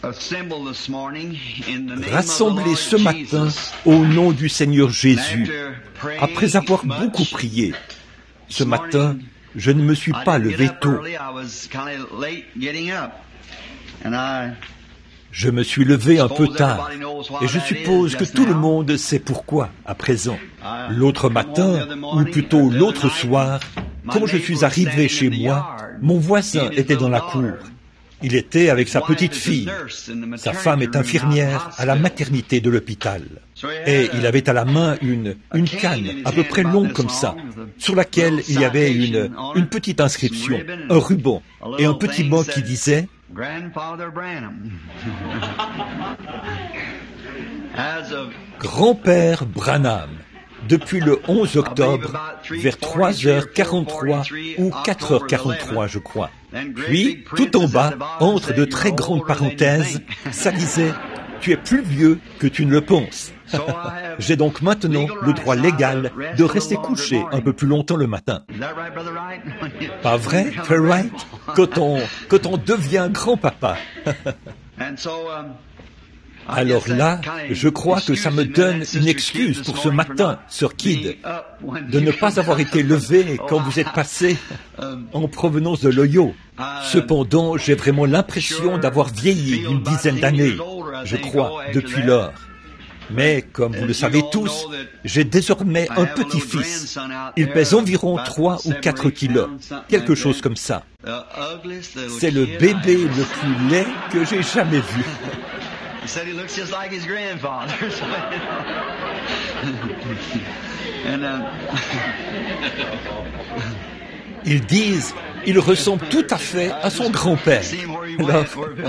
rassemblés ce matin au nom du Seigneur Jésus, après avoir beaucoup prié. Ce matin, je ne me suis pas levé tôt. Je me suis levé un peu tard, et je suppose que tout le monde sait pourquoi, à présent. L'autre matin, ou plutôt l'autre soir, quand je suis arrivé chez moi, mon voisin était dans la cour. Il était avec sa petite fille. Sa femme est infirmière à la maternité de l'hôpital. Et il avait à la main une canne à peu près longue comme ça, sur laquelle il y avait une petite inscription, un ruban et un petit mot qui disait « Grand-père Branham ». Depuis le 11 octobre, vers 3h43 ou 4h43, je crois. Puis, tout en bas, entre de très grandes parenthèses, ça disait « Tu es plus vieux que tu ne le penses ». J'ai donc maintenant le droit légal de rester couché un peu plus longtemps le matin. Pas vrai, Frère Wright? Quand on devient grand-papa. Alors là, je crois que ça me donne une excuse pour ce matin, Sir Kidd, de ne pas avoir été levé quand vous êtes passé en provenance de l'Ohio. Cependant, j'ai vraiment l'impression d'avoir vieilli d'une dizaine d'années, je crois, depuis lors. Mais, comme vous le savez tous, j'ai désormais un petit-fils. Il pèse environ 3 ou 4 kilos, quelque chose comme ça. C'est le bébé le plus laid que j'ai jamais vu. He said he looks just like his grandfather. Ils disent, il ressemble tout à fait à son grand-père. Alors,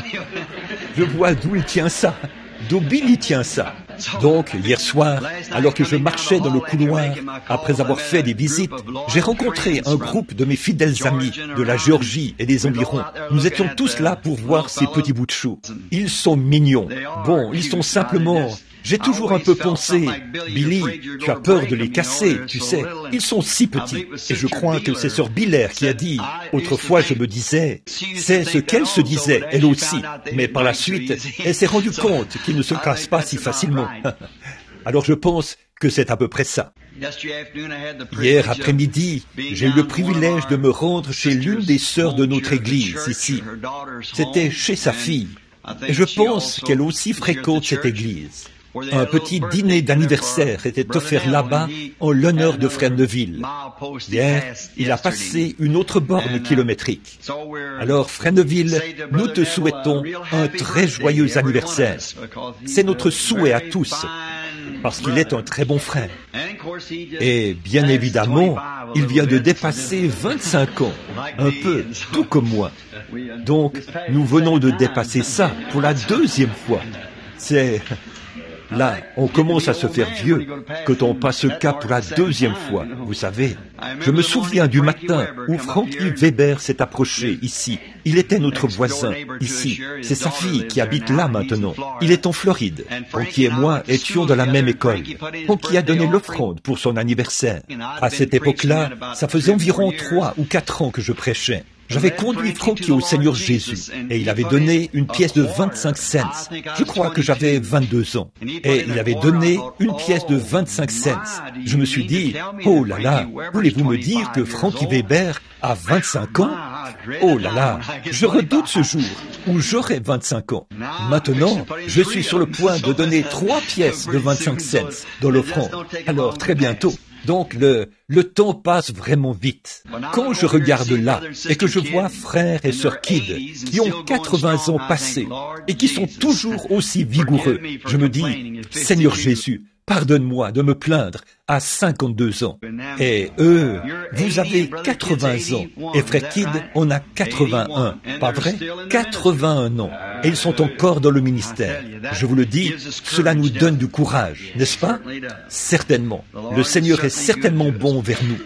je vois d'où il tient ça, d'où Billy tient ça. Donc, hier soir, alors que je marchais dans le couloir, après avoir fait des visites, j'ai rencontré un groupe de mes fidèles amis de la Géorgie et des environs. Nous étions tous là pour voir ces petits bouts de chou. Ils sont mignons. Bon, ils sont simplement... J'ai toujours un peu pensé, Billy, tu as peur de les casser, tu sais. Ils sont si petits. Et je crois que c'est sœur Biller qui a dit, autrefois je me disais, c'est ce qu'elle se disait, elle aussi. Mais par la suite, elle s'est rendue compte qu'ils ne se cassent pas si facilement. Alors je pense que c'est à peu près ça. Hier après-midi, j'ai eu le privilège de me rendre chez l'une des sœurs de notre église ici. C'était chez sa fille. Et je pense qu'elle aussi fréquente cette église. Un petit dîner d'anniversaire était offert là-bas en l'honneur de Frère Neville. Hier, il a passé une autre borne kilométrique. Alors, Frère Neville, nous te souhaitons un très joyeux anniversaire. C'est notre souhait à tous, parce qu'il est un très bon frère. Et bien évidemment, il vient de dépasser 25 ans, un peu, tout comme moi. Donc, nous venons de dépasser ça pour la deuxième fois. C'est... Là, on commence à se faire vieux quand on passe ce cap pour la deuxième fois, vous savez. Je me souviens du matin où Frankie Weber s'est approché ici. Il était notre voisin, ici. C'est sa fille qui habite là maintenant. Il est en Floride. Frankie et moi étions dans la même école. Frankie a donné l'offrande pour son anniversaire. À cette époque-là, ça faisait environ 3 ou 4 ans que je prêchais. J'avais conduit Frankie au Seigneur Jésus et il avait donné une pièce de 25 cents. Je crois que j'avais 22 ans. Et il avait donné une pièce de 25 cents. Je me suis dit, oh là là, voulez-vous me dire que Frankie Weber a 25 ans? Oh là là, je redoute ce jour où j'aurai 25 ans. Maintenant, je suis sur le point de donner 3 pièces de 25 cents dans l'offrande. Alors, très bientôt. Donc le temps passe vraiment vite. Quand je regarde là et que je vois frères et sœurs Kidd qui ont 80 ans passés et qui sont toujours aussi vigoureux, je me dis, Seigneur Jésus, pardonne-moi de me plaindre à 52 ans. Et eux, vous avez 80 ans. Et frère Kidd en a 81. Pas vrai? 81 ans. Et ils sont encore dans le ministère. Je vous le dis, cela nous donne du courage, n'est-ce pas? Certainement. Le Seigneur est certainement bon vers nous.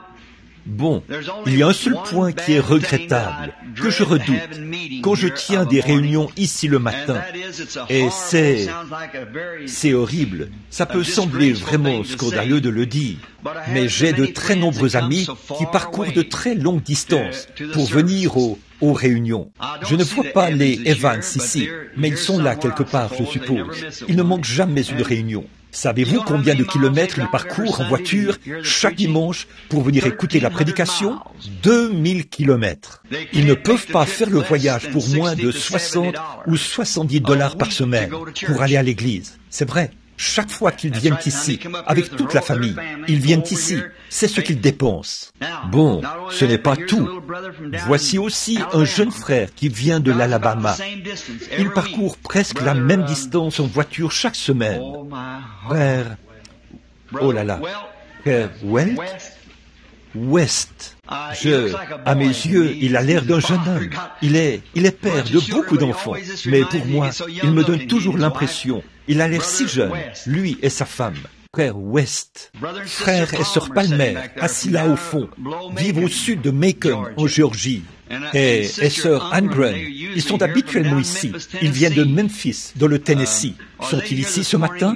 Bon, il y a un seul point qui est regrettable, que je redoute, quand je tiens des réunions ici le matin, et c'est horrible, ça peut sembler vraiment scandaleux de le dire, mais j'ai de très nombreux amis qui parcourent de très longues distances pour venir aux réunions. Je ne vois pas les Evans ici, mais ils sont là quelque part, je suppose. Ils ne manquent jamais une réunion. Savez-vous combien de kilomètres ils parcourent en voiture chaque dimanche pour venir écouter la prédication? 2000 kilomètres. Ils ne peuvent pas faire le voyage pour moins de 60 ou 70 $ par semaine pour aller à l'église. C'est vrai. Chaque fois qu'ils viennent ici, avec toute la famille, ils viennent ici. C'est ce qu'ils dépensent. Bon, ce n'est pas tout. Voici aussi un jeune frère qui vient de l'Alabama. Il parcourt presque la même distance en voiture chaque semaine. Frère, oh là là, frère West. À mes yeux, il a l'air d'un jeune homme. Il est père de beaucoup d'enfants. Mais pour moi, il me donne toujours l'impression, il a l'air si jeune, lui et sa femme. Frère West, frère et sœur Palmer, assis là au fond, vivent au sud de Macon, en Géorgie. Et sœur Angren, ils sont habituellement ici. Ils viennent de Memphis, dans le Tennessee. Sont-ils ici ce matin?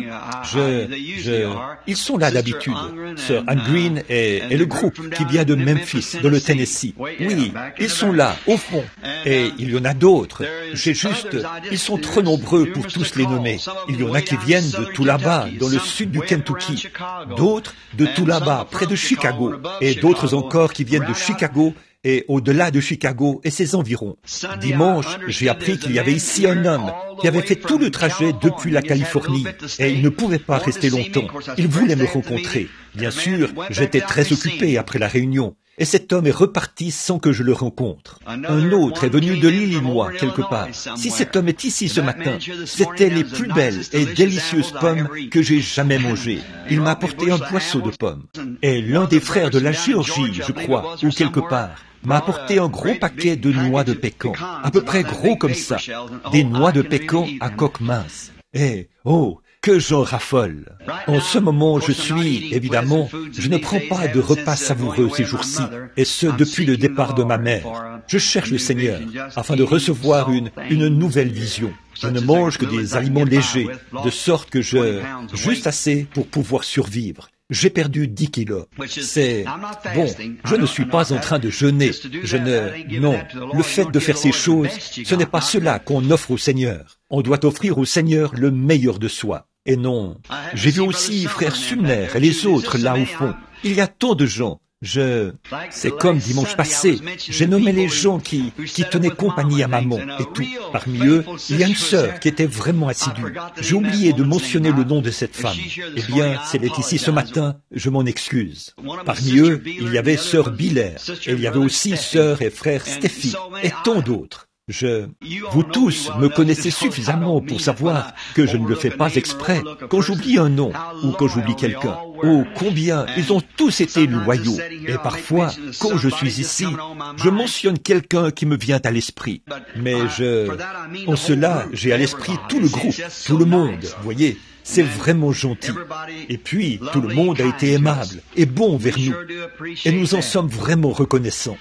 Ils sont là d'habitude. Sœur Angren et le groupe qui vient de Memphis, dans le Tennessee. Oui, ils sont là, au fond. Et il y en a d'autres. Ils sont trop nombreux pour tous les nommer. Il y en a qui viennent de tout là-bas, dans le sud du Kentucky. D'autres de tout là-bas, près de Chicago. Et d'autres encore qui viennent de Chicago et au-delà de Chicago et ses environs. Dimanche, j'ai appris qu'il y avait ici un homme qui avait fait tout le trajet depuis la Californie et il ne pouvait pas rester longtemps. Il voulait me rencontrer. Bien sûr, j'étais très occupé après la réunion. Et cet homme est reparti sans que je le rencontre. Un autre est venu de l'Illinois, quelque part. Si cet homme est ici ce matin, c'était les plus belles et délicieuses pommes que j'ai jamais mangées. Il m'a apporté un boisseau de pommes. Et l'un des frères de la Géorgie, je crois, ou quelque part, m'a apporté un gros paquet de noix de pécan, à peu près gros comme ça. Des noix de pécan à coque mince. Et, oh, que j'en raffole. En ce moment, je ne prends pas de repas savoureux ces jours-ci, et ce, depuis le départ de ma mère. Je cherche le Seigneur, afin de recevoir une nouvelle vision. Je ne mange que des aliments légers, de sorte que juste assez pour pouvoir survivre. J'ai perdu 10 kilos. Je ne suis pas en train de jeûner. Non. Le fait de faire ces choses, ce n'est pas cela qu'on offre au Seigneur. On doit offrir au Seigneur le meilleur de soi. Et non. J'ai vu aussi frère Sumner et les autres là au fond. Il y a tant de gens. C'est comme dimanche passé, j'ai nommé les gens qui tenaient compagnie à maman et tout. Parmi eux, il y a une sœur qui était vraiment assidue. J'ai oublié de mentionner le nom de cette femme. Eh bien, si elle est ici ce matin, je m'en excuse. Parmi eux, il y avait sœur Biller, et il y avait aussi sœur et frère Steffi, et tant d'autres. Vous tous me connaissez suffisamment pour savoir que je ne le fais pas exprès. Quand j'oublie un nom ou quand j'oublie quelqu'un, oh, combien ils ont tous été loyaux. Et parfois, quand je suis ici, je mentionne quelqu'un qui me vient à l'esprit. Mais en cela, j'ai à l'esprit tout le groupe, tout le monde, voyez. C'est vraiment gentil. Et puis, tout le monde a été aimable et bon vers nous. Et nous en sommes vraiment reconnaissants.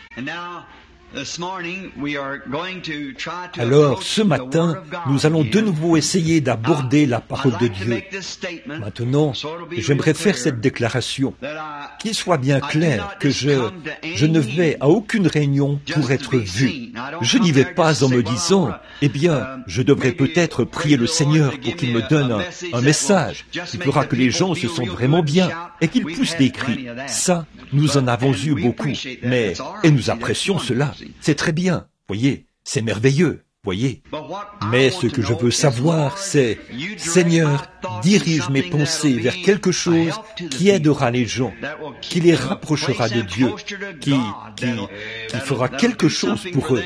Alors, ce matin, nous allons de nouveau essayer d'aborder la parole de Dieu. Maintenant, j'aimerais faire cette déclaration. Qu'il soit bien clair que je ne vais à aucune réunion pour être vu. Je n'y vais pas en me disant, eh bien, je devrais peut-être prier le Seigneur pour qu'il me donne un message qui fera que les gens se sentent vraiment bien et qu'ils poussent des cris. Ça, nous en avons eu beaucoup, et nous apprécions cela. C'est très bien, voyez, c'est merveilleux, voyez. Mais ce que je veux savoir, c'est, Seigneur, dirige mes pensées vers quelque chose qui aidera les gens, qui les rapprochera de Dieu, qui fera quelque chose pour eux,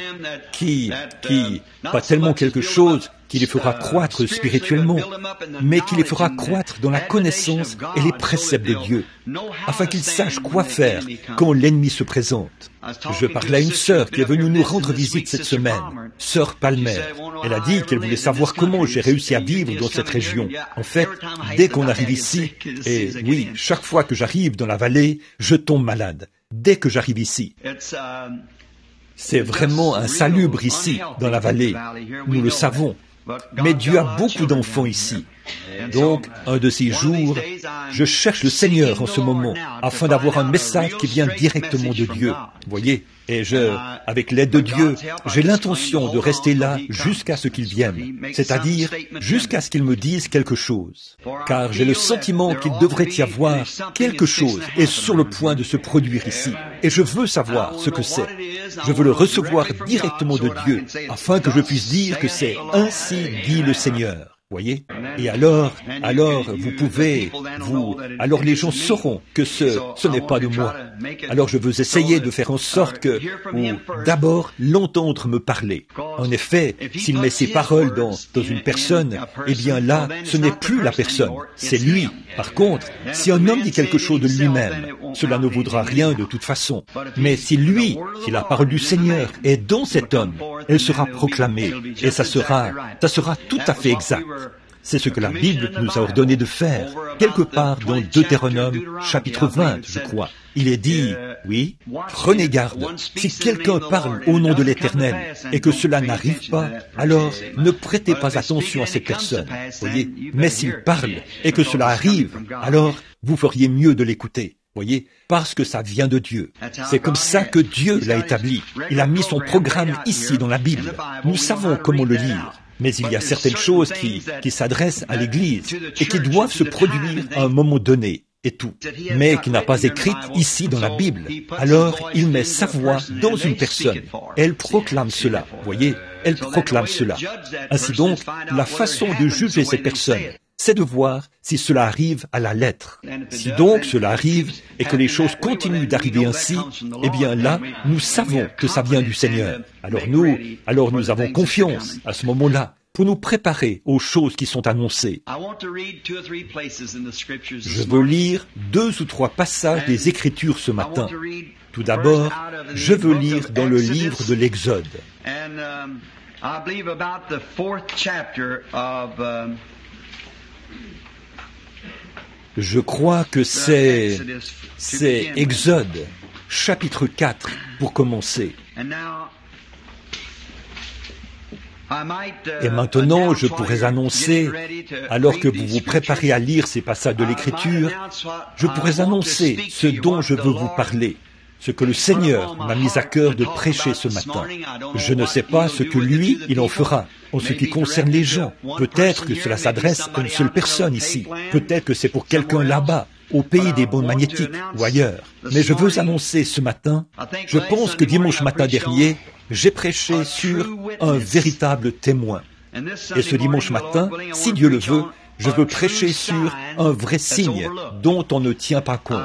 pas tellement quelque chose qui les fera croître spirituellement, mais qui les fera croître dans la connaissance et les préceptes de Dieu, afin qu'ils sachent quoi faire quand l'ennemi se présente. Je parlais à une sœur qui est venue nous rendre visite cette semaine, sœur Palmer. Elle a dit qu'elle voulait savoir comment j'ai réussi à vivre dans cette région. En fait, dès qu'on arrive ici, et oui, chaque fois que j'arrive dans la vallée, je tombe malade. Dès que j'arrive ici. C'est vraiment insalubre ici, dans la vallée. Nous le savons. Mais Dieu a beaucoup d'enfants ici. Donc, un de ces jours, je cherche le Seigneur en ce moment, afin d'avoir un message qui vient directement de Dieu. Voyez, Et avec l'aide de Dieu, j'ai l'intention de rester là jusqu'à ce qu'il vienne, c'est-à-dire jusqu'à ce qu'il me dise quelque chose. Car j'ai le sentiment qu'il devrait y avoir quelque chose est sur le point de se produire ici. Et je veux savoir ce que c'est. Je veux le recevoir directement de Dieu, afin que je puisse dire que c'est « Ainsi dit le Seigneur ». Voyez? Et alors les gens sauront que ce n'est pas de moi. Alors je veux essayer de faire en sorte d'abord l'entendre me parler. En effet, s'il met ses paroles dans une personne, eh bien là, ce n'est plus la personne, c'est lui. Par contre, si un homme dit quelque chose de lui-même, cela ne vaudra rien de toute façon. Mais si la parole du Seigneur est dans cet homme, elle sera proclamée, et ça sera tout à fait exact. C'est ce que la Bible nous a ordonné de faire, quelque part dans Deutéronome, chapitre 20, je crois. Il est dit, oui, prenez garde, si quelqu'un parle au nom de l'Éternel et que cela n'arrive pas, alors ne prêtez pas attention à cette personne. Voyez, mais s'il parle et que cela arrive, alors vous feriez mieux de l'écouter. Voyez, parce que ça vient de Dieu. C'est comme ça que Dieu l'a établi. Il a mis son programme ici dans la Bible. Nous savons comment le lire. Mais il y a certaines choses qui s'adressent à l'Église et qui doivent se produire à un moment donné, et tout, mais qui n'a pas écrite ici dans la Bible. Alors, il met sa voix dans une personne. Elle proclame cela, voyez, elle proclame cela. Ainsi donc, la façon de juger cette personne, c'est de voir si cela arrive à la lettre. Si donc cela arrive et que les choses continuent d'arriver ainsi, eh bien là, nous savons que ça vient du Seigneur. Alors nous avons confiance à ce moment-là pour nous préparer aux choses qui sont annoncées. Je veux lire 2 ou 3 passages des Écritures ce matin. Tout d'abord, je veux lire dans le livre de l'Exode. Je crois que c'est Exode, chapitre 4, pour commencer. Et maintenant, je pourrais annoncer, alors que vous vous préparez à lire ces passages de l'Écriture, je pourrais annoncer ce dont je veux vous parler, ce que le Seigneur m'a mis à cœur de prêcher ce matin. Je ne sais pas ce que lui, il en fera, en ce qui concerne les gens. Peut-être que cela s'adresse à une seule personne ici. Peut-être que c'est pour quelqu'un là-bas, au pays des bandes magnétiques ou ailleurs. Mais je veux annoncer ce matin, je pense que dimanche matin dernier, j'ai prêché sur un véritable témoin. Et ce dimanche matin, si Dieu le veut, je veux prêcher sur un vrai signe dont on ne tient pas compte.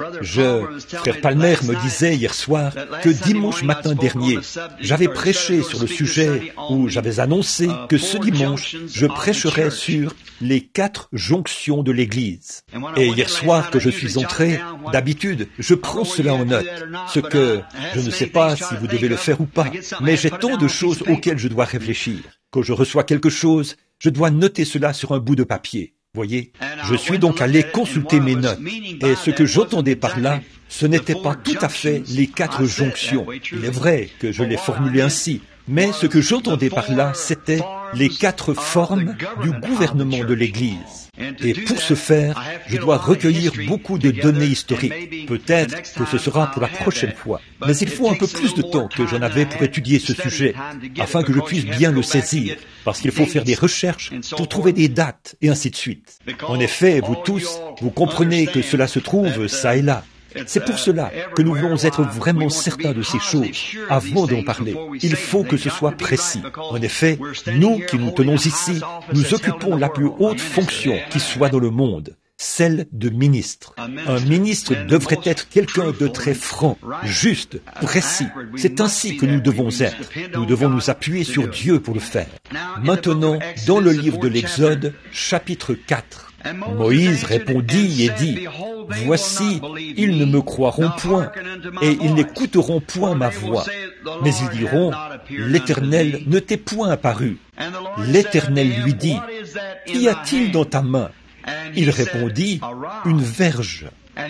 Frère Palmer me disait hier soir que dimanche matin dernier, j'avais prêché sur le sujet où j'avais annoncé que ce dimanche, je prêcherais sur les 4 jonctions de l'Église. Et hier soir que je suis entré, d'habitude, je prends cela en note, ce que je ne sais pas si vous devez le faire ou pas, mais j'ai tant de choses auxquelles je dois réfléchir. Quand je reçois quelque chose, je dois noter cela sur un bout de papier. Voyez, je suis donc allé consulter mes notes, et ce que j'entendais par là, ce n'était pas tout à fait les 4 jonctions. Il est vrai que je l'ai formulé ainsi, mais ce que j'entendais par là, c'était les 4 formes du gouvernement de l'Église. Et pour ce faire, je dois recueillir beaucoup de données historiques. Peut-être que ce sera pour la prochaine fois. Mais il faut un peu plus de temps que j'en avais pour étudier ce sujet, afin que je puisse bien le saisir, parce qu'il faut faire des recherches pour trouver des dates, et ainsi de suite. En effet, vous tous, vous comprenez que cela se trouve ça et là. C'est pour cela que nous voulons être vraiment certains de ces choses avant d'en parler. Il faut que ce soit précis. En effet, nous qui nous tenons ici, nous occupons la plus haute fonction qui soit dans le monde, celle de ministre. Un ministre devrait être quelqu'un de très franc, juste, précis. C'est ainsi que nous devons être. Nous devons nous appuyer sur Dieu pour le faire. Maintenant, dans le livre de l'Exode, chapitre 4, Moïse répondit et dit, « Voici, ils ne me croiront point, et ils n'écouteront point ma voix. Mais ils diront, l'Éternel ne t'est point apparu. » L'Éternel lui dit, « Qu'y a-t-il dans ta main ?» Il répondit, « Une verge. »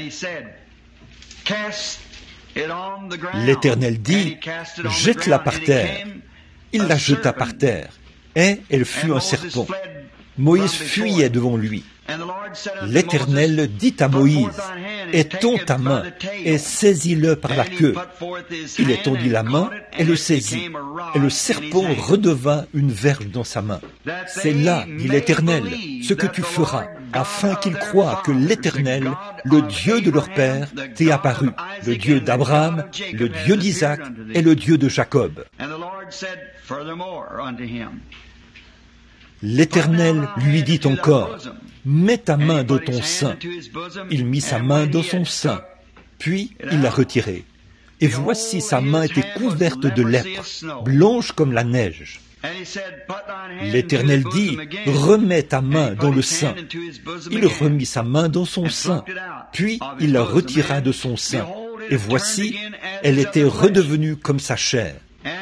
L'Éternel dit, « Jette-la par terre. » Il la jeta par terre, et elle fut un serpent. Moïse fuyait devant lui. L'Éternel dit à Moïse, étends ta main et saisis-le par la queue. Il étendit la main et le saisit, et le serpent redevint une verge dans sa main. C'est là, dit l'Éternel, ce que tu feras, afin qu'ils croient que l'Éternel, le Dieu de leur père, t'est apparu, le Dieu d'Abraham, le Dieu d'Isaac et le Dieu de Jacob. L'Éternel lui dit encore, mets ta main dans ton sein. Il mit sa main dans son sein, puis il l'a retirée. Et voici sa main était couverte de lèpre, blanche comme la neige. L'Éternel dit, remets ta main dans le sein. Il remit sa main dans son sein, puis il la retira de son sein. Et voici, elle était redevenue comme sa chair.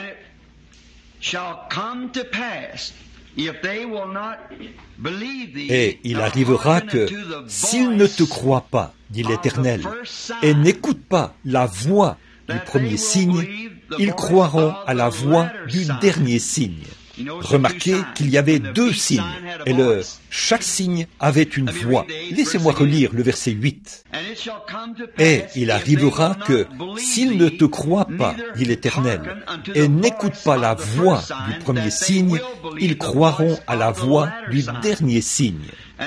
Et il arrivera que, s'ils ne te croient pas, dit l'Éternel, et n'écoutent pas la voix du premier signe, ils croiront à la voix du dernier signe. Remarquez qu'il y avait 2 signes, et chaque signe avait une voix. Laissez-moi relire le verset 8. Et il arrivera que, s'ils ne te croient pas, dit l'Éternel, et n'écoutent pas la voix du premier signe, ils croiront à la voix du dernier signe.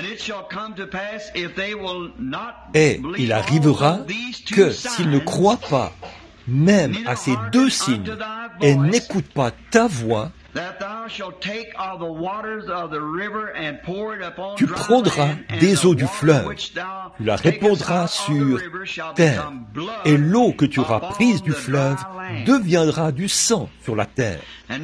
Et il arrivera que, s'ils ne croient pas, même à ces 2 signes, et n'écoutent pas ta voix, tu prendras des eaux du fleuve, tu la répandras sur terre, et l'eau que tu auras prise du fleuve deviendra du sang sur la terre.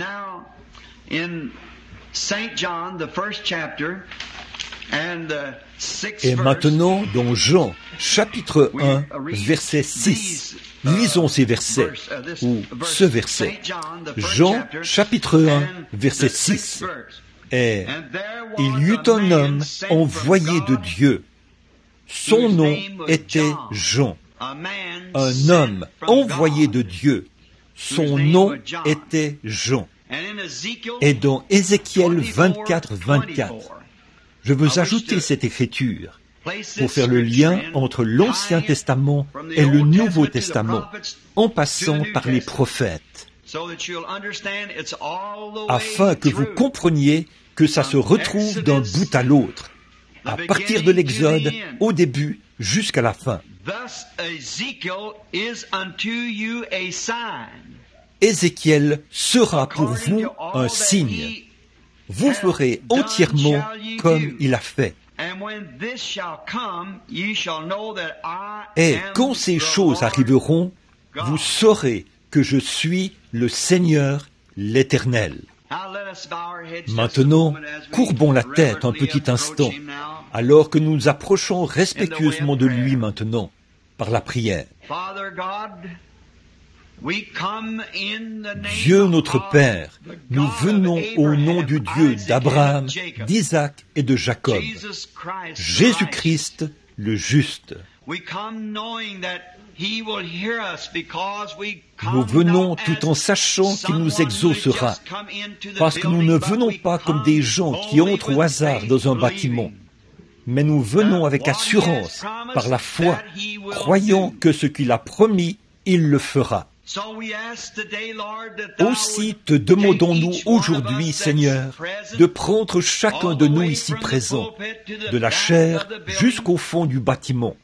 Et maintenant, dans Jean, chapitre 1, verset 6, lisons ces versets, ou ce verset. Jean, chapitre 1, verset 6. Et il y eut un homme envoyé de Dieu. Son nom était Jean. Un homme envoyé de Dieu. Son nom était Jean. Et dans Ézéchiel 24, 24, je veux ajouter cette écriture pour faire le lien entre l'Ancien Testament et le Nouveau Testament, en passant par les prophètes, afin que vous compreniez que ça se retrouve d'un bout à l'autre, à partir de l'Exode, au début, jusqu'à la fin. Ézéchiel sera pour vous un signe. Vous ferez entièrement comme il a fait. Et quand ces choses arriveront, vous saurez que je suis le Seigneur, l'Éternel. Maintenant, courbons la tête un petit instant, alors que nous nous approchons respectueusement de lui maintenant, par la prière. Dieu notre Père, nous venons au nom du Dieu d'Abraham, d'Isaac et de Jacob, Jésus-Christ le juste. Nous venons tout en sachant qu'il nous exaucera, parce que nous ne venons pas comme des gens qui entrent au hasard dans un bâtiment, mais nous venons avec assurance, par la foi, croyant que ce qu'il a promis, il le fera. Aussi te demandons-nous aujourd'hui, Seigneur, de prendre chacun de nous ici présents, de la chair jusqu'au fond du bâtiment,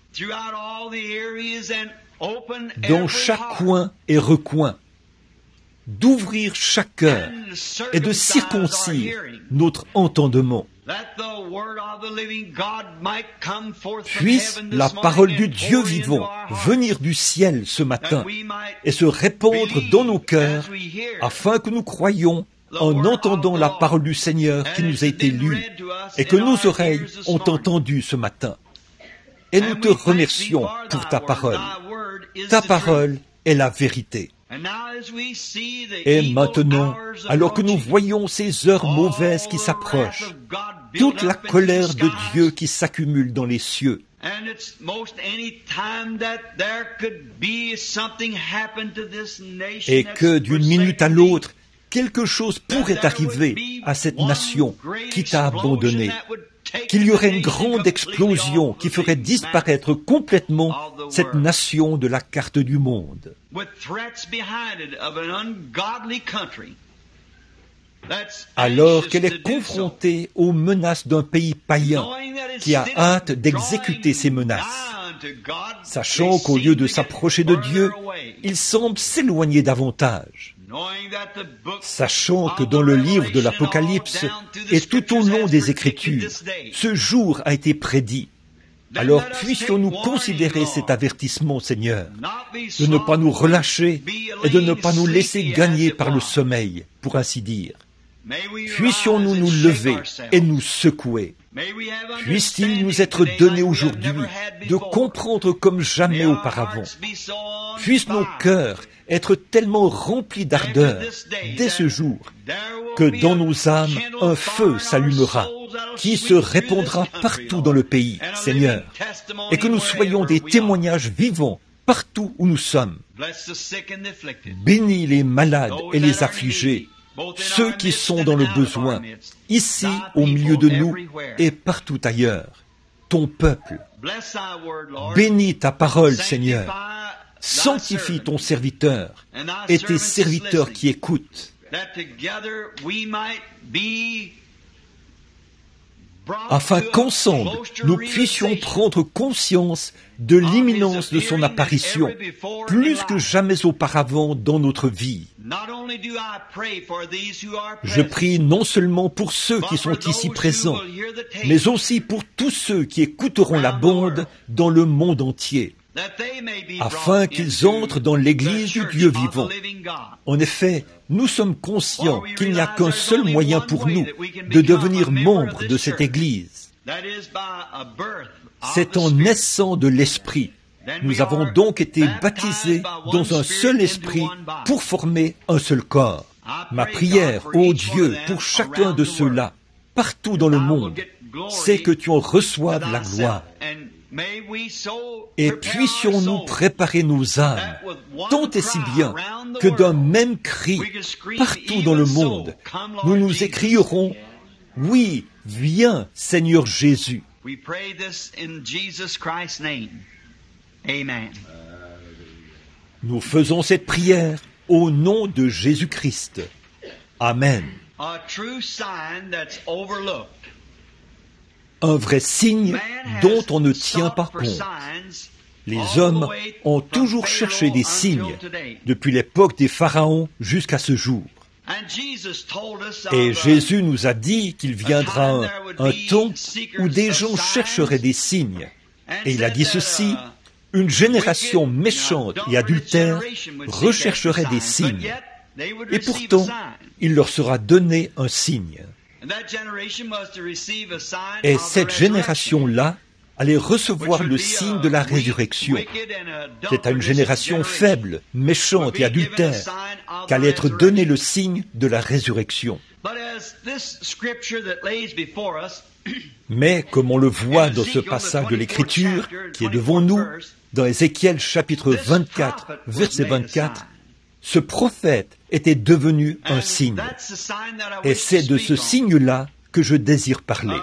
dans chaque coin et recoin, d'ouvrir chaque cœur et de circoncire notre entendement. Puisse la parole du Dieu vivant venir du ciel ce matin et se répandre dans nos cœurs afin que nous croyions en entendant la parole du Seigneur qui nous a été lue et que nos oreilles ont entendu ce matin. Et nous te remercions pour ta parole. Ta parole est la vérité. Et maintenant, alors que nous voyons ces heures mauvaises qui s'approchent, toute la colère de Dieu qui s'accumule dans les cieux, et que d'une minute à l'autre, quelque chose pourrait arriver à cette nation qui t'a abandonné, qu'il y aurait une grande explosion qui ferait disparaître complètement cette nation de la carte du monde. Alors qu'elle est confrontée aux menaces d'un pays païen qui a hâte d'exécuter ces menaces, sachant qu'au lieu de s'approcher de Dieu, il semble s'éloigner davantage. Sachant que dans le livre de l'Apocalypse et tout au long des Écritures, ce jour a été prédit. Alors puissions-nous considérer cet avertissement, Seigneur, de ne pas nous relâcher et de ne pas nous laisser gagner par le sommeil, pour ainsi dire. Puissions-nous nous lever et nous secouer. Puisse-t-il nous être donné aujourd'hui de comprendre comme jamais auparavant. Puissent nos cœurs être tellement remplis d'ardeur dès ce jour que dans nos âmes un feu s'allumera qui se répandra partout dans le pays, Seigneur, et que nous soyons des témoignages vivants partout où nous sommes. Bénis les malades et les affligés, ceux qui sont dans le besoin, ici au milieu de nous et partout ailleurs, ton peuple. Bénis ta parole, Seigneur. Sanctifie ton serviteur et tes serviteurs qui écoutent, afin qu'ensemble nous puissions prendre conscience de l'imminence de son apparition, plus que jamais auparavant dans notre vie. Je prie non seulement pour ceux qui sont ici présents, mais aussi pour tous ceux qui écouteront la bande dans le monde entier, afin qu'ils entrent dans l'Église du Dieu vivant. En effet, nous sommes conscients qu'il n'y a qu'un seul moyen pour nous de devenir membres de cette Église. C'est en naissant de l'Esprit. Nous avons donc été baptisés dans un seul esprit pour former un seul corps. Ma prière, ô Dieu, pour chacun de ceux-là, partout dans le monde, c'est que tu en reçoives la gloire. Et puissions-nous préparer nos âmes, tant et si bien que d'un même cri, partout dans le monde, nous nous écrierons « Oui, viens, Seigneur Jésus ». Nous faisons cette prière au nom de Jésus-Christ. Amen. Un vrai signe dont on ne tient pas compte. Les hommes ont toujours cherché des signes, depuis l'époque des pharaons jusqu'à ce jour. Et Jésus nous a dit qu'il viendra un temps où des gens chercheraient des signes. Et il a dit ceci, une génération méchante et adultère rechercherait des signes. Et pourtant, il leur sera donné un signe. Et cette génération-là allait recevoir le signe de la résurrection. C'est à une génération faible, méchante et adultère qu'allait être donné le signe de la résurrection. Mais comme on le voit dans ce passage de l'Écriture qui est devant nous, dans Ézéchiel chapitre 24, verset 24, ce prophète était devenu un signe. Et c'est de ce signe-là que je désire parler.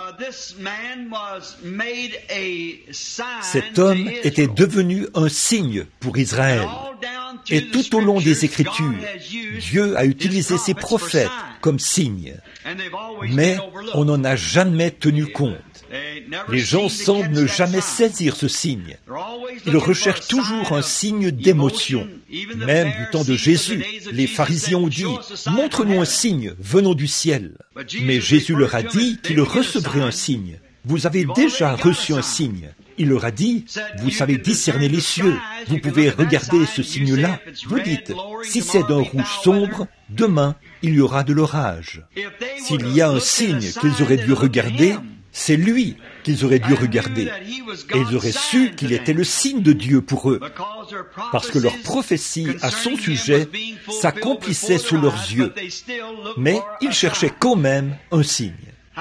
Cet homme était devenu un signe pour Israël. Et tout au long des Écritures, Dieu a utilisé ses prophètes comme signes. Mais on n'en a jamais tenu compte. Les gens semblent ne jamais saisir ce signe. Ils recherchent toujours un signe d'émotion. Même du temps de Jésus, les pharisiens ont dit « Montre-nous un signe venant du ciel ». Mais Jésus leur a dit qu'il recevrait un signe. Vous avez déjà reçu un signe. Il leur a dit, vous savez discerner les cieux, vous pouvez regarder ce signe-là. Vous dites, si c'est d'un rouge sombre, demain, il y aura de l'orage. S'il y a un signe qu'ils auraient dû regarder, c'est lui qu'ils auraient dû regarder. Et ils auraient su qu'il était le signe de Dieu pour eux. Parce que leur prophétie à son sujet s'accomplissait sous leurs yeux. Mais ils cherchaient quand même un signe.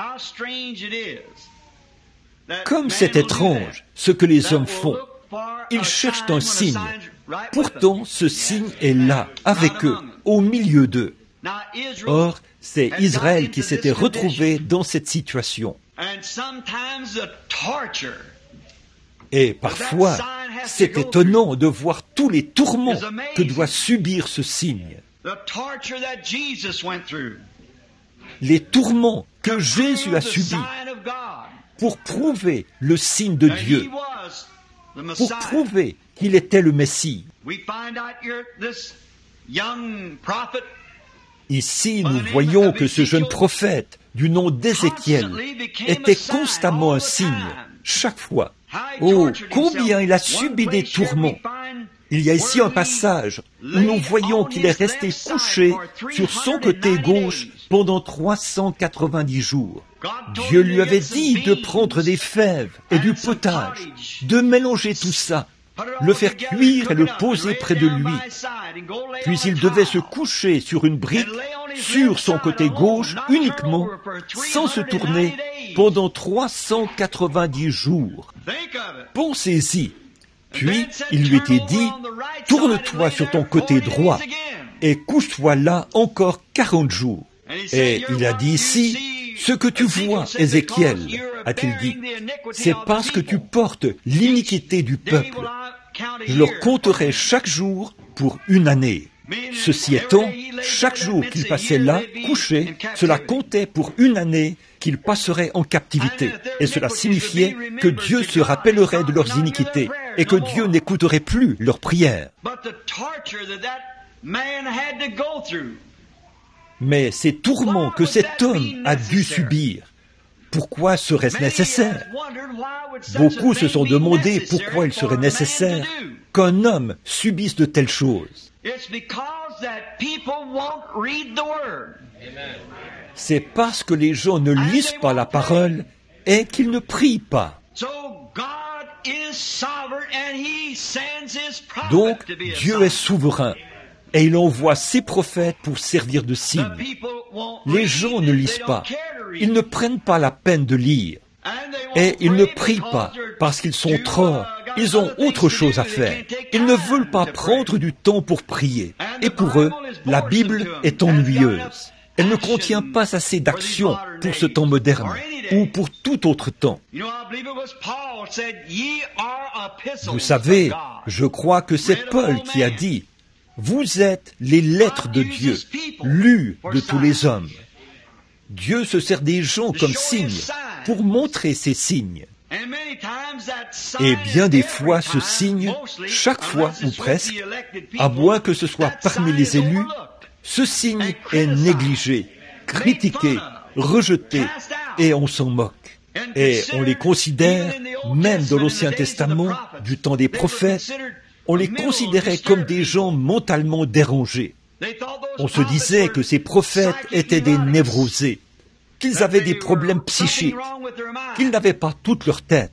Comme c'est étrange ce que les hommes font. Ils cherchent un signe. Pourtant, ce signe est là, avec eux, au milieu d'eux. Or, c'est Israël qui s'était retrouvé dans cette situation. Et parfois, c'est étonnant de voir tous les tourments que doit subir ce signe. Les tourments que Jésus a subis pour prouver le signe de Dieu, pour prouver qu'il était le Messie. Ici, nous voyons que ce jeune prophète du nom d'Ézéchiel était constamment un signe, chaque fois. Oh, combien il a subi des tourments! Il y a ici un passage où nous voyons qu'il est resté couché sur son côté gauche pendant 390 jours. Dieu lui avait dit de prendre des fèves et du potage, de mélanger tout ça, le faire cuire et le poser près de lui. Puis il devait se coucher sur une brique, sur son côté gauche uniquement, sans se tourner, pendant 390 jours. Pensez-y. Puis il lui était dit, tourne-toi sur ton côté droit et couche-toi là encore 40 jours. Et il a dit ici, ce que tu vois, Ézéchiel, a-t-il dit, c'est parce que tu portes l'iniquité du peuple. Je leur compterai chaque jour pour une année. Ceci étant, chaque jour qu'il passait là, couché, cela comptait pour une année qu'ils passeraient en captivité. Et cela signifiait que Dieu se rappellerait de leurs iniquités et que Dieu n'écouterait plus leurs prières. Mais ces tourments que cet homme a dû subir, pourquoi serait-ce nécessaire? Beaucoup se sont demandé pourquoi il serait nécessaire qu'un homme subisse de telles choses. C'est parce que les gens ne lisent pas la parole et qu'ils ne prient pas. Donc, Dieu est souverain et il envoie ses prophètes pour servir de signe. Les gens ne lisent pas. Ils ne prennent pas la peine de lire. Et ils ne prient pas parce qu'ils sont trop. Ils ont autre chose à faire. Ils ne veulent pas prendre du temps pour prier. Et pour eux, la Bible est ennuyeuse. Elle ne contient pas assez d'action pour ce temps moderne ou pour tout autre temps. Vous savez, je crois que c'est Paul qui a dit « Vous êtes les lettres de Dieu, lues de tous les hommes. » Dieu se sert des gens comme signes pour montrer ces signes. Et bien des fois, ce signe, chaque fois ou presque, à moins que ce soit parmi les élus, ce signe est négligé, critiqué, rejeté, et on s'en moque. Et on les considère, même dans l'Ancien Testament, du temps des prophètes, on les considérait comme des gens mentalement dérangés. On se disait que ces prophètes étaient des névrosés, qu'ils avaient des problèmes psychiques, qu'ils n'avaient pas toute leur tête.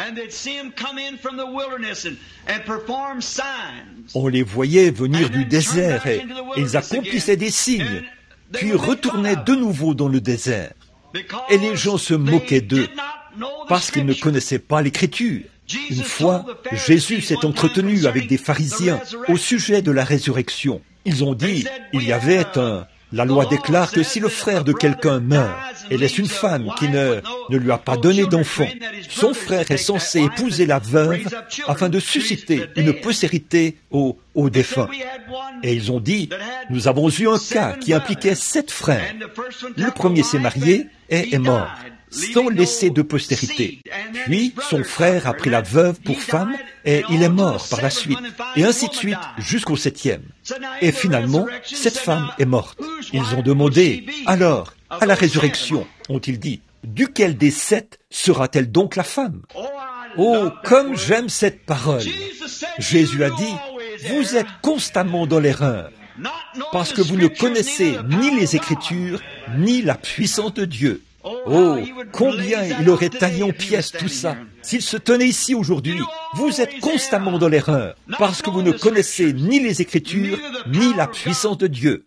On les voyait venir du désert et ils accomplissaient des signes, puis retournaient de nouveau dans le désert. Et les gens se moquaient d'eux parce qu'ils ne connaissaient pas l'Écriture. Une fois, Jésus s'est entretenu avec des pharisiens au sujet de la résurrection. Ils ont dit, la loi déclare que si le frère de quelqu'un meurt et laisse une femme qui ne lui a pas donné d'enfant, son frère est censé épouser la veuve afin de susciter une postérité au défunt. Et ils ont dit, nous avons eu un cas qui impliquait 7 frères. Le premier s'est marié et est mort, sans laisser de postérité. Puis, son frère a pris la veuve pour femme et il est mort par la suite. Et ainsi de suite jusqu'au 7e. Et finalement, cette femme est morte. Ils ont demandé, alors, à la résurrection, ont-ils dit, duquel des 7 sera-t-elle donc la femme? Oh, comme j'aime cette parole! Jésus a dit, vous êtes constamment dans l'erreur, parce que vous ne connaissez ni les Écritures, ni la puissance de Dieu. Oh, combien il aurait taillé en pièces tout ça s'il se tenait ici aujourd'hui. Vous êtes constamment dans l'erreur, parce que vous ne connaissez ni les Écritures, ni la puissance de Dieu.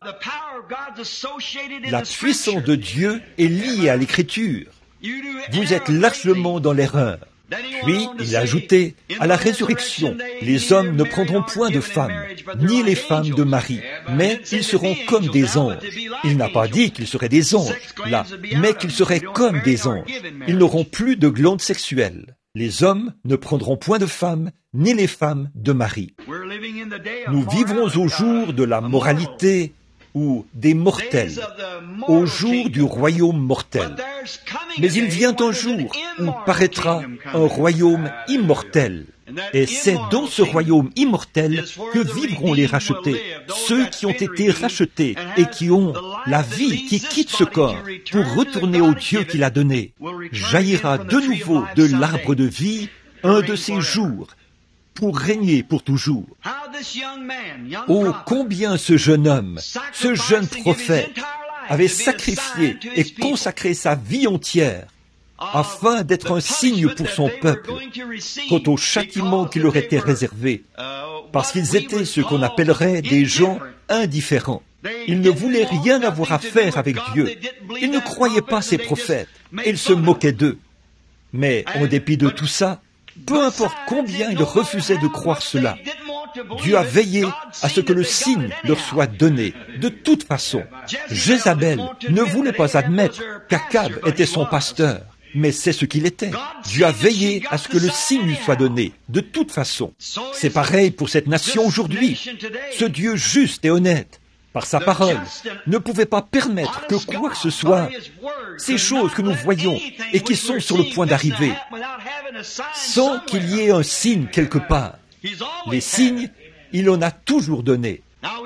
La puissance de Dieu est liée à l'Écriture. Vous êtes largement dans l'erreur. Puis il a ajouté, à la résurrection, les hommes ne prendront point de femmes, ni les femmes de mari, mais ils seront comme des anges. Il n'a pas dit qu'ils seraient des anges, là, mais qu'ils seraient comme des anges. Ils n'auront plus de glandes sexuelles. Les hommes ne prendront point de femmes, ni les femmes de mari. Nous vivrons au jour de la moralité ou des mortels, au jour du royaume mortel. Mais il vient un jour où paraîtra un royaume immortel. Et c'est dans ce royaume immortel que vivront les rachetés, ceux qui ont été rachetés et qui ont la vie, qui quittent ce corps pour retourner au Dieu qui l'a donné. Jaillira de nouveau de l'arbre de vie un de ces jours, pour régner pour toujours. Oh, combien ce jeune homme, ce jeune prophète, avait sacrifié et consacré sa vie entière afin d'être un signe pour son peuple quant au châtiment qui leur était réservé, parce qu'ils étaient ce qu'on appellerait des gens indifférents. Ils ne voulaient rien avoir à faire avec Dieu. Ils ne croyaient pas ces prophètes et ils se moquaient d'eux. Mais en dépit de tout ça, peu importe combien ils refusaient de croire cela, Dieu a veillé à ce que le signe leur soit donné. De toute façon, Jézabel ne voulait pas admettre qu'Akab était son pasteur, mais c'est ce qu'il était. Dieu a veillé à ce que le signe lui soit donné. De toute façon, c'est pareil pour cette nation aujourd'hui. Ce Dieu juste et honnête, par sa parole, ne pouvait pas permettre que quoi que ce soit, ces choses que nous voyons et qui sont sur le point d'arriver, sans qu'il y ait un signe quelque part. Les signes, il en a toujours donné.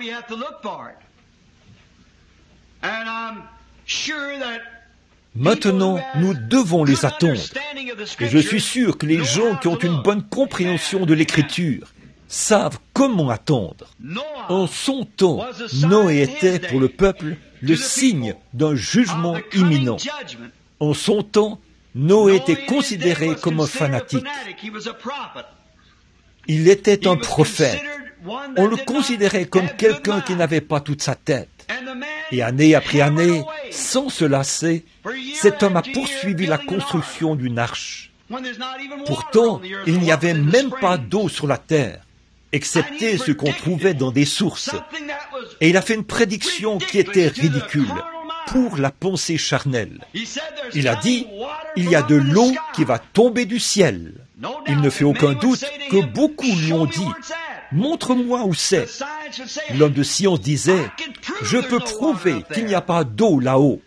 Maintenant, nous devons les attendre. Et je suis sûr que les gens qui ont une bonne compréhension de l'Écriture savent comment attendre. En son temps, Noé était pour le peuple le signe d'un jugement imminent. En son temps, Noé était considéré comme un fanatique. Il était un prophète. On le considérait comme quelqu'un qui n'avait pas toute sa tête. Et année après année, sans se lasser, cet homme a poursuivi la construction d'une arche. Pourtant, il n'y avait même pas d'eau sur la terre, excepté ce qu'on trouvait dans des sources. Et il a fait une prédiction qui était ridicule pour la pensée charnelle. Il a dit, il y a de l'eau qui va tomber du ciel. Il ne fait aucun doute que beaucoup lui ont dit, montre-moi où c'est. L'homme de science disait, je peux prouver qu'il n'y a pas d'eau là-haut.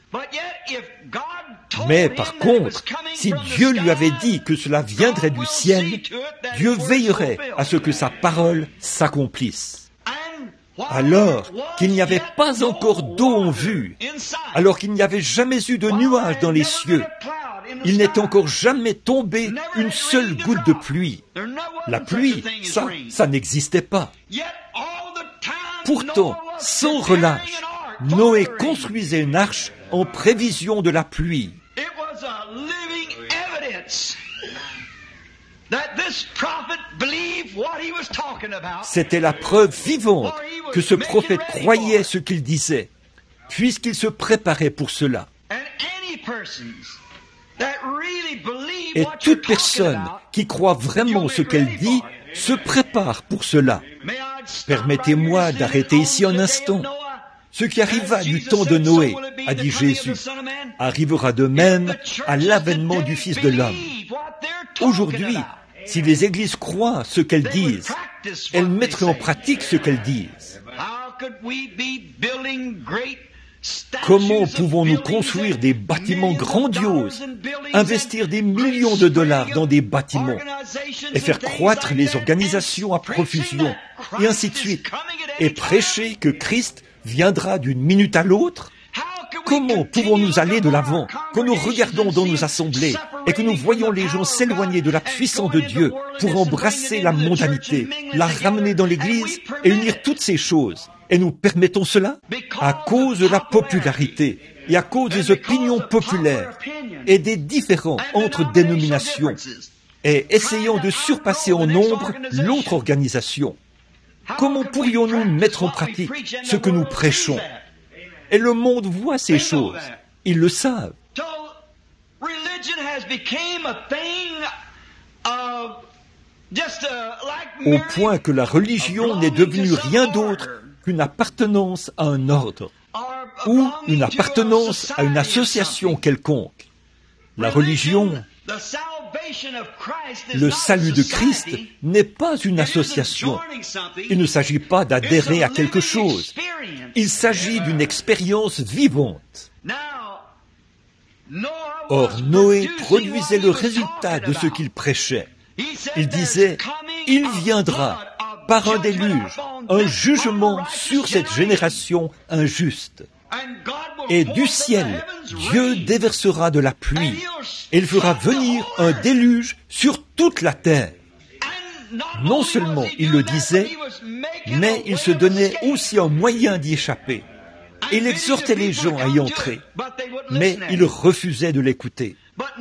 Mais par contre, si Dieu lui avait dit que cela viendrait du ciel, Dieu veillerait à ce que sa parole s'accomplisse. Alors qu'il n'y avait pas encore d'eau en vue, alors qu'il n'y avait jamais eu de nuages dans les cieux, il n'est encore jamais tombé une seule goutte de pluie. La pluie, ça n'existait pas. Pourtant, sans relâche, Noé construisait une arche en prévision de la pluie. C'était la preuve vivante que ce prophète croyait ce qu'il disait, puisqu'il se préparait pour cela. Et toute personne qui croit vraiment ce qu'elle dit se prépare pour cela. Permettez-moi d'arrêter ici un instant. Ce qui arriva du temps de Noé, a dit Jésus, arrivera de même à l'avènement du Fils de l'homme. Aujourd'hui, si les églises croient ce qu'elles disent, elles mettraient en pratique ce qu'elles disent. Comment pouvons-nous construire des bâtiments grandioses, investir des millions de dollars dans des bâtiments et faire croître les organisations à profusion, et ainsi de suite, et prêcher que Christ viendra d'une minute à l'autre? Comment pouvons-nous aller de l'avant quand nous regardons dans nos assemblées et que nous voyons les gens s'éloigner de la puissance de Dieu pour embrasser la mondanité, la ramener dans l'Église et unir toutes ces choses? Et nous permettons cela à cause de la popularité et à cause des opinions populaires et des différends entre dénominations et essayant de surpasser en nombre l'autre organisation. Comment pourrions-nous mettre en pratique ce que nous prêchons? Et le monde voit ces choses. Ils le savent. au point que la religion n'est devenue rien d'autre qu'une appartenance à un ordre ou une appartenance à une association quelconque. La religion, le salut de Christ n'est pas une association. Il ne s'agit pas d'adhérer à quelque chose. Il s'agit d'une expérience vivante. Or, Noé produisait le résultat de ce qu'il prêchait. Il disait, « Il viendra, par un déluge, un jugement sur cette génération injuste. Et du ciel, Dieu déversera de la pluie, et il fera venir un déluge sur toute la terre. » Non seulement il le disait, mais il se donnait aussi un moyen d'y échapper. Et il exhortait les gens à y entrer, mais ils refusaient de l'écouter.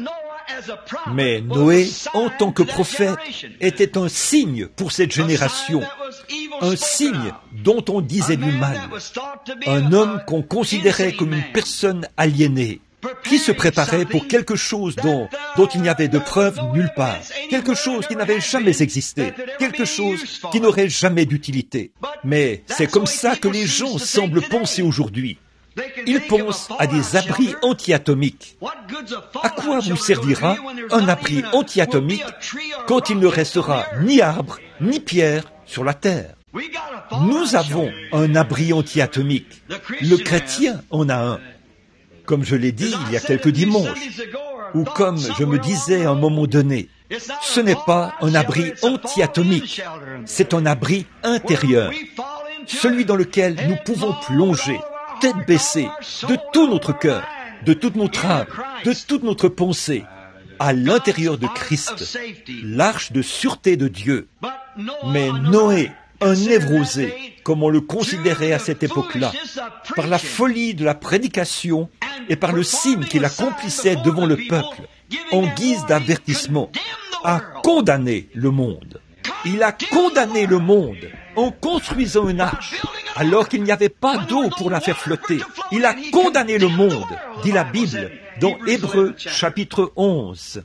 Mais Noé, en tant que prophète, était un signe pour cette génération, un signe dont on disait du mal, un homme qu'on considérait comme une personne aliénée, qui se préparait pour quelque chose dont il n'y avait de preuve nulle part, quelque chose qui n'avait jamais existé, quelque chose qui n'aurait jamais d'utilité. Mais c'est comme ça que les gens semblent penser aujourd'hui. Ils pensent à des abris anti-atomiques. À quoi vous servira un abri anti-atomique quand il ne restera ni arbre, ni pierre sur la terre? Nous avons un abri anti-atomique. Le chrétien en a un. Comme je l'ai dit il y a quelques dimanches, ou comme je me disais à un moment donné, ce n'est pas un abri anti-atomique, c'est un abri intérieur, celui dans lequel nous pouvons plonger, tête baissée, de tout notre cœur, de toute notre âme, de toute notre pensée, à l'intérieur de Christ, l'arche de sûreté de Dieu. Mais Noé, un névrosé, comme on le considérait à cette époque-là, par la folie de la prédication et par le signe qu'il accomplissait devant le peuple, en guise d'avertissement, a condamné le monde. Il a condamné le monde en construisant une arche, alors qu'il n'y avait pas d'eau pour la faire flotter. Il a condamné le monde, dit la Bible, dans Hébreux chapitre 11.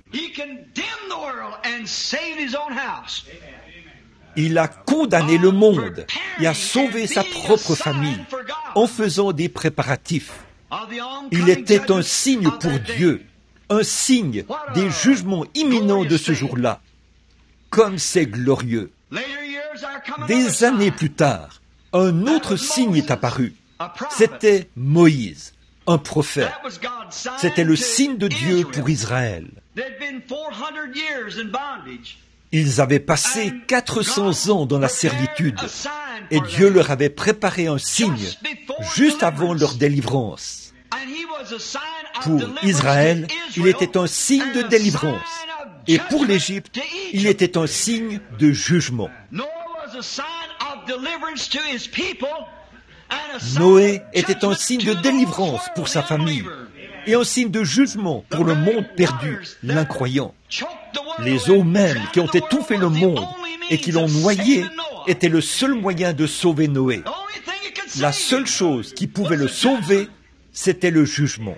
Il a condamné le monde et a sauvé sa propre famille en faisant des préparatifs. Il était un signe pour Dieu, un signe des jugements imminents de ce jour-là. Comme c'est glorieux. Des années plus tard, un autre signe est apparu. C'était Moïse, un prophète. C'était le signe de Dieu pour Israël. Ils avaient passé 400 ans dans la servitude et Dieu leur avait préparé un signe juste avant leur délivrance. Pour Israël, il était un signe de délivrance et pour l'Égypte, il était un signe de jugement. Noé était un signe de délivrance pour sa famille et un signe de jugement pour le monde perdu, l'incroyant. Les eaux mêmes qui ont étouffé le monde et qui l'ont noyé étaient le seul moyen de sauver Noé. La seule chose qui pouvait le sauver, c'était le jugement.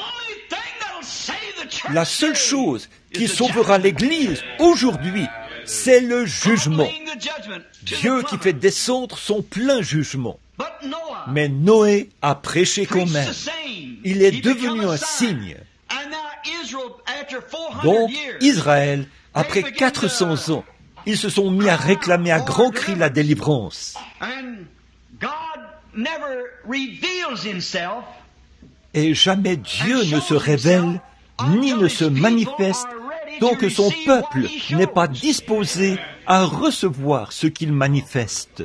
La seule chose qui sauvera l'Église aujourd'hui, c'est le jugement. Dieu qui fait descendre son plein jugement. Mais Noé a prêché quand même. Il est devenu un signe. Donc, Israël, après 400 ans, ils se sont mis à réclamer à grands cris la délivrance. Et jamais Dieu ne se révèle, ni ne se manifeste, tant que son peuple n'est pas disposé à recevoir ce qu'il manifeste.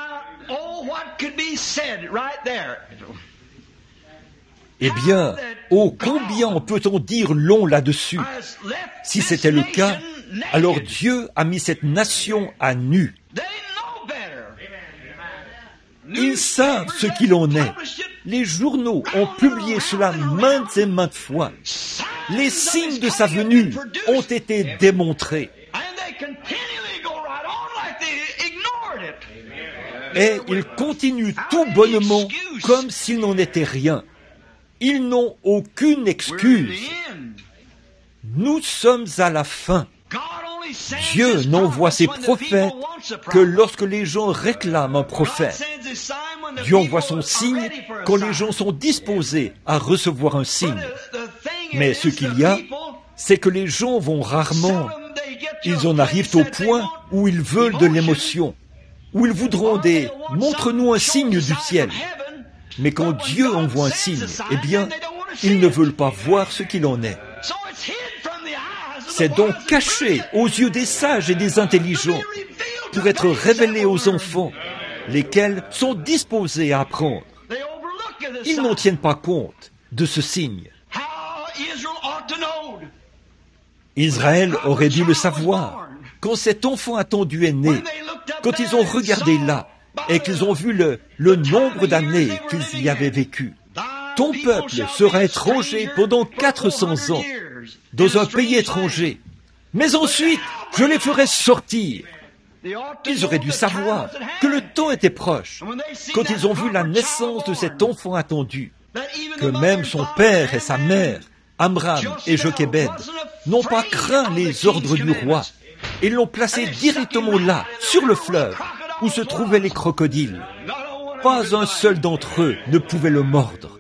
Eh bien, oh, combien peut-on dire long là-dessus? Si c'était le cas, alors Dieu a mis cette nation à nu. Ils savent ce qu'il en est. Les journaux ont publié cela maintes et maintes fois. Les signes de sa venue ont été démontrés. Et ils continuent tout bonnement comme s'il n'en était rien. Ils n'ont aucune excuse. Nous sommes à la fin. Dieu n'envoie ses prophètes que lorsque les gens réclament un prophète. Dieu envoie son signe quand les gens sont disposés à recevoir un signe. Mais ce qu'il y a, c'est que les gens vont rarement. Ils en arrivent au point où ils veulent de l'émotion, où ils voudront des « montre-nous un signe du ciel ». Mais quand Dieu envoie un signe, eh bien, ils ne veulent pas voir ce qu'il en est. C'est donc caché aux yeux des sages et des intelligents pour être révélé aux enfants, lesquels sont disposés à apprendre. Ils n'en tiennent pas compte de ce signe. Israël aurait dû le savoir. Quand cet enfant attendu est né, quand ils ont regardé là et qu'ils ont vu le nombre d'années qu'ils y avaient vécu, ton peuple sera étranger pendant 400 ans dans un pays étranger. Mais ensuite, je les ferai sortir. Ils auraient dû savoir que le temps était proche quand ils ont vu la naissance de cet enfant attendu, que même son père et sa mère, Amram et Jochébed, n'ont pas craint les ordres du roi et l'ont placé directement là, sur le fleuve, où se trouvaient les crocodiles. Pas un seul d'entre eux ne pouvait le mordre.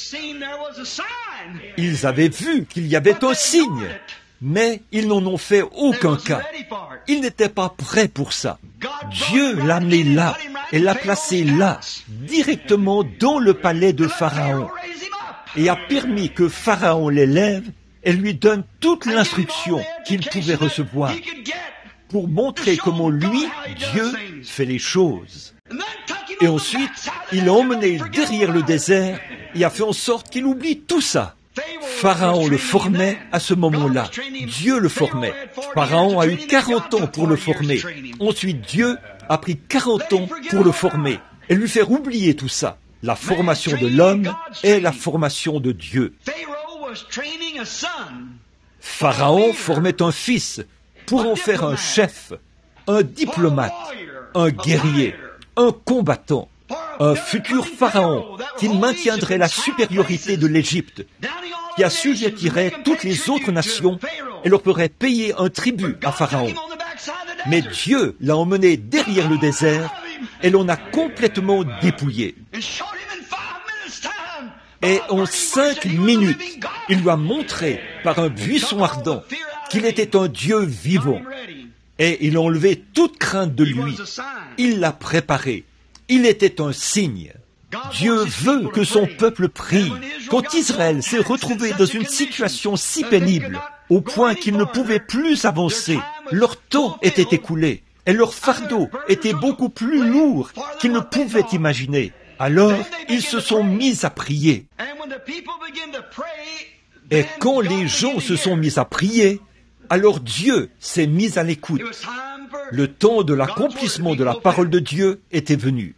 Ils avaient vu qu'il y avait un signe, mais ils n'en ont fait aucun cas. Ils n'étaient pas prêts pour ça. Dieu l'a amené là et l'a placé là, directement dans le palais de Pharaon, et a permis que Pharaon l'élève et lui donne toute l'instruction qu'il pouvait recevoir pour montrer comment lui, Dieu, fait les choses. Et ensuite, il l'a emmené derrière le désert et a fait en sorte qu'il oublie tout ça. Pharaon le formait à ce moment-là. Dieu le formait. Pharaon a eu 40 ans pour le former. Ensuite, Dieu a pris 40 ans pour le former et lui faire oublier tout ça. La formation de l'homme est la formation de Dieu. Pharaon formait un fils pour en faire un chef, un diplomate, un guerrier, un combattant, un futur pharaon qui maintiendrait la supériorité de l'Égypte, qui assujettirait toutes les autres nations et leur ferait payer un tribut à Pharaon. Mais Dieu l'a emmené derrière le désert et l'on a complètement dépouillé. Et en 5 minutes, il lui a montré par un buisson ardent qu'il était un Dieu vivant. Et il a enlevé toute crainte de lui. Il l'a préparé. Il était un signe. Dieu veut que son peuple prie. Quand Israël s'est retrouvé dans une situation si pénible, au point qu'ils ne pouvaient plus avancer, leur temps était écoulé, et leur fardeau était beaucoup plus lourd qu'ils ne pouvaient imaginer. Alors, ils se sont mis à prier. Et quand les gens se sont mis à prier, alors Dieu s'est mis à l'écoute. Le temps de l'accomplissement de la parole de Dieu était venu.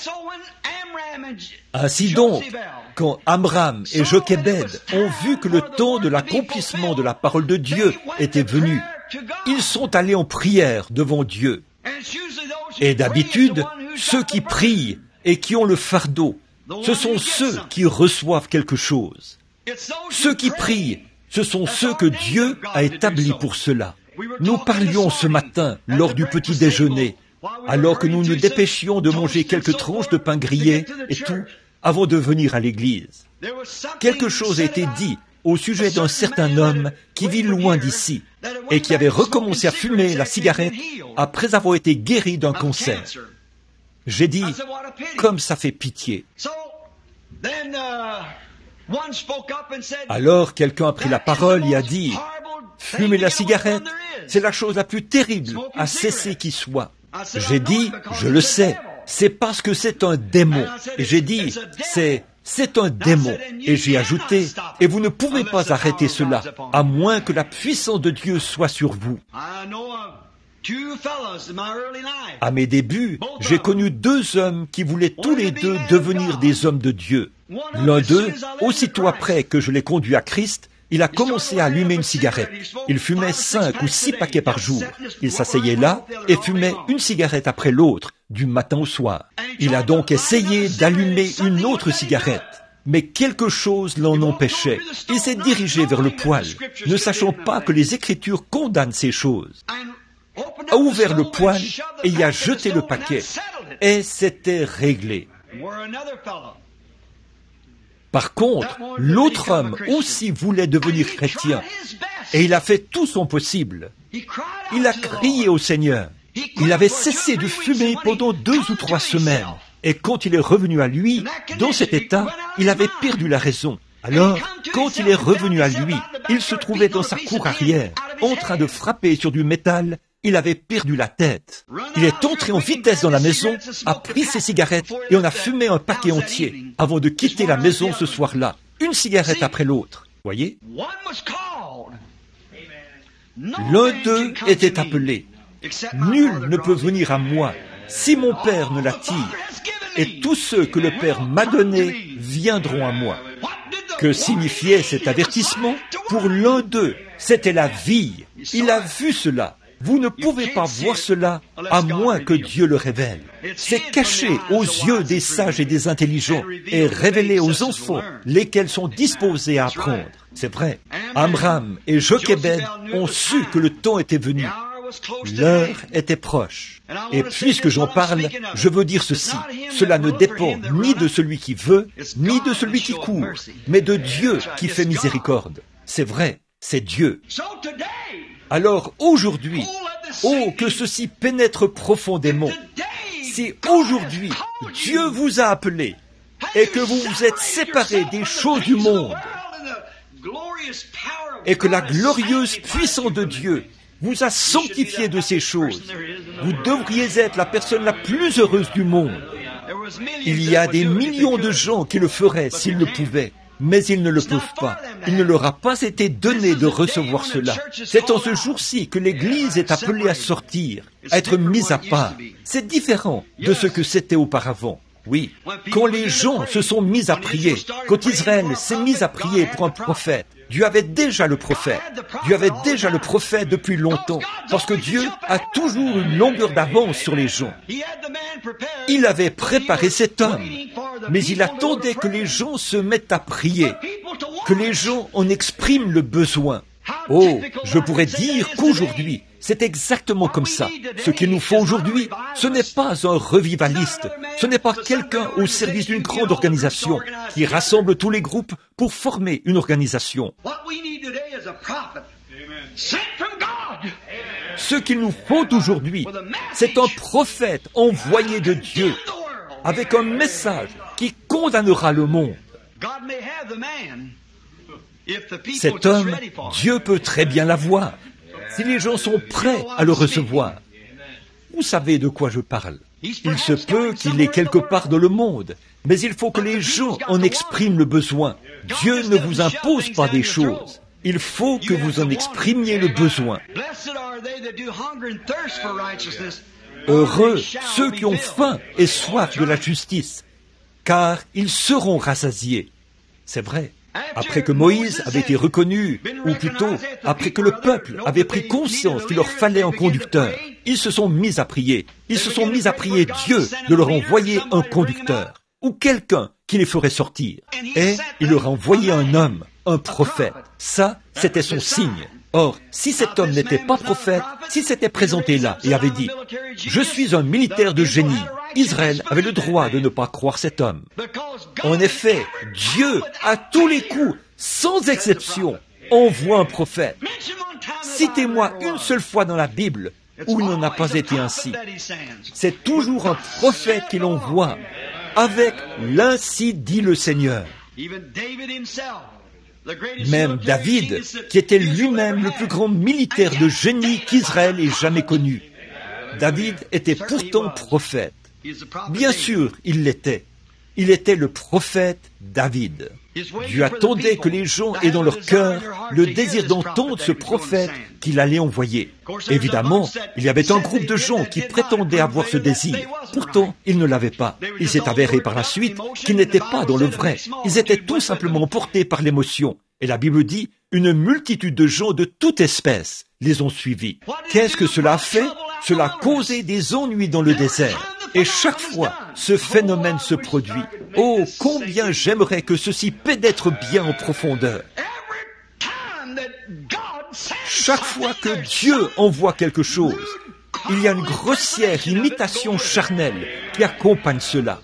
Ainsi donc, quand Amram et Jochébed ont vu que le temps de l'accomplissement de la parole de Dieu était venu, ils sont allés en prière devant Dieu. Et d'habitude, ceux qui prient et qui ont le fardeau, ce sont ceux qui reçoivent quelque chose. Ceux qui prient, ce sont ceux que Dieu a établis pour cela. Nous parlions ce matin, lors du petit déjeuner, alors que nous nous dépêchions de manger quelques tranches de pain grillé et tout, avant de venir à l'église. Quelque chose a été dit au sujet d'un certain homme qui vit loin d'ici et qui avait recommencé à fumer la cigarette après avoir été guéri d'un cancer. J'ai dit, comme ça fait pitié. Alors quelqu'un a pris la parole et a dit, fumer la cigarette, c'est la chose la plus terrible à cesser qui soit. J'ai dit, je le sais, c'est parce que c'est un démon. Et j'ai dit, c'est un démon. Et j'ai ajouté, et vous ne pouvez pas arrêter cela, à moins que la puissance de Dieu soit sur vous. À mes débuts, j'ai connu 2 hommes qui voulaient tous les 2 devenir des hommes de Dieu. L'un d'eux, aussitôt après que je l'ai conduit à Christ, il a commencé à allumer une cigarette. Il fumait 5 ou 6 paquets par jour. Il s'asseyait là et fumait une cigarette après l'autre, du matin au soir. Il a donc essayé d'allumer une autre cigarette. Mais quelque chose l'en empêchait. Il s'est dirigé vers le poêle, ne sachant pas que les Écritures condamnent ces choses. a ouvert le poêle et y a jeté le paquet. Et c'était réglé. Par contre, l'autre homme aussi voulait devenir chrétien. Et il a fait tout son possible. Il a crié au Seigneur. Il avait cessé de fumer pendant 2 ou 3 semaines. Et quand il est revenu à lui, dans cet état, il avait perdu la raison. Alors, quand il est revenu à lui, il se trouvait dans sa cour arrière, en train de frapper sur du métal. Il avait perdu la tête. Il est entré en vitesse dans la maison, a pris ses cigarettes et en a fumé un paquet entier avant de quitter la maison ce soir-là, une cigarette après l'autre. Voyez? L'un d'eux était appelé. Nul ne peut venir à moi si mon Père ne l'attire. Et tous ceux que le Père m'a donnés viendront à moi. Que signifiait cet avertissement? Pour l'un d'eux, c'était la vie. Il a vu cela. Vous ne pouvez pas voir cela à moins que Dieu le révèle. C'est caché aux yeux des sages et des intelligents et révélé aux enfants, lesquels sont disposés à apprendre. C'est vrai. Amram et Jochébed ont su que le temps était venu. L'heure était proche. Et puisque j'en parle, je veux dire ceci. Cela ne dépend ni de celui qui veut, ni de celui qui court, mais de Dieu qui fait miséricorde. C'est vrai, c'est Dieu. Alors aujourd'hui, oh, que ceci pénètre profondément. Si aujourd'hui, Dieu vous a appelé et que vous vous êtes séparés des choses du monde et que la glorieuse puissance de Dieu vous a sanctifié de ces choses, vous devriez être la personne la plus heureuse du monde. Il y a des millions de gens qui le feraient s'ils le pouvaient. Mais ils ne le peuvent pas. Il ne leur a pas été donné de recevoir cela. C'est en ce jour-ci que l'Église est appelée à sortir, à être mise à part. C'est différent de ce que c'était auparavant. Oui, quand les gens se sont mis à prier, quand Israël s'est mis à prier pour un prophète, Dieu avait déjà le prophète. Dieu avait déjà le prophète depuis longtemps, parce que Dieu a toujours une longueur d'avance sur les gens. Il avait préparé cet homme, mais il attendait que les gens se mettent à prier, que les gens en expriment le besoin. Oh, je pourrais dire qu'aujourd'hui, c'est exactement comme ça. Ce qu'il nous faut aujourd'hui, ce n'est pas un revivaliste, ce n'est pas quelqu'un au service d'une grande organisation qui rassemble tous les groupes pour former une organisation. Ce qu'il nous faut aujourd'hui, c'est un prophète envoyé de Dieu, avec un message qui condamnera le monde. Cet homme, Dieu peut très bien l'avoir, si les gens sont prêts à le recevoir. Vous savez de quoi je parle. Il se peut qu'il est quelque part dans le monde, mais il faut que les gens en expriment le besoin. Dieu ne vous impose pas des choses. Il faut que vous en exprimiez le besoin. Heureux ceux qui ont faim et soif de la justice, car ils seront rassasiés. C'est vrai. Après que Moïse avait été reconnu, ou plutôt, après que le peuple avait pris conscience qu'il leur fallait un conducteur, ils se sont mis à prier. Ils se sont mis à prier Dieu de leur envoyer un conducteur, ou quelqu'un qui les ferait sortir. Et il leur a envoyé un homme, un prophète. Ça, c'était son signe. Or, si cet homme n'était pas prophète, s'il s'était présenté là et avait dit « Je suis un militaire de génie », Israël avait le droit de ne pas croire cet homme. En effet, Dieu, à tous les coups, sans exception, envoie un prophète. Citez-moi une seule fois dans la Bible où il n'en a pas été ainsi. C'est toujours un prophète qu'il envoie, avec « l'Ainsi dit le Seigneur ». Même David, qui était lui-même le plus grand militaire de génie qu'Israël ait jamais connu. David était pourtant prophète. Bien sûr, il l'était. Il était le prophète David. Dieu attendait que les gens aient dans leur cœur le désir d'entendre ce prophète qu'il allait envoyer. Évidemment, il y avait un groupe de gens qui prétendaient avoir ce désir. Pourtant, ils ne l'avaient pas. Il s'est avéré par la suite qu'ils n'étaient pas dans le vrai. Ils étaient tout simplement portés par l'émotion. Et la Bible dit, une multitude de gens de toute espèce les ont suivis. Qu'est-ce que cela a fait? Cela a causé des ennuis dans le désert. Et chaque fois, ce phénomène se produit. Oh, combien j'aimerais que ceci pénètre bien en profondeur. Chaque fois que Dieu envoie quelque chose, Il y a une grossière imitation charnelle qui accompagne cela.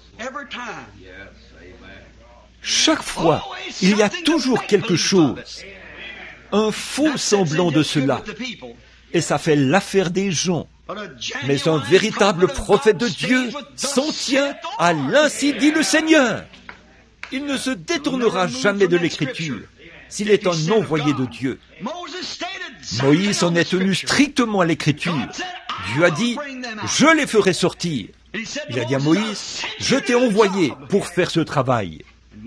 Chaque fois, il y a toujours quelque chose, un faux semblant de cela, et ça fait l'affaire des gens. Mais un véritable prophète de Dieu s'en tient à l'ainsi dit le Seigneur. Il ne se détournera jamais de l'Écriture s'il est un envoyé de Dieu. Moïse en est tenu strictement à l'Écriture. Dieu a dit, je les ferai sortir. Il a dit à Moïse, je t'ai envoyé pour faire ce travail.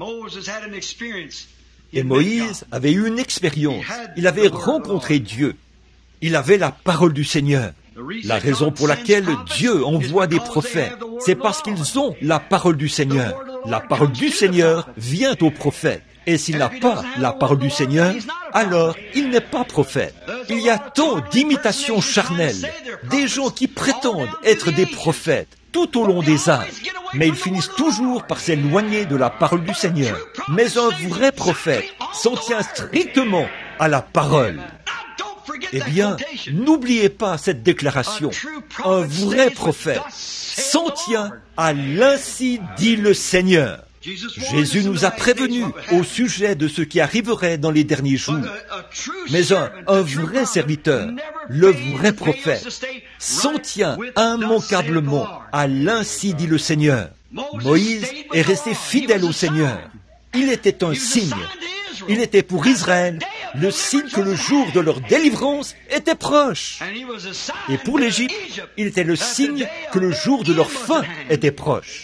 Et Moïse avait eu une expérience. Il avait rencontré Dieu. Il avait la parole du Seigneur. La raison pour laquelle Dieu envoie des prophètes, c'est parce qu'ils ont la parole du Seigneur. La parole du Seigneur vient aux prophètes. Et s'il n'a pas la parole du Seigneur, alors il n'est pas prophète. Il y a tant d'imitations charnelles, des gens qui prétendent être des prophètes tout au long des âges, mais ils finissent toujours par s'éloigner de la parole du Seigneur. Mais un vrai prophète s'en tient strictement à la parole. Eh bien, n'oubliez pas cette déclaration. Un vrai prophète s'en tient à l'ainsi dit le Seigneur. Jésus nous a prévenus au sujet de ce qui arriverait dans les derniers jours. Mais un vrai serviteur, le vrai prophète, s'en tient immanquablement à l'ainsi dit le Seigneur. Moïse est resté fidèle au Seigneur. Il était un signe. Il était pour Israël le signe que le jour de leur délivrance était proche. Et pour l'Égypte, il était le signe que le jour de leur fin était proche.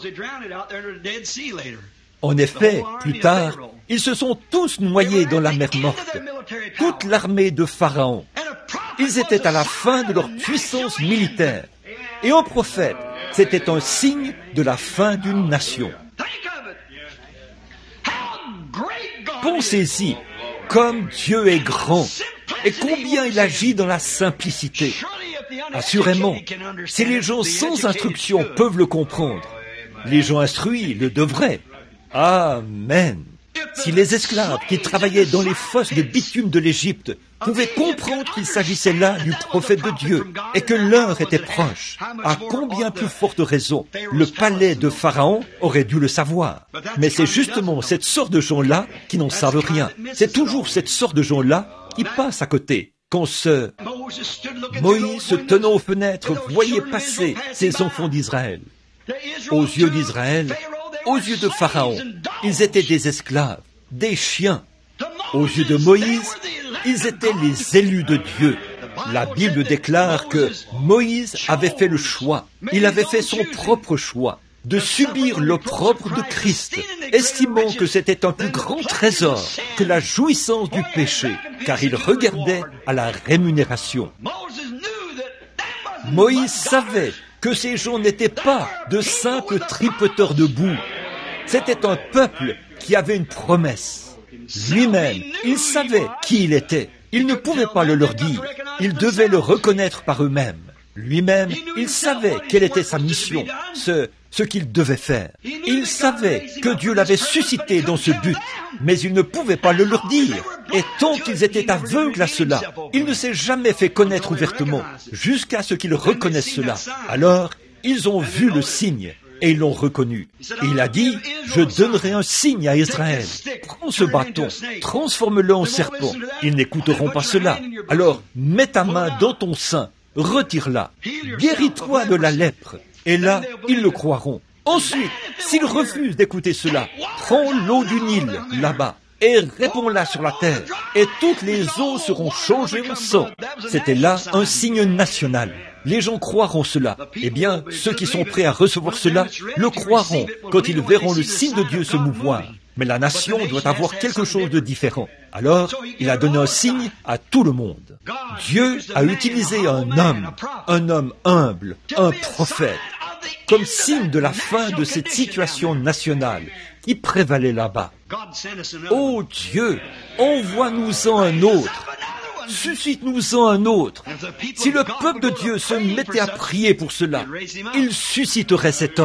En effet, plus tard, ils se sont tous noyés dans la mer morte, toute l'armée de Pharaon. Ils étaient à la fin de leur puissance militaire. Et un prophète, c'était un signe de la fin d'une nation. Pensez-y, comme Dieu est grand, et combien il agit dans la simplicité. Assurément, si les gens sans instruction peuvent le comprendre, les gens instruits le devraient. Amen. Si les esclaves qui travaillaient dans les fosses de bitume de l'Égypte pouvaient comprendre qu'il s'agissait là du prophète de Dieu et que l'heure était proche, à combien plus forte raison le palais de Pharaon aurait dû le savoir. Mais c'est justement cette sorte de gens-là qui n'en savent rien. C'est toujours cette sorte de gens-là qui passent à côté. Quand Moïse, se tenant aux fenêtres, voyait passer ces enfants d'Israël. Aux yeux d'Israël, aux yeux de Pharaon, ils étaient des esclaves, des chiens. Aux yeux de Moïse, ils étaient les élus de Dieu. La Bible déclare que Moïse avait fait le choix, il avait fait son propre choix, de subir l'opprobre de Christ, estimant que c'était un plus grand trésor que la jouissance du péché, car il regardait à la rémunération. Moïse savait que ces gens n'étaient pas de simples tripoteurs de boue. C'était un peuple qui avait une promesse. Lui-même, il savait qui il était. Il ne pouvait pas le leur dire. Ils devaient le reconnaître par eux-mêmes. Lui-même, il savait quelle était sa mission, ce qu'il devait faire. Il savait que Dieu l'avait suscité dans ce but, mais il ne pouvait pas le leur dire. Et tant qu'ils étaient aveugles à cela, il ne s'est jamais fait connaître ouvertement, jusqu'à ce qu'ils reconnaissent cela. Alors, ils ont vu le signe, et ils l'ont reconnu. Et il a dit, je donnerai un signe à Israël. Prends ce bâton, transforme-le en serpent. Ils n'écouteront pas cela. Alors, mets ta main dans ton sein, retire-la, guéris-toi de la lèpre. Et là, ils le croiront. Ensuite, s'ils refusent d'écouter cela, prends l'eau du Nil, là-bas, et répands-la sur la terre, et toutes les eaux seront changées en sang. C'était là un signe national. Les gens croiront cela. Eh bien, ceux qui sont prêts à recevoir cela le croiront quand ils verront le signe de Dieu se mouvoir. Mais la nation doit avoir quelque chose de différent. Alors, il a donné un signe à tout le monde. Dieu a utilisé un homme humble, un prophète, comme signe de la fin de cette situation nationale qui prévalait là-bas. Oh Dieu, envoie-nous-en un autre. Suscite-nous-en un autre. Si le peuple de Dieu se mettait à prier pour cela, il susciterait cet homme.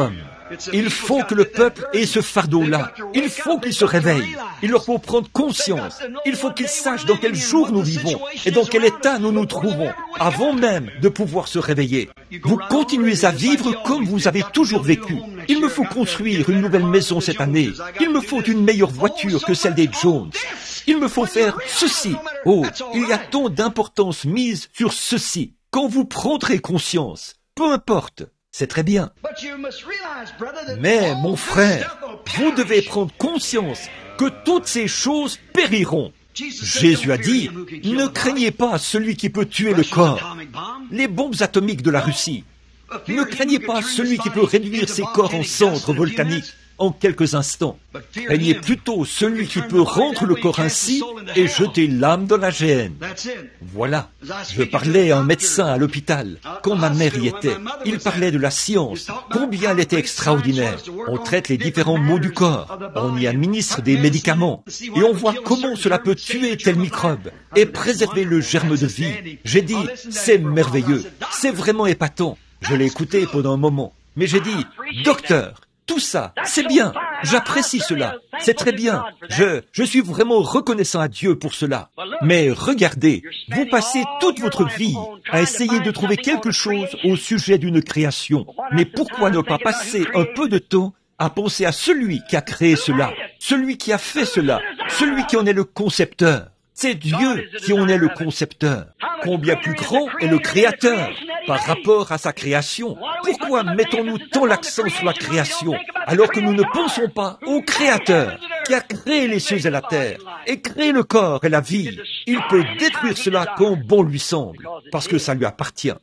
Il faut que le peuple ait ce fardeau-là. Il faut qu'il se réveille. Il leur faut prendre conscience. Il faut qu'ils sachent dans quel jour nous vivons et dans quel état nous nous trouvons, avant même de pouvoir se réveiller. Vous continuez à vivre comme vous avez toujours vécu. Il me faut construire une nouvelle maison cette année. Il me faut une meilleure voiture que celle des Jones. Il me faut faire ceci. Oh, il y a tant d'importance mise sur ceci. Quand vous prendrez conscience, peu importe, c'est très bien. Mais, mon frère, vous devez prendre conscience que toutes ces choses périront. Jésus a dit, ne craignez pas celui qui peut tuer le corps, les bombes atomiques de la Russie. Ne craignez pas celui qui peut réduire ces corps en cendres volcaniques en quelques instants. Craignez plutôt celui qui peut rendre le corps ainsi et jeter l'âme dans la géhenne. Voilà. Je parlais à un médecin à l'hôpital, quand ma mère y était. Il parlait de la science, combien elle était extraordinaire. On traite les différents maux du corps, on y administre des médicaments, et on voit comment cela peut tuer tel microbe et préserver le germe de vie. J'ai dit, c'est merveilleux, c'est vraiment épatant. Je l'ai écouté pendant un moment, mais j'ai dit, docteur, tout ça, c'est bien, j'apprécie cela, c'est très bien, je suis vraiment reconnaissant à Dieu pour cela. Mais regardez, vous passez toute votre vie à essayer de trouver quelque chose au sujet d'une création. Mais pourquoi ne pas passer un peu de temps à penser à celui qui a créé cela, celui qui a fait cela, celui qui en est le concepteur? C'est Dieu qui en est le concepteur. Combien plus grand est le Créateur par rapport à sa création? Pourquoi mettons-nous tant l'accent sur la création alors que nous ne pensons pas au Créateur qui a créé les cieux et la terre et créé le corps et la vie? Il peut détruire cela quand bon lui semble parce que ça lui appartient.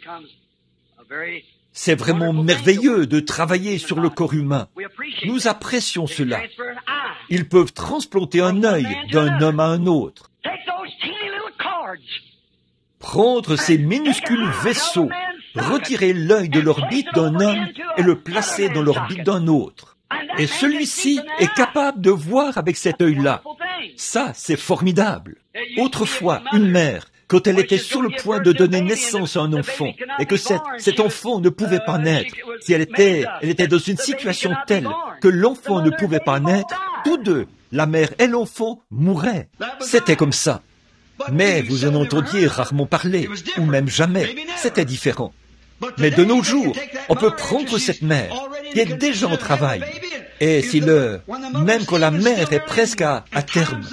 C'est vraiment merveilleux de travailler sur le corps humain. Nous apprécions cela. Ils peuvent transplanter un œil d'un homme à un autre. Prendre ces minuscules vaisseaux, retirer l'œil de l'orbite d'un homme et le placer dans l'orbite d'un autre. Et celui-ci est capable de voir avec cet œil-là. Ça, c'est formidable. Autrefois, une mère, quand elle était sur le point de donner naissance à un enfant, et que cet enfant ne pouvait pas naître, si elle était dans une situation telle que l'enfant ne pouvait pas naître, tous deux, la mère et l'enfant, mouraient. C'était comme ça. Mais vous en entendiez rarement parler, ou même jamais. C'était différent. Mais de nos jours, on peut prendre cette mère, qui est déjà en travail, et même quand la mère est presque à terme,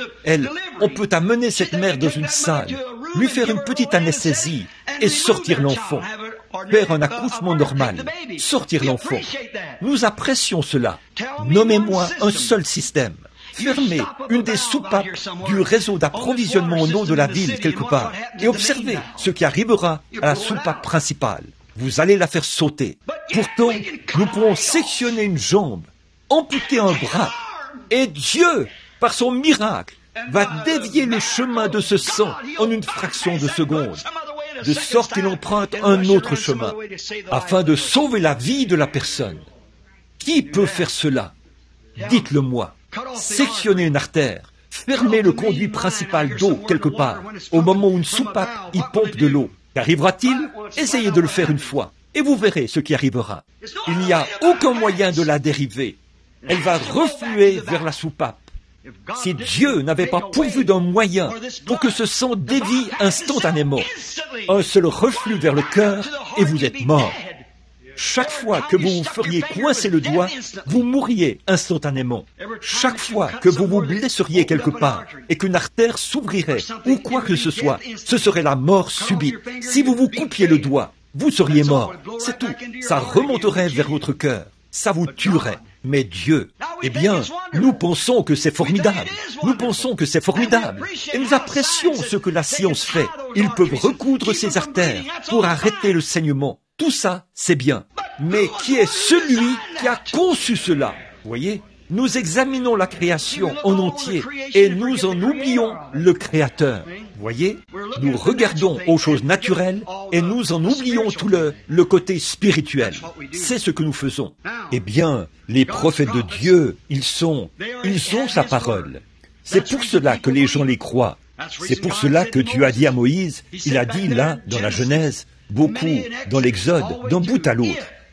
on peut amener cette mère dans une salle, lui faire une petite anesthésie, et sortir l'enfant. Faire un accouchement normal, sortir l'enfant. Nous apprécions cela. Nommez-moi un seul système. Fermez une des soupapes du réseau d'approvisionnement en eau de la ville quelque part et observez ce qui arrivera à la soupape principale. Vous allez la faire sauter. Pourtant, nous pouvons sectionner une jambe, amputer un bras, et Dieu, par son miracle, va dévier le chemin de ce sang en une fraction de seconde, de sorte qu'il emprunte un autre chemin, afin de sauver la vie de la personne. Qui peut faire cela? Dites-le-moi. Sectionnez une artère, fermez le conduit principal d'eau quelque part, au moment où une soupape y pompe de l'eau. Qu'arrivera-t-il? Essayez de le faire une fois, et vous verrez ce qui arrivera. Il n'y a aucun moyen de la dériver. Elle va refluer vers la soupape. Si Dieu n'avait pas pourvu d'un moyen pour que ce sang dévie instantanément, un seul reflux vers le cœur, et vous êtes mort. Chaque fois que vous vous feriez coincer le doigt, vous mourriez instantanément. Chaque fois que vous vous blesseriez quelque part et qu'une artère s'ouvrirait ou quoi que ce soit, ce serait la mort subite. Si vous vous coupiez le doigt, vous seriez mort. C'est tout. Ça remonterait vers votre cœur. Ça vous tuerait. Mais Dieu, eh bien, nous pensons que c'est formidable. Nous pensons que c'est formidable. Et nous apprécions ce que la science fait. Ils peuvent recoudre ces artères pour arrêter le saignement. Tout ça, c'est bien. Mais qui est celui qui a conçu cela? Vous voyez? Nous examinons la création en entier et nous en oublions le Créateur. Vous voyez? Nous regardons aux choses naturelles et nous en oublions tout le côté spirituel. C'est ce que nous faisons. Eh bien, les prophètes de Dieu, ils ont sa parole. C'est pour cela que les gens les croient. C'est pour cela que Dieu a dit à Moïse, il a dit là, dans la Genèse, beaucoup dans l'Exode, d'un bout à l'autre.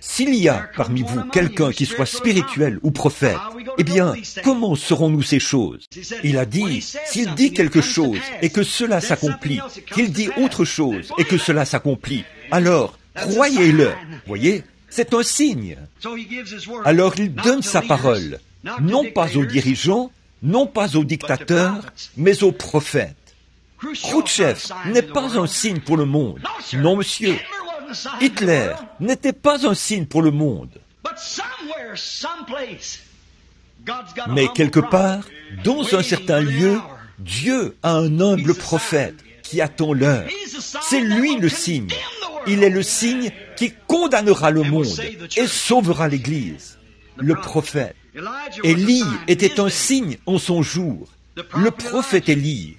s'il y a parmi vous quelqu'un qui soit spirituel ou prophète, eh bien, comment saurons-nous ces choses? Il a dit, s'il dit quelque chose et que cela s'accomplit, qu'il dit autre chose et que cela s'accomplit, alors, croyez-le. Voyez, c'est un signe. Alors il donne sa parole, non pas aux dirigeants, non pas aux dictateurs, mais aux prophètes. Khrouchtchev n'est pas un signe pour le monde. Non, monsieur. Hitler n'était pas un signe pour le monde. Mais quelque part, dans un certain lieu, Dieu a un humble prophète qui attend l'heure. C'est lui le signe. Il est le signe qui condamnera le monde et sauvera l'Église. Le prophète. Élie était un signe en son jour. Le prophète Élie,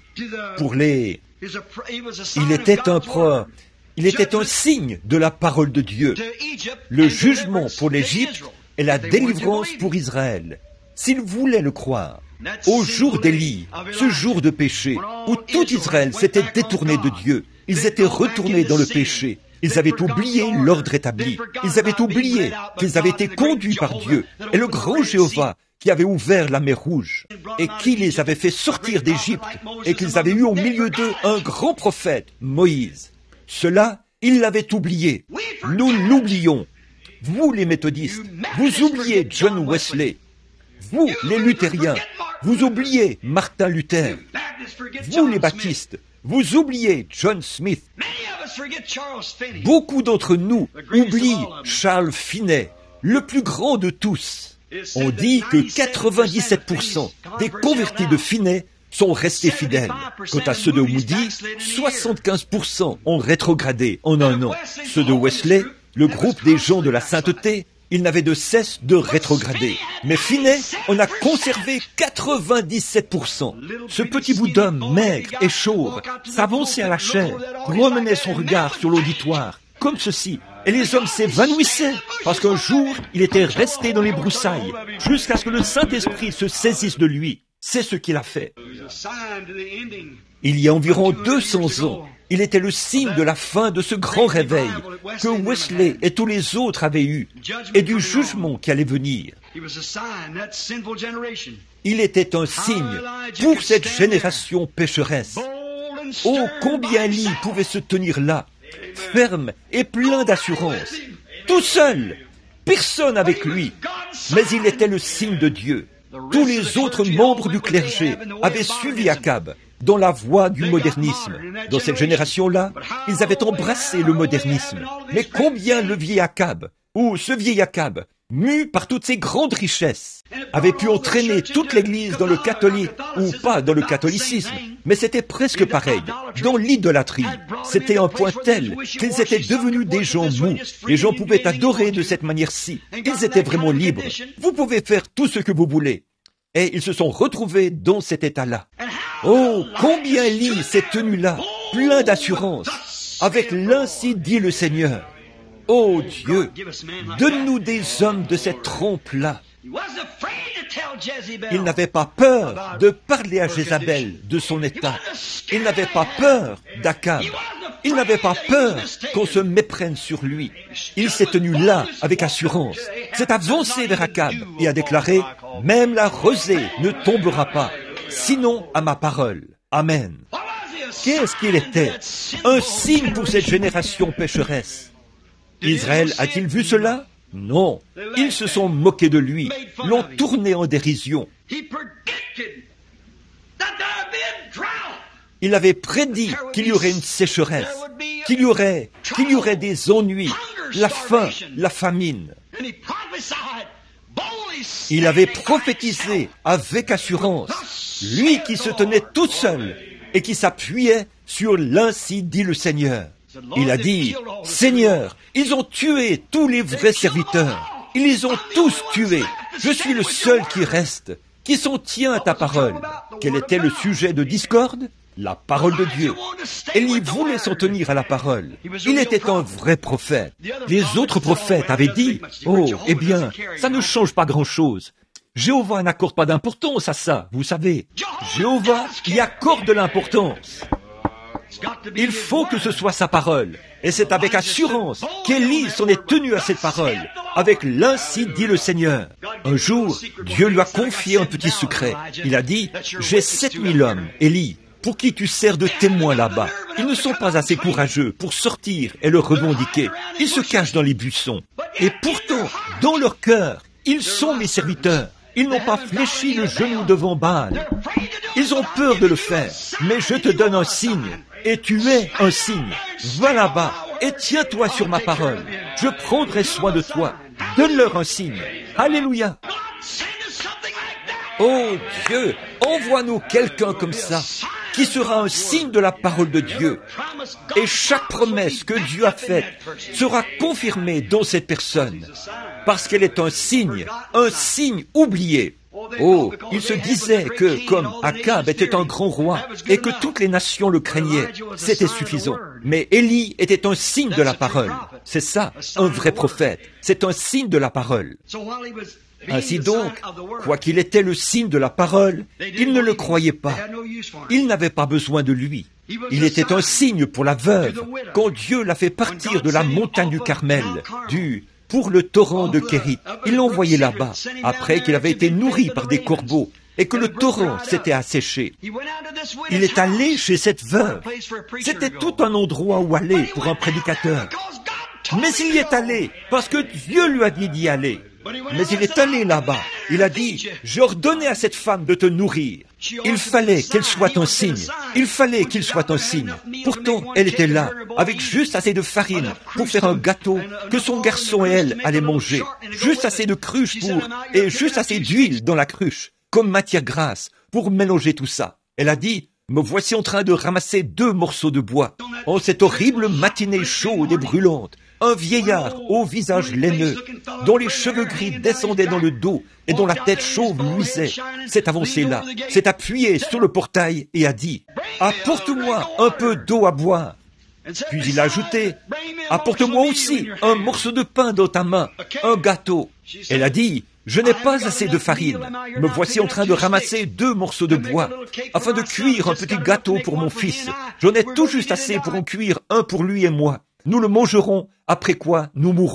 il était un signe de la parole de Dieu. Le jugement pour l'Égypte et la délivrance pour Israël. S'il voulait le croire, au jour d'Élie, ce jour de péché, où tout Israël s'était détourné de Dieu, ils étaient retournés dans le péché. Ils avaient oublié l'ordre établi. Ils avaient oublié qu'ils avaient été conduits par Dieu et le grand Jéhovah qui avait ouvert la mer Rouge et qui les avait fait sortir d'Égypte et qu'ils avaient eu au milieu d'eux un grand prophète, Moïse. Cela, ils l'avaient oublié. Nous l'oublions. Vous, les méthodistes, vous oubliez John Wesley. Vous, les luthériens, vous oubliez Martin Luther. Vous, les baptistes, vous oubliez John Smith. Beaucoup d'entre nous oublient Charles Finney, le plus grand de tous. On dit que 97% des convertis de Finney sont restés fidèles. Quant à ceux de Moody, 75% ont rétrogradé en un an. Ceux de Wesley, le groupe des gens de la sainteté, ils n'avaient de cesse de rétrograder. Mais Finney en a conservé 97%. Ce petit bout d'homme maigre et chauve s'avançait à la chair, promenait son regard sur l'auditoire, comme ceci, et les hommes s'évanouissaient, parce qu'un jour, il était resté dans les broussailles, jusqu'à ce que le Saint-Esprit se saisisse de lui. C'est ce qu'il a fait. Il y a environ 200 ans, il était le signe de la fin de ce grand réveil que Wesley et tous les autres avaient eu, et du jugement qui allait venir. Il était un signe pour cette génération pécheresse. Oh, combien Élie pouvait se tenir là, ferme et plein d'assurance, tout seul, personne avec lui, mais il était le signe de Dieu. Tous les autres membres du clergé avaient suivi Akab dans la voie du modernisme. Dans cette génération-là, ils avaient embrassé le modernisme. Mais combien le vieil Akab, ou ce vieil Akab, mu par toutes ces grandes richesses, avait pu entraîner toute l'Église dans le catholique, ou pas dans le catholicisme, mais c'était presque pareil, dans l'idolâtrie. C'était un point tel qu'ils étaient devenus des gens mous. Les gens pouvaient adorer de cette manière-ci. Ils étaient vraiment libres. Vous pouvez faire tout ce que vous voulez. Et ils se sont retrouvés dans cet état-là. Oh, combien Élie s'est tenu là, plein d'assurance, avec l'ainsi dit le Seigneur. Oh Dieu, donne-nous des hommes de cette trempe-là. Il n'avait pas peur de parler à Jézabel de son état. Il n'avait pas peur d'Akab. Il n'avait pas peur qu'on se méprenne sur lui. Il s'est tenu là avec assurance, s'est avancé vers Akab et a déclaré « Même la rosée ne tombera pas, sinon à ma parole. Amen. » Qu'est-ce qu'il était? Un signe pour cette génération pécheresse. Israël a-t-il vu cela? Non. Ils se sont moqués de lui, l'ont tourné en dérision. Il avait prédit qu'il y aurait une sécheresse, qu'il y aurait des ennuis, la faim, la famine. Il avait prophétisé avec assurance, lui qui se tenait tout seul et qui s'appuyait sur l'ainsi dit le Seigneur. Il a dit, « Seigneur, ils ont tué tous les vrais serviteurs. Ils les ont tous tués. Je suis le seul qui reste, qui s'en tient à ta parole. » Quel était le sujet de discorde? La parole de Dieu. Élie voulait s'en tenir à la parole. Il était un vrai prophète. Les autres prophètes avaient dit, « Oh, eh bien, ça ne change pas grand-chose. Jéhovah n'accorde pas d'importance à ça, vous savez. Jéhovah y accorde de l'importance. Il faut que ce soit sa parole. Et c'est avec assurance qu'Élie s'en est tenu à cette parole, avec l'ainsi dit le Seigneur. Un jour, Dieu lui a confié un petit secret. Il a dit, j'ai 7000 hommes, Élie, pour qui tu sers de témoin là-bas. Ils ne sont pas assez courageux pour sortir et le revendiquer. Ils se cachent dans les buissons. Et pourtant, dans leur cœur, ils sont mes serviteurs. Ils n'ont pas fléchi le genou devant Baal. Ils ont peur de le faire. Mais je te donne un signe. Et tu es un signe. Va là-bas et tiens-toi sur ma parole. Je prendrai soin de toi. Donne-leur un signe. Alléluia. Oh Dieu, envoie-nous quelqu'un comme ça, qui sera un signe de la parole de Dieu. Et chaque promesse que Dieu a faite sera confirmée dans cette personne, parce qu'elle est un signe oublié. Oh, il se disait que, comme Akab était un grand roi et que toutes les nations le craignaient, c'était suffisant. Mais Élie était un signe de la parole. C'est ça, un vrai prophète. C'est un signe de la parole. Ainsi donc, quoiqu'il était le signe de la parole, ils ne le croyaient pas. Ils n'avaient pas besoin de lui. Il était un signe pour la veuve, quand Dieu l'a fait partir de la montagne du Carmel, pour le torrent de Kérit. Il l'a envoyé là-bas, après qu'il avait été nourri par des corbeaux, et que le torrent s'était asséché. Il est allé chez cette veuve. C'était tout un endroit où aller pour un prédicateur. Mais il y est allé, parce que Dieu lui a dit d'y aller. Mais il est allé là-bas. Il a dit, j'ai ordonné à cette femme de te nourrir. Il fallait qu'elle soit un signe. Il fallait qu'il soit un signe. Pourtant, elle était là, avec juste assez de farine pour faire un gâteau que son garçon et elle allaient manger. Juste assez de cruche et juste assez d'huile dans la cruche, comme matière grasse, pour mélanger tout ça. Elle a dit, me voici en train de ramasser 2 morceaux de bois. En cette horrible matinée chaude et brûlante, un vieillard au visage laineux, dont les cheveux gris descendaient dans le dos et dont la tête chauve luisait, s'est avancé là, s'est appuyé sur le portail et a dit, « Apporte-moi un peu d'eau à boire. » Puis il a ajouté, « Apporte-moi aussi un morceau de pain dans ta main, un gâteau. » Elle a dit, « Je n'ai pas assez de farine. Me voici en train de ramasser 2 morceaux de bois, afin de cuire un petit gâteau pour mon fils. J'en ai tout juste assez pour en cuire un pour lui et moi. Nous le mangerons, après quoi nous mourrons. »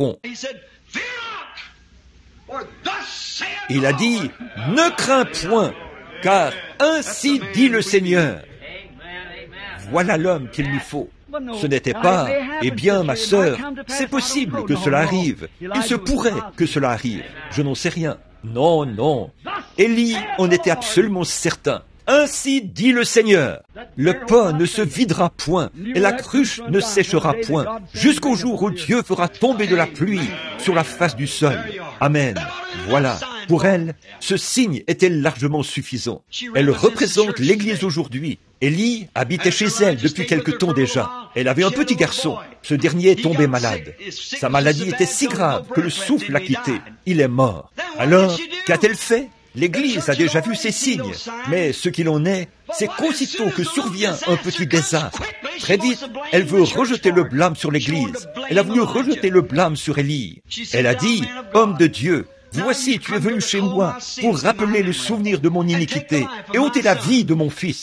Il a dit, « Ne crains point, car ainsi dit le Seigneur. » Voilà l'homme qu'il nous faut. Ce n'était pas, eh bien, ma sœur, c'est possible que cela arrive. Il se pourrait que cela arrive. Je n'en sais rien. Non, non. Élie en était absolument certain. Ainsi dit le Seigneur, le pain ne se videra point et la cruche ne séchera point jusqu'au jour où Dieu fera tomber de la pluie sur la face du sol. Amen. Voilà. Pour elle, ce signe était largement suffisant. Elle représente l'Église aujourd'hui. Élie habitait chez elle depuis quelque temps déjà. Elle avait un petit garçon. Ce dernier est tombé malade. Sa maladie était si grave que le souffle l'a quitté. Il est mort. Alors, qu'a-t-elle fait? L'Église a déjà vu ces signes, mais ce qu'il en est, c'est qu'aussitôt que survient un petit désastre, très vite, elle veut rejeter le blâme sur l'Église. Elle a voulu rejeter le blâme sur Élie. Elle a dit, « Homme de Dieu, voici tu es venu chez moi pour rappeler le souvenir de mon iniquité et ôter la vie de mon fils. »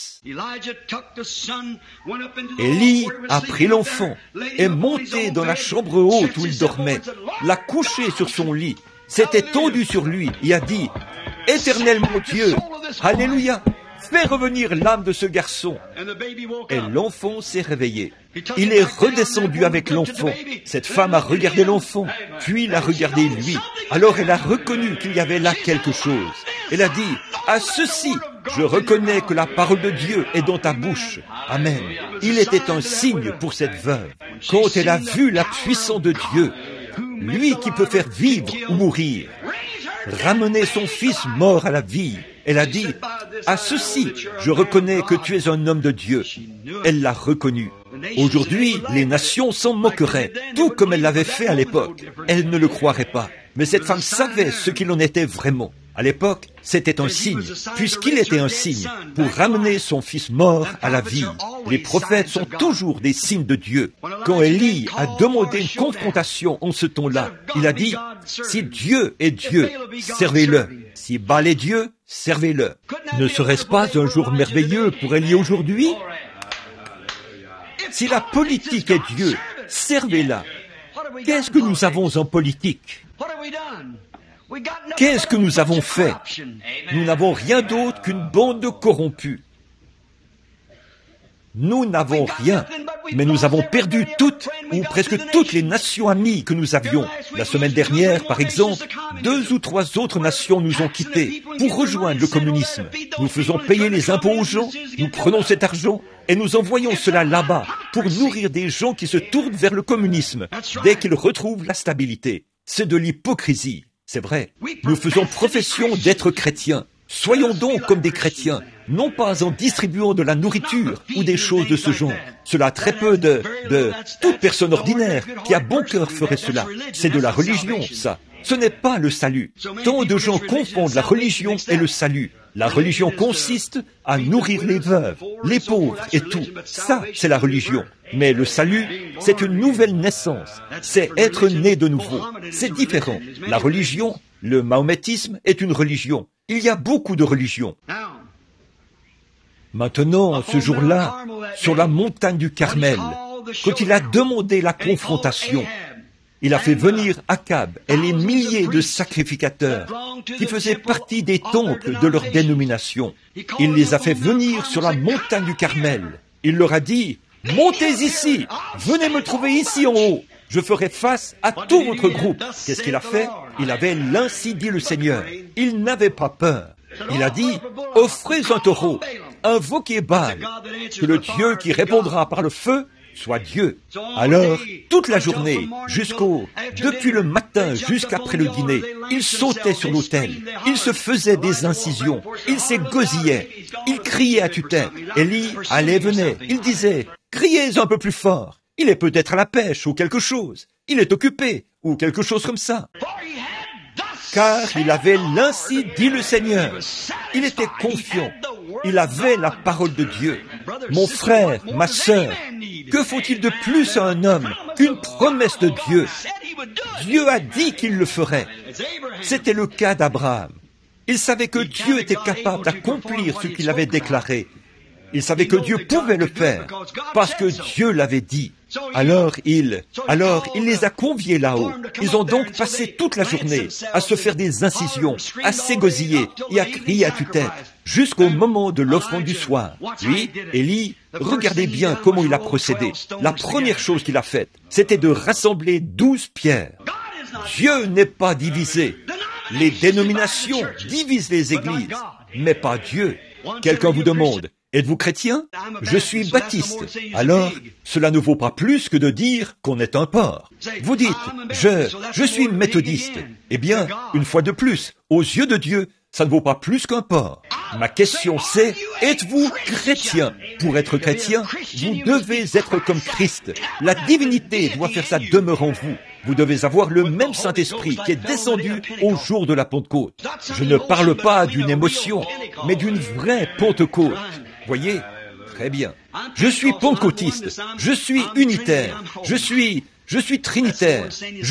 Élie a pris l'enfant, est monté dans la chambre haute où il dormait, l'a couché sur son lit, s'est étendu sur lui et a dit, « Éternel mon Dieu, Alléluia, fais revenir l'âme de ce garçon. » Et l'enfant s'est réveillé. Il est redescendu avec l'enfant. Cette femme a regardé l'enfant, puis l'a regardé lui. Alors elle a reconnu qu'il y avait là quelque chose. Elle a dit, « À ceci, je reconnais que la parole de Dieu est dans ta bouche. » Amen. Il était un signe pour cette veuve. Quand elle a vu la puissance de Dieu, lui qui peut faire vivre ou mourir, ramener son fils mort à la vie, elle a dit, « À ceci, je reconnais que tu es un homme de Dieu. » Elle l'a reconnu. Aujourd'hui, les nations s'en moqueraient, tout comme elle l'avait fait à l'époque. Elle ne le croirait pas. Mais cette femme savait ce qu'il en était vraiment. À l'époque, c'était un signe, puisqu'il était un signe, pour ramener son fils mort à la vie. Les prophètes sont toujours des signes de Dieu. Quand Élie a demandé une confrontation en ce temps-là, il a dit, « Si Dieu est Dieu, servez-le. Si Baal est Dieu, servez-le. » Ne serait-ce pas un jour merveilleux pour Élie aujourd'hui? Si la politique est Dieu, servez-la. Qu'est-ce que nous avons en politique? Qu'est-ce que nous avons fait? Nous n'avons rien d'autre qu'une bande de corrompus. Nous n'avons rien, mais nous avons perdu toutes ou presque toutes les nations amies que nous avions. La semaine dernière, par exemple, 2 ou 3 autres nations nous ont quittés pour rejoindre le communisme. Nous faisons payer les impôts aux gens, nous prenons cet argent et nous envoyons cela là-bas pour nourrir des gens qui se tournent vers le communisme dès qu'ils retrouvent la stabilité. C'est de l'hypocrisie, c'est vrai. Nous faisons profession d'être chrétiens. Soyons donc comme des chrétiens, non pas en distribuant de la nourriture ou des choses de ce genre. Cela a très peu de toute personne ordinaire qui a bon cœur ferait cela. C'est de la religion, ça. Ce n'est pas le salut. Tant de gens confondent la religion et le salut. La religion consiste à nourrir les veuves, les pauvres et tout. Ça, c'est la religion. Mais le salut, c'est une nouvelle naissance. C'est être né de nouveau. C'est différent. La religion, le mahométisme est une religion. Il y a beaucoup de religions. Maintenant, ce jour-là, sur la montagne du Carmel, quand il a demandé la confrontation, il a fait venir Akab et les milliers de sacrificateurs qui faisaient partie des temples de leur dénomination. Il les a fait venir sur la montagne du Carmel. Il leur a dit, « Montez ici, venez me trouver ici en haut. Je ferai face à tout votre groupe. » Qu'est-ce qu'il a fait? Il avait l'ainsi dit le Seigneur. Il n'avait pas peur. Il a dit, « Offrez un taureau, invoquez Baal, que le Dieu qui répondra par le feu soit Dieu. » Alors, toute la journée, depuis le matin jusqu'après le dîner, il sautait sur l'autel, il se faisait des incisions, il s'égosillait, il criait à tue-tête. Élie allait et venait, il disait, « Criez un peu plus fort. Il est peut-être à la pêche ou quelque chose. Il est occupé ou quelque chose comme ça. » Car il avait l'ainsi dit le Seigneur. Il était confiant. Il avait la parole de Dieu. Mon frère, ma sœur, que faut-il de plus à un homme qu'une promesse de Dieu? Dieu a dit qu'il le ferait. C'était le cas d'Abraham. Il savait que Dieu était capable d'accomplir ce qu'il avait déclaré. Il savait que Dieu pouvait le faire, parce que Dieu l'avait dit. Alors il les a conviés là-haut. Ils ont donc passé toute la journée à se faire des incisions, à s'égosiller et à crier à tue-tête, jusqu'au moment de l'offrande du soir. Lui, Élie, regardez bien comment il a procédé. La première chose qu'il a faite, c'était de rassembler 12 pierres. Dieu n'est pas divisé. Les dénominations divisent les églises, mais pas Dieu. Quelqu'un vous demande, êtes-vous chrétien? Je suis baptiste. Alors, cela ne vaut pas plus que de dire qu'on est un porc. Vous dites, je suis méthodiste. Eh bien, une fois de plus, aux yeux de Dieu, ça ne vaut pas plus qu'un porc. Ma question c'est, êtes-vous chrétien? Pour être chrétien, vous devez être comme Christ. La divinité doit faire sa demeure en vous. Vous devez avoir le même Saint-Esprit qui est descendu au jour de la Pentecôte. Je ne parle pas d'une émotion, mais d'une vraie Pentecôte. Voyez? Très bien. Je suis pentecôtiste. Je suis unitaire. Je suis trinitaire.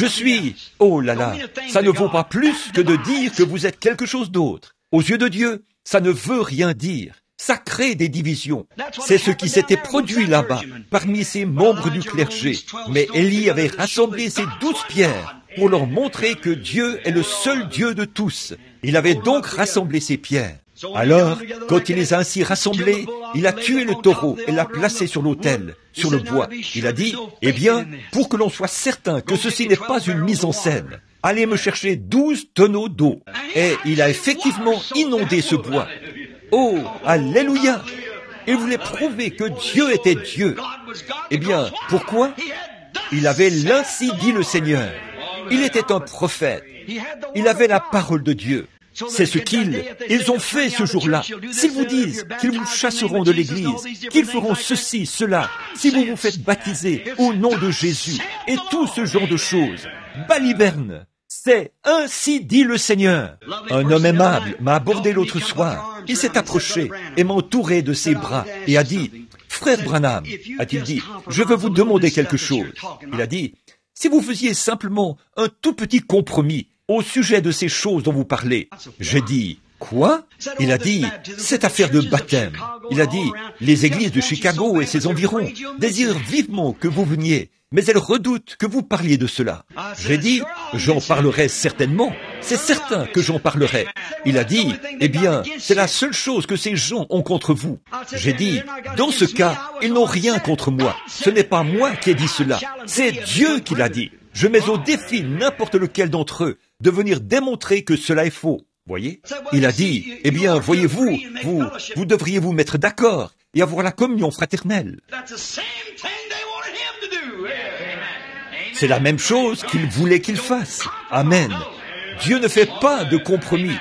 Oh là là, ça ne vaut pas plus que de dire que vous êtes quelque chose d'autre. Aux yeux de Dieu, ça ne veut rien dire. Ça crée des divisions. C'est ce qui s'était produit là-bas, parmi ces membres du clergé. Mais Élie avait rassemblé ces 12 pierres pour leur montrer que Dieu est le seul Dieu de tous. Il avait donc rassemblé ces pierres. Alors, quand il les a ainsi rassemblés, il a tué le taureau et l'a placé sur l'autel, sur le bois. Il a dit, eh bien, pour que l'on soit certain que ceci n'est pas une mise en scène, allez me chercher 12 tonneaux d'eau. Et il a effectivement inondé ce bois. Oh, alléluia! Il voulait prouver que Dieu était Dieu. Eh bien, pourquoi? Il avait l'ainsi dit le Seigneur. Il était un prophète. Il avait la parole de Dieu. C'est ce qu'ils ont fait ce jour-là. S'ils vous disent qu'ils vous chasseront de l'Église, qu'ils feront ceci, cela, si vous vous faites baptiser au nom de Jésus, et tout ce genre de choses, baliverne, c'est ainsi dit le Seigneur. Un homme aimable m'a abordé l'autre soir. Il s'est approché et m'a entouré de ses bras et a dit, « Frère Branham, a-t-il dit, je veux vous demander quelque chose. » Il a dit, « Si vous faisiez simplement un tout petit compromis au sujet de ces choses dont vous parlez. » J'ai dit, Quoi? Il a dit, cette affaire de baptême. Il a dit, les églises de Chicago et ses environs désirent vivement que vous veniez, mais elles redoutent que vous parliez de cela. J'ai dit, j'en parlerai certainement. C'est certain que j'en parlerai. Il a dit, eh bien, c'est la seule chose que ces gens ont contre vous. J'ai dit, dans ce cas, ils n'ont rien contre moi. Ce n'est pas moi qui ai dit cela. C'est Dieu qui l'a dit. Je mets au défi n'importe lequel d'entre eux de venir démontrer que cela est faux. Voyez? Il a dit, eh bien, voyez-vous, vous devriez vous mettre d'accord et avoir la communion fraternelle. C'est la même chose qu'il voulait qu'il fasse. Amen. Dieu ne fait pas de compromis.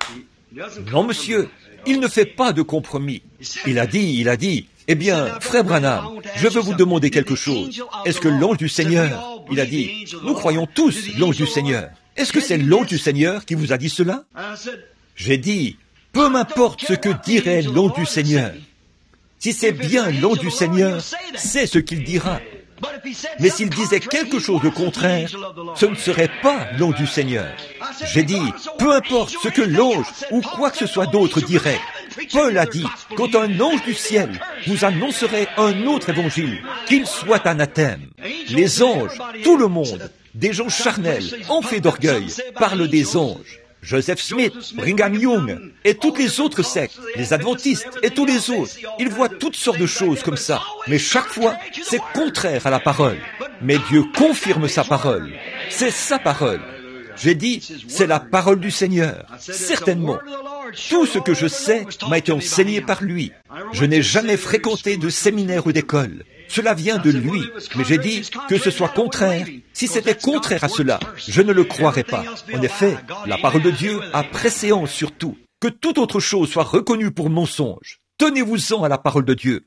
Non, monsieur, il ne fait pas de compromis. Il a dit, eh bien, frère Branham, je veux vous demander quelque chose. Est-ce que l'ange du Seigneur, il a dit, nous croyons tous l'ange du Seigneur. Est-ce que c'est l'ange du Seigneur qui vous a dit cela? J'ai dit, peu m'importe ce que dirait l'ange du Seigneur. Si c'est bien l'ange du Seigneur, c'est ce qu'il dira. Mais s'il disait quelque chose de contraire, ce ne serait pas l'ange du Seigneur. J'ai dit, peu importe ce que l'ange ou quoi que ce soit d'autre dirait. Paul a dit, quand un ange du ciel vous annoncerait un autre évangile, qu'il soit anathème. Les anges, tout le monde, des gens charnels, enflés d'orgueil, parlent des anges. Joseph Smith, Brigham Young et toutes les autres sectes, les adventistes et tous les autres, ils voient toutes sortes de choses comme ça. Mais chaque fois, c'est contraire à la parole. Mais Dieu confirme sa parole. C'est sa parole. J'ai dit, c'est la parole du Seigneur. Certainement. Tout ce que je sais m'a été enseigné par lui. Je n'ai jamais fréquenté de séminaire ou d'école. Cela vient de lui. Mais j'ai dit que ce soit contraire. Si c'était contraire à cela, je ne le croirais pas. En effet, la parole de Dieu a préséance sur tout. Que toute autre chose soit reconnue pour mensonge. Tenez-vous-en à la parole de Dieu.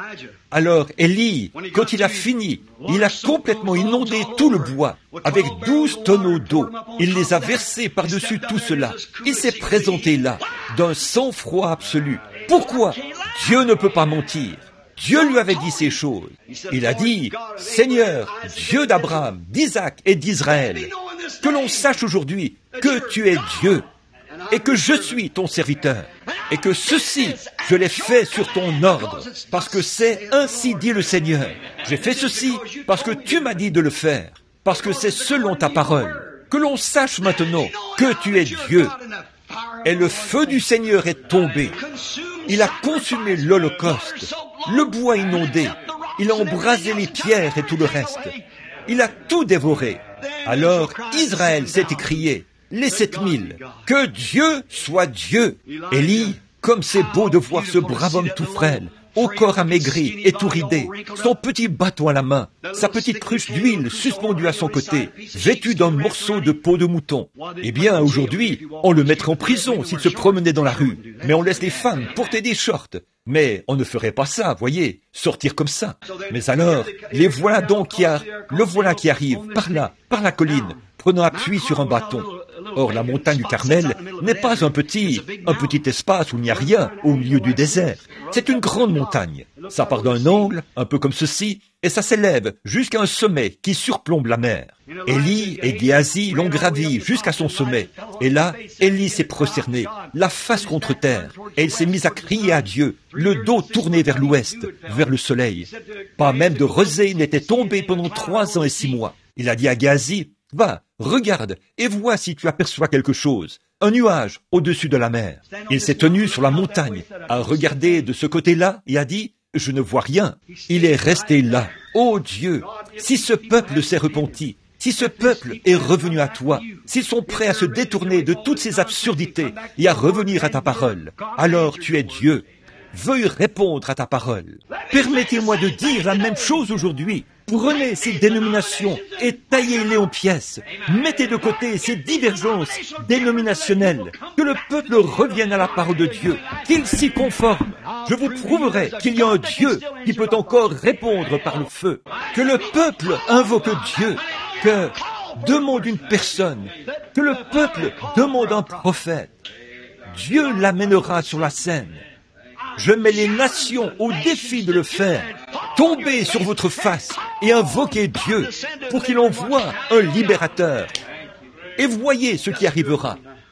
Alors, Élie, quand il a fini, il a complètement inondé tout le bois avec 12 tonneaux d'eau. Il les a versés par-dessus tout cela. Il s'est présenté là, d'un sang-froid absolu. Pourquoi? Dieu ne peut pas mentir. Dieu lui avait dit ces choses. Il a dit, Seigneur, Dieu d'Abraham, d'Isaac et d'Israël, que l'on sache aujourd'hui que tu es Dieu et que je suis ton serviteur et que ceci, je l'ai fait sur ton ordre parce que c'est ainsi dit le Seigneur. J'ai fait ceci parce que tu m'as dit de le faire, parce que c'est selon ta parole. Que l'on sache maintenant que tu es Dieu. Et le feu du Seigneur est tombé. Il a consumé l'holocauste, le bois inondé. Il a embrasé les pierres et tout le reste. Il a tout dévoré. Alors Israël s'est écrié, les 7000, que Dieu soit Dieu. Élie, comme c'est beau de voir ce brave homme tout frêle, au corps amaigri et tout ridé, son petit bâton à la main, sa petite cruche d'huile suspendue à son côté, vêtu d'un morceau de peau de mouton. Eh bien, aujourd'hui, on le mettrait en prison s'il se promenait dans la rue, mais on laisse les femmes porter des shorts. Mais on ne ferait pas ça, voyez, sortir comme ça. Mais alors, les voilà donc le voilà qui arrive, par là, par la colline, prenant appui sur un bâton. Or, la montagne du Carmel n'est pas un petit espace où il n'y a rien au milieu du désert. C'est une grande montagne. Ça part d'un angle, un peu comme ceci, et ça s'élève jusqu'à un sommet qui surplombe la mer. Élie et Géasi l'ont gravi jusqu'à son sommet. Et là, Élie s'est prosterné, la face contre terre, et il s'est mis à crier à Dieu, le dos tourné vers l'ouest, vers le soleil. Pas même de rosée n'était tombé pendant 3 ans et 6 mois. Il a dit à Géasi, va, regarde, et vois si tu aperçois quelque chose. Un nuage au-dessus de la mer. Il s'est tenu sur la montagne, a regardé de ce côté-là et a dit, je ne vois rien. Il est resté là. Oh Dieu, si ce peuple s'est repenti, si ce peuple est revenu à toi, s'ils sont prêts à se détourner de toutes ces absurdités et à revenir à ta parole, alors tu es Dieu. Veuille répondre à ta parole. Permettez-moi de dire la même chose aujourd'hui. Prenez ces dénominations et taillez-les en pièces. Mettez de côté ces divergences dénominationnelles. Que le peuple revienne à la parole de Dieu, qu'il s'y conforme. Je vous prouverai qu'il y a un Dieu qui peut encore répondre par le feu. Que le peuple invoque Dieu, que demande une personne, que le peuple demande un prophète. Dieu l'amènera sur la scène. Je mets les nations au défi de le faire. Tombez sur votre face et invoquez Dieu pour qu'il envoie un libérateur. Et voyez ce qui arrivera.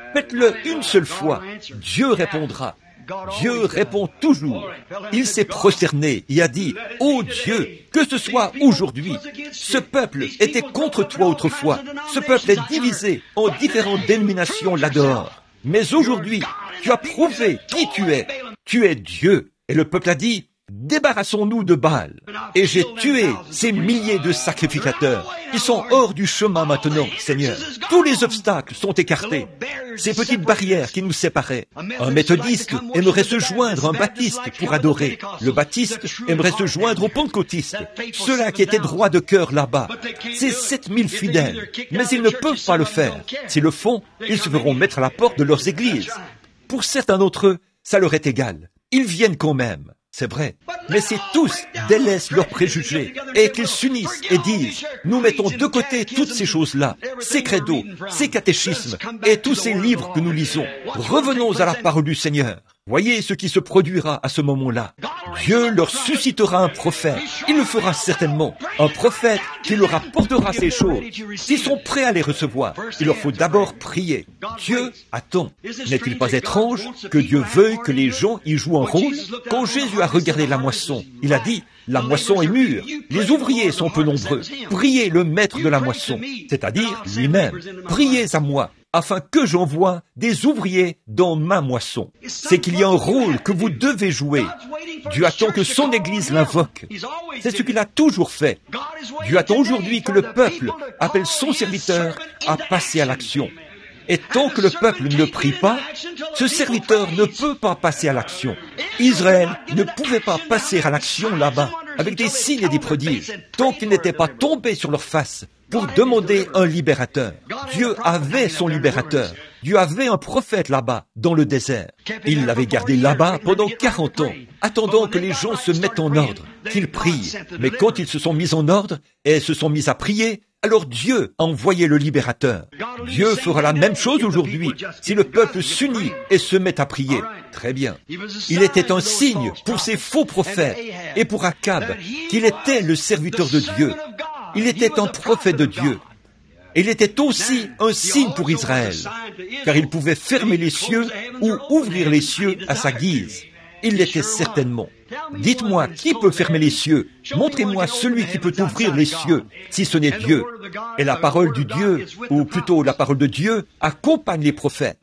Faites-le une seule fois. Dieu répondra. Dieu répond toujours. Il s'est prosterné et a dit, « Ô Dieu, que ce soit aujourd'hui, ce peuple était contre toi autrefois. Ce peuple est divisé en différentes dénominations là-dehors. Mais aujourd'hui, tu as prouvé qui tu es. Tu es Dieu. » Et le peuple a dit, « Débarrassons-nous de Baal. » Et j'ai tué ces milliers de sacrificateurs. Ils sont hors du chemin maintenant, Seigneur. Tous les obstacles sont écartés. Ces petites barrières qui nous séparaient. Un méthodiste aimerait se joindre à un baptiste pour adorer. Le baptiste aimerait se joindre aux pentecôtistes. Ceux-là qui étaient droits de cœur là-bas. C'est 7000 fidèles. Mais ils ne peuvent pas le faire. S'ils le font, ils se feront mettre à la porte de leurs églises. Pour certains d'entre eux, ça leur est égal. Ils viennent quand même. C'est vrai. Mais si tous délaissent leurs préjugés et qu'ils s'unissent et disent, nous mettons de côté toutes ces choses-là, ces credos, ces catéchismes et tous ces livres que nous lisons, revenons à la parole du Seigneur. Voyez ce qui se produira à ce moment-là. Dieu leur suscitera un prophète. Il le fera certainement. Un prophète qui leur apportera ces choses. S'ils sont prêts à les recevoir, il leur faut d'abord prier. Dieu attend. N'est-il pas étrange que Dieu veuille que les gens y jouent un rôle? Quand Jésus a regardé la moisson, il a dit, la moisson est mûre, les ouvriers sont peu nombreux. Priez le maître de la moisson, c'est-à-dire lui-même. Priez à moi, afin que j'envoie des ouvriers dans ma moisson. C'est qu'il y a un rôle que vous devez jouer. Dieu attend que son Église l'invoque. C'est ce qu'il a toujours fait. Dieu attend aujourd'hui que le peuple appelle son serviteur à passer à l'action. Et tant que le peuple ne prie pas, ce serviteur ne peut pas passer à l'action. Israël ne pouvait pas passer à l'action là-bas, avec des signes et des prodiges, tant qu'ils n'étaient pas tombés sur leur face pour demander un libérateur. Dieu avait son libérateur. Dieu avait un prophète là-bas, dans le désert. Il l'avait gardé là-bas pendant 40 ans, attendant que les gens se mettent en ordre, qu'ils prient. Mais quand ils se sont mis en ordre et se sont mis à prier, alors Dieu a envoyé le libérateur. Dieu fera la même chose aujourd'hui, si le peuple s'unit et se met à prier. Très bien. Il était un signe pour ces faux prophètes et pour Akab, qu'il était le serviteur de Dieu. Il était un prophète de Dieu. Il était aussi un signe pour Israël, car il pouvait fermer les cieux ou ouvrir les cieux à sa guise. Il l'était certainement. Dites-moi, qui peut fermer les cieux? Montrez-moi celui qui peut ouvrir les cieux, si ce n'est Dieu. Et la parole du Dieu, ou plutôt la parole de Dieu, accompagne les prophètes.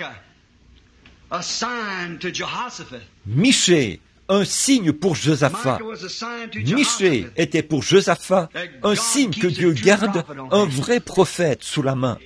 Michée, un signe pour Josaphat. Michée était pour Josaphat un signe que Dieu garde un vrai prophète sous la main.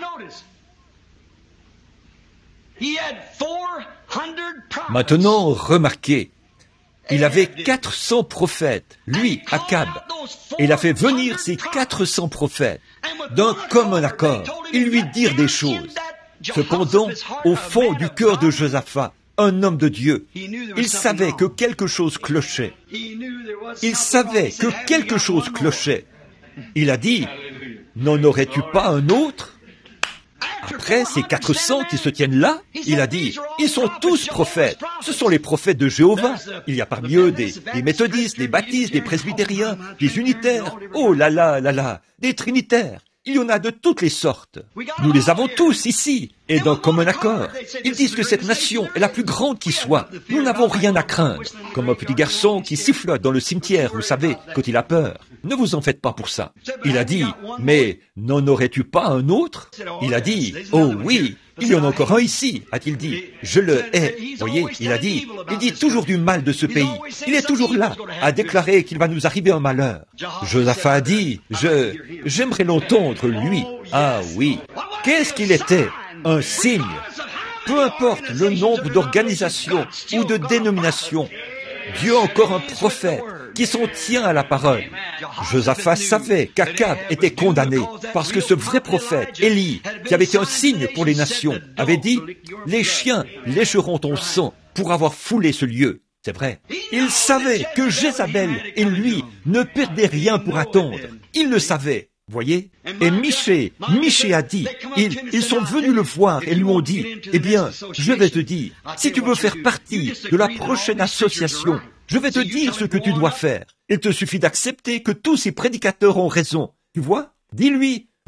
Maintenant, remarquez, il avait 400 prophètes, lui, Akab. Et il a fait venir ces 400 prophètes d'un commun accord. Ils lui dirent des choses. Cependant, au fond du cœur de Josaphat, un homme de Dieu, il savait que quelque chose clochait. Il savait que quelque chose clochait. Il a dit, « N'en aurais-tu pas un autre ?» Après ces 400 qui se tiennent là, il a dit, ils sont tous prophètes. Ce sont les prophètes de Jéhovah. Il y a parmi eux des méthodistes, des baptistes, des presbytériens, des unitaires. Oh là là là là, des trinitaires. Il y en a de toutes les sortes. Nous les avons tous ici, et d'un commun accord. Ils disent que cette nation est la plus grande qui soit. Nous n'avons rien à craindre. Comme un petit garçon qui sifflote dans le cimetière, vous savez, quand il a peur. Ne vous en faites pas pour ça. Il a dit, mais n'en aurais-tu pas un autre? Il a dit, oh oui, il y en a encore un ici, a-t-il dit. Je le hais. Voyez, il dit toujours du mal de ce pays. Il est toujours là, à déclarer qu'il va nous arriver un malheur. Josaphat a dit, j'aimerais l'entendre, lui. Ah oui. Qu'est-ce qu'il était? Un signe. Peu importe le nombre d'organisations ou de dénominations, Dieu a encore un prophète qui s'en tient à la parole. Josaphat savait qu'Akab était condamné parce que ce vrai prophète, Élie, qui avait été un signe pour les nations, avait dit « Les chiens lécheront ton sang pour avoir foulé ce lieu ». C'est vrai. Il savait que Jézabel et lui ne perdaient rien pour attendre. Il le savait. Voyez? Et Michée a dit, ils sont venus le voir et lui ont dit, eh bien, je vais te dire, si tu veux faire partie de la prochaine association, je vais te dire ce que tu dois faire. Il te suffit d'accepter que tous ces prédicateurs ont raison. Tu vois? Dis-lui,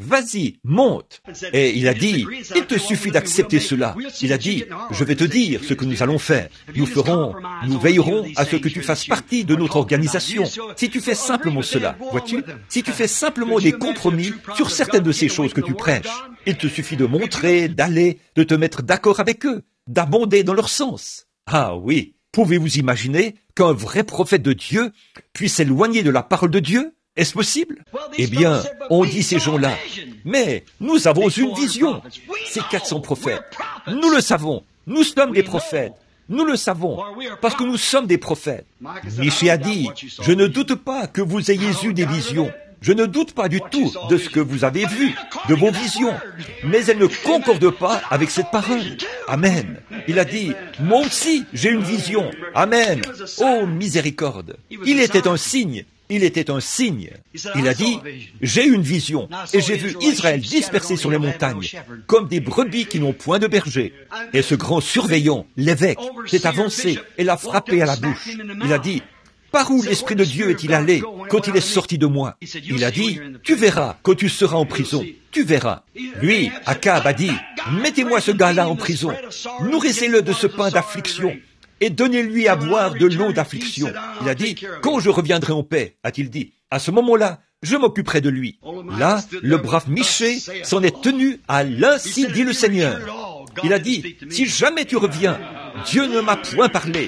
vas-y, monte. Et il a dit, il te suffit d'accepter cela. Il a dit, je vais te dire ce que nous allons faire. Nous veillerons à ce que tu fasses partie de notre organisation. Si tu fais simplement cela, vois-tu, si tu fais simplement des compromis sur certaines de ces choses que tu prêches, il te suffit de montrer, d'aller, de te mettre d'accord avec eux, d'abonder dans leur sens. Ah oui, pouvez-vous imaginer qu'un vrai prophète de Dieu puisse s'éloigner de la parole de Dieu? Est-ce possible? Eh bien, on dit ces gens-là, mais nous avons une vision. Ces 400 prophètes, nous le savons, nous sommes des prophètes. Nous le savons, parce que nous sommes des prophètes. Michée a dit, je ne doute pas que vous ayez eu des visions. Je ne doute pas du tout de ce que vous avez vu, de vos visions, mais elles ne concordent pas avec cette parole. Amen. Il a dit, moi aussi, j'ai une vision. Amen. Oh, miséricorde. Il était un signe. Il était un signe. Il a dit, j'ai une vision, et j'ai vu Israël dispersé sur les montagnes, comme des brebis qui n'ont point de berger. Et ce grand surveillant, l'évêque, s'est avancé et l'a frappé à la bouche. Il a dit, par où l'Esprit de Dieu est-il allé quand il est sorti de moi? Il a dit, tu verras quand tu seras en prison. Tu verras. Lui, Akab, a dit, mettez-moi ce gars-là en prison. Nourrissez-le de ce pain d'affliction. Et donnez-lui à boire de l'eau d'affliction. Il a dit, quand je reviendrai en paix, a-t-il dit, à ce moment-là, je m'occuperai de lui. Là, le brave Michée s'en est tenu à l'ainsi dit le Seigneur. Il a dit, si jamais tu reviens, Dieu ne m'a point parlé.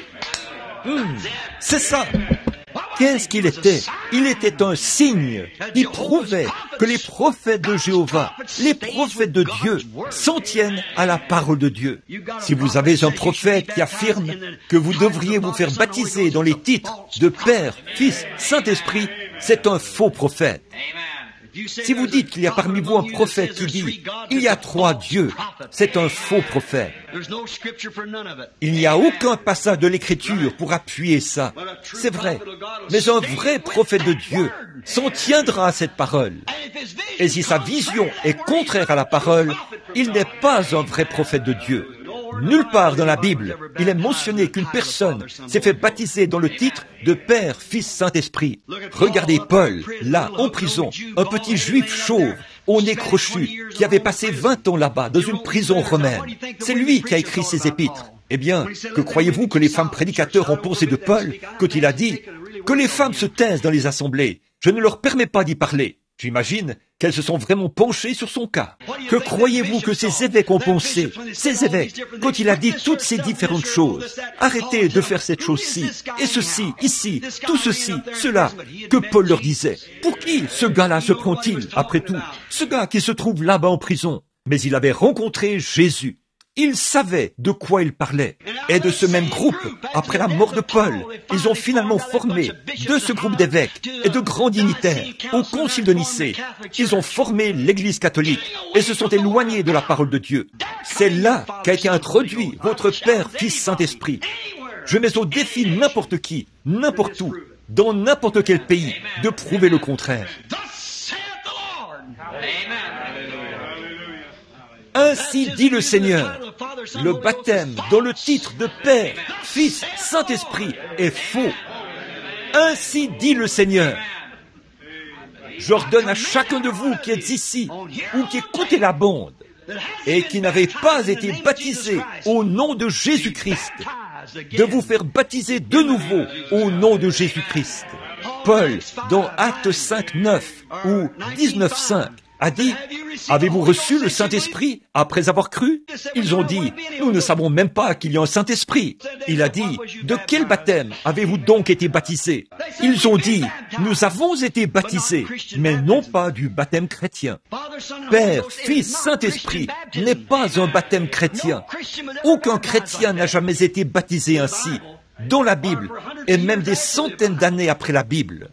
C'est ça. Qu'est-ce qu'il était? Il était un signe qui prouvait que les prophètes de Jéhovah, les prophètes de Dieu, s'en tiennent à la parole de Dieu. Si vous avez un prophète qui affirme que vous devriez vous faire baptiser dans les titres de Père, Fils, Saint-Esprit, c'est un faux prophète. Si vous dites qu'il y a parmi vous un prophète qui dit « Il y a 3 dieux », c'est un faux prophète. Il n'y a aucun passage de l'Écriture pour appuyer ça. C'est vrai. Mais un vrai prophète de Dieu s'en tiendra à cette parole. Et si sa vision est contraire à la parole, il n'est pas un vrai prophète de Dieu. Nulle part dans la Bible, il est mentionné qu'une personne s'est fait baptiser dans le titre de Père, Fils, Saint-Esprit. Regardez Paul, là, en prison, un petit juif chauve, au nez crochu, qui avait passé 20 ans là-bas, dans une prison romaine. C'est lui qui a écrit ces épîtres. Eh bien, que croyez-vous que les femmes prédicateurs ont pensé de Paul quand il a dit que les femmes se taisent dans les assemblées? Je ne leur permets pas d'y parler. J'imagine qu'elles se sont vraiment penchées sur son cas. Que croyez-vous que ces évêques ont pensé? Ces évêques, quand il a dit toutes ces différentes choses, arrêtez de faire cette chose-ci, et ceci, ici, tout ceci, cela, que Paul leur disait. Pour qui ce gars-là se prend-il, après tout? Ce gars qui se trouve là-bas en prison. Mais il avait rencontré Jésus. Il savait de quoi il parlait. Et de ce même groupe, après la mort de Paul, ils ont finalement formé de ce groupe d'évêques et de grands dignitaires au concile de Nicée. Ils ont formé l'Église catholique et se sont éloignés de la parole de Dieu. C'est là qu'a été introduit votre Père, Fils, Saint-Esprit. Je mets au défi n'importe qui, n'importe où, dans n'importe quel pays, de prouver le contraire. Ainsi dit le Seigneur, le baptême dans le titre de Père, Fils, Saint-Esprit est faux. Ainsi dit le Seigneur. J'ordonne à chacun de vous qui êtes ici ou qui écoutez la bande et qui n'avez pas été baptisé au nom de Jésus-Christ, de vous faire baptiser de nouveau au nom de Jésus-Christ. Paul, dans Actes 5:9 ou 19:5, a dit, avez-vous reçu le Saint-Esprit après avoir cru? Ils ont dit, nous ne savons même pas qu'il y a un Saint-Esprit. Il a dit, de quel baptême avez-vous donc été baptisés? Ils ont dit, nous avons été baptisés, mais non pas du baptême chrétien. Père, Fils, Saint-Esprit n'est pas un baptême chrétien. Aucun chrétien n'a jamais été baptisé ainsi, dans la Bible, et même des centaines d'années après la Bible.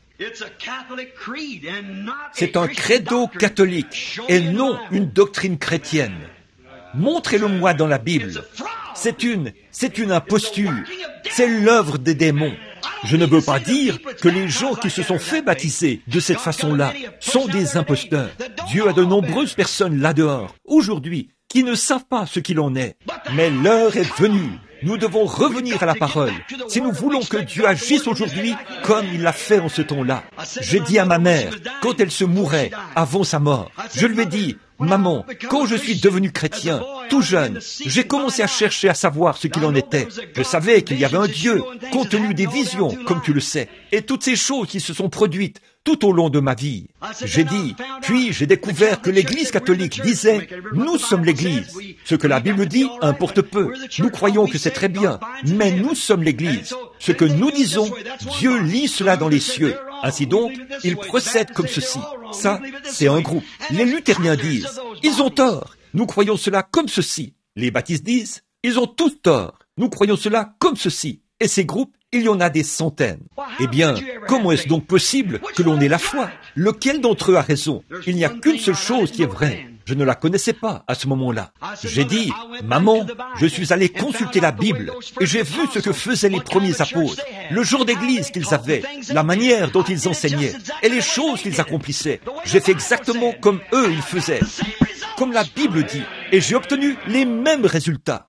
C'est un credo catholique et non une doctrine chrétienne. Montrez-le-moi dans la Bible. C'est une imposture. C'est l'œuvre des démons. Je ne veux pas dire que les gens qui se sont fait baptiser de cette façon-là sont des imposteurs. Dieu a de nombreuses personnes là-dehors, aujourd'hui, qui ne savent pas ce qu'il en est. Mais l'heure est venue. Nous devons revenir à la parole si nous voulons que Dieu agisse aujourd'hui comme il l'a fait en ce temps-là. J'ai dit à ma mère, quand elle se mourait, avant sa mort, je lui ai dit, maman, quand je suis devenu chrétien, tout jeune, j'ai commencé à chercher à savoir ce qu'il en était. Je savais qu'il y avait un Dieu, compte tenu des visions, comme tu le sais, et toutes ces choses qui se sont produites tout au long de ma vie. J'ai dit, puis j'ai découvert que l'Église catholique disait, nous sommes l'Église. Ce que la Bible dit importe peu. Nous croyons que c'est très bien, mais nous sommes l'Église. Ce que nous disons, Dieu lit cela dans les cieux. Ainsi donc, il procède comme ceci. Ça, c'est un groupe. Les luthériens disent, ils ont tort. Nous croyons cela comme ceci. Les baptistes disent, ils ont tous tort. Nous croyons cela comme ceci. Et ces groupes, il y en a des centaines. Eh bien, comment est-ce donc possible que l'on ait la foi? Lequel d'entre eux a raison? Il n'y a qu'une seule chose qui est vraie. Je ne la connaissais pas à ce moment-là. J'ai dit, maman, je suis allé consulter la Bible et j'ai vu ce que faisaient les premiers apôtres, le jour d'église qu'ils avaient, la manière dont ils enseignaient et les choses qu'ils accomplissaient. J'ai fait exactement comme eux ils faisaient, comme la Bible dit, et j'ai obtenu les mêmes résultats.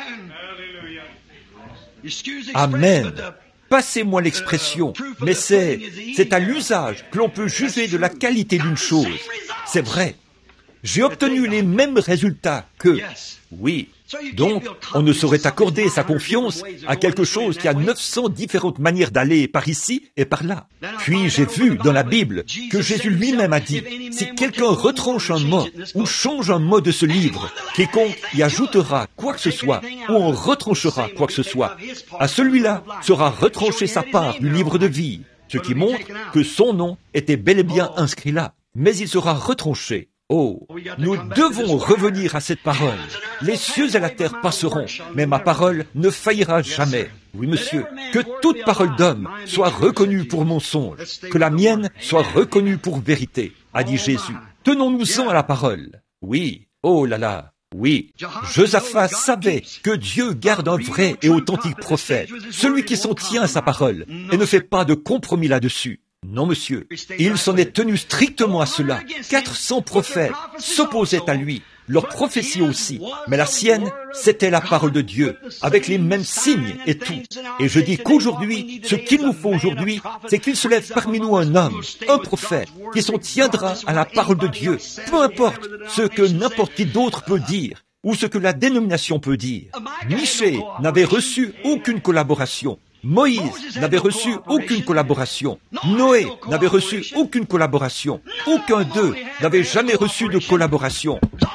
Amen. Passez-moi l'expression, mais c'est à l'usage que l'on peut juger de la qualité d'une chose. C'est vrai. J'ai obtenu les mêmes résultats que... Oui. Donc, on ne saurait accorder sa confiance à quelque chose qui a 900 différentes manières d'aller par ici et par là. Puis j'ai vu dans la Bible que Jésus lui-même a dit, si quelqu'un retranche un mot ou change un mot de ce livre, quiconque y ajoutera quoi que ce soit ou en retranchera quoi que ce soit, à celui-là sera retranché sa part du livre de vie, ce qui montre que son nom était bel et bien inscrit là, mais il sera retranché. Oh, nous devons revenir à cette parole. Les cieux et la terre passeront, mais ma parole ne faillira jamais. Oui, monsieur, que toute parole d'homme soit reconnue pour mensonge, que la mienne soit reconnue pour vérité, a dit Jésus. Tenons-nous-en à la parole. Oui, oh là là, oui. Josaphat savait que Dieu garde un vrai et authentique prophète, celui qui s'en tient à sa parole et ne fait pas de compromis là-dessus. Non, monsieur, il s'en est tenu strictement à cela. 400 prophètes s'opposaient à lui, leur prophétie aussi, mais la sienne, c'était la parole de Dieu, avec les mêmes signes et tout. Et je dis qu'aujourd'hui, ce qu'il nous faut aujourd'hui, c'est qu'il se lève parmi nous un homme, un prophète, qui s'en tiendra à la parole de Dieu, peu importe ce que n'importe qui d'autre peut dire, ou ce que la dénomination peut dire. Michée n'avait reçu aucune collaboration. Moïse n'avait reçu aucune collaboration. Noé n'avait reçu aucune collaboration. Aucun d'eux n'avait jamais reçu de collaboration.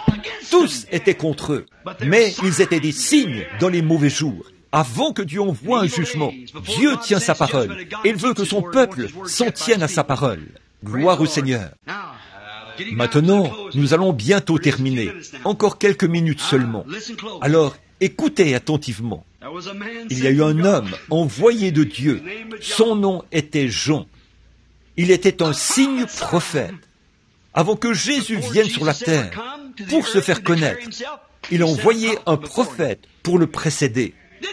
Tous étaient contre eux. Mais ils étaient des signes dans les mauvais jours. Avant que Dieu envoie un jugement, Dieu tient sa parole. Et il veut que son peuple s'en tienne à sa parole. Gloire au Seigneur. Maintenant, nous allons bientôt terminer. Encore quelques minutes seulement. Alors, écoutez attentivement. Il y a eu un homme envoyé de Dieu. Son nom était Jean. Il était un signe prophète. Avant que Jésus vienne sur la terre pour se faire connaître, il a envoyé un prophète pour le précéder.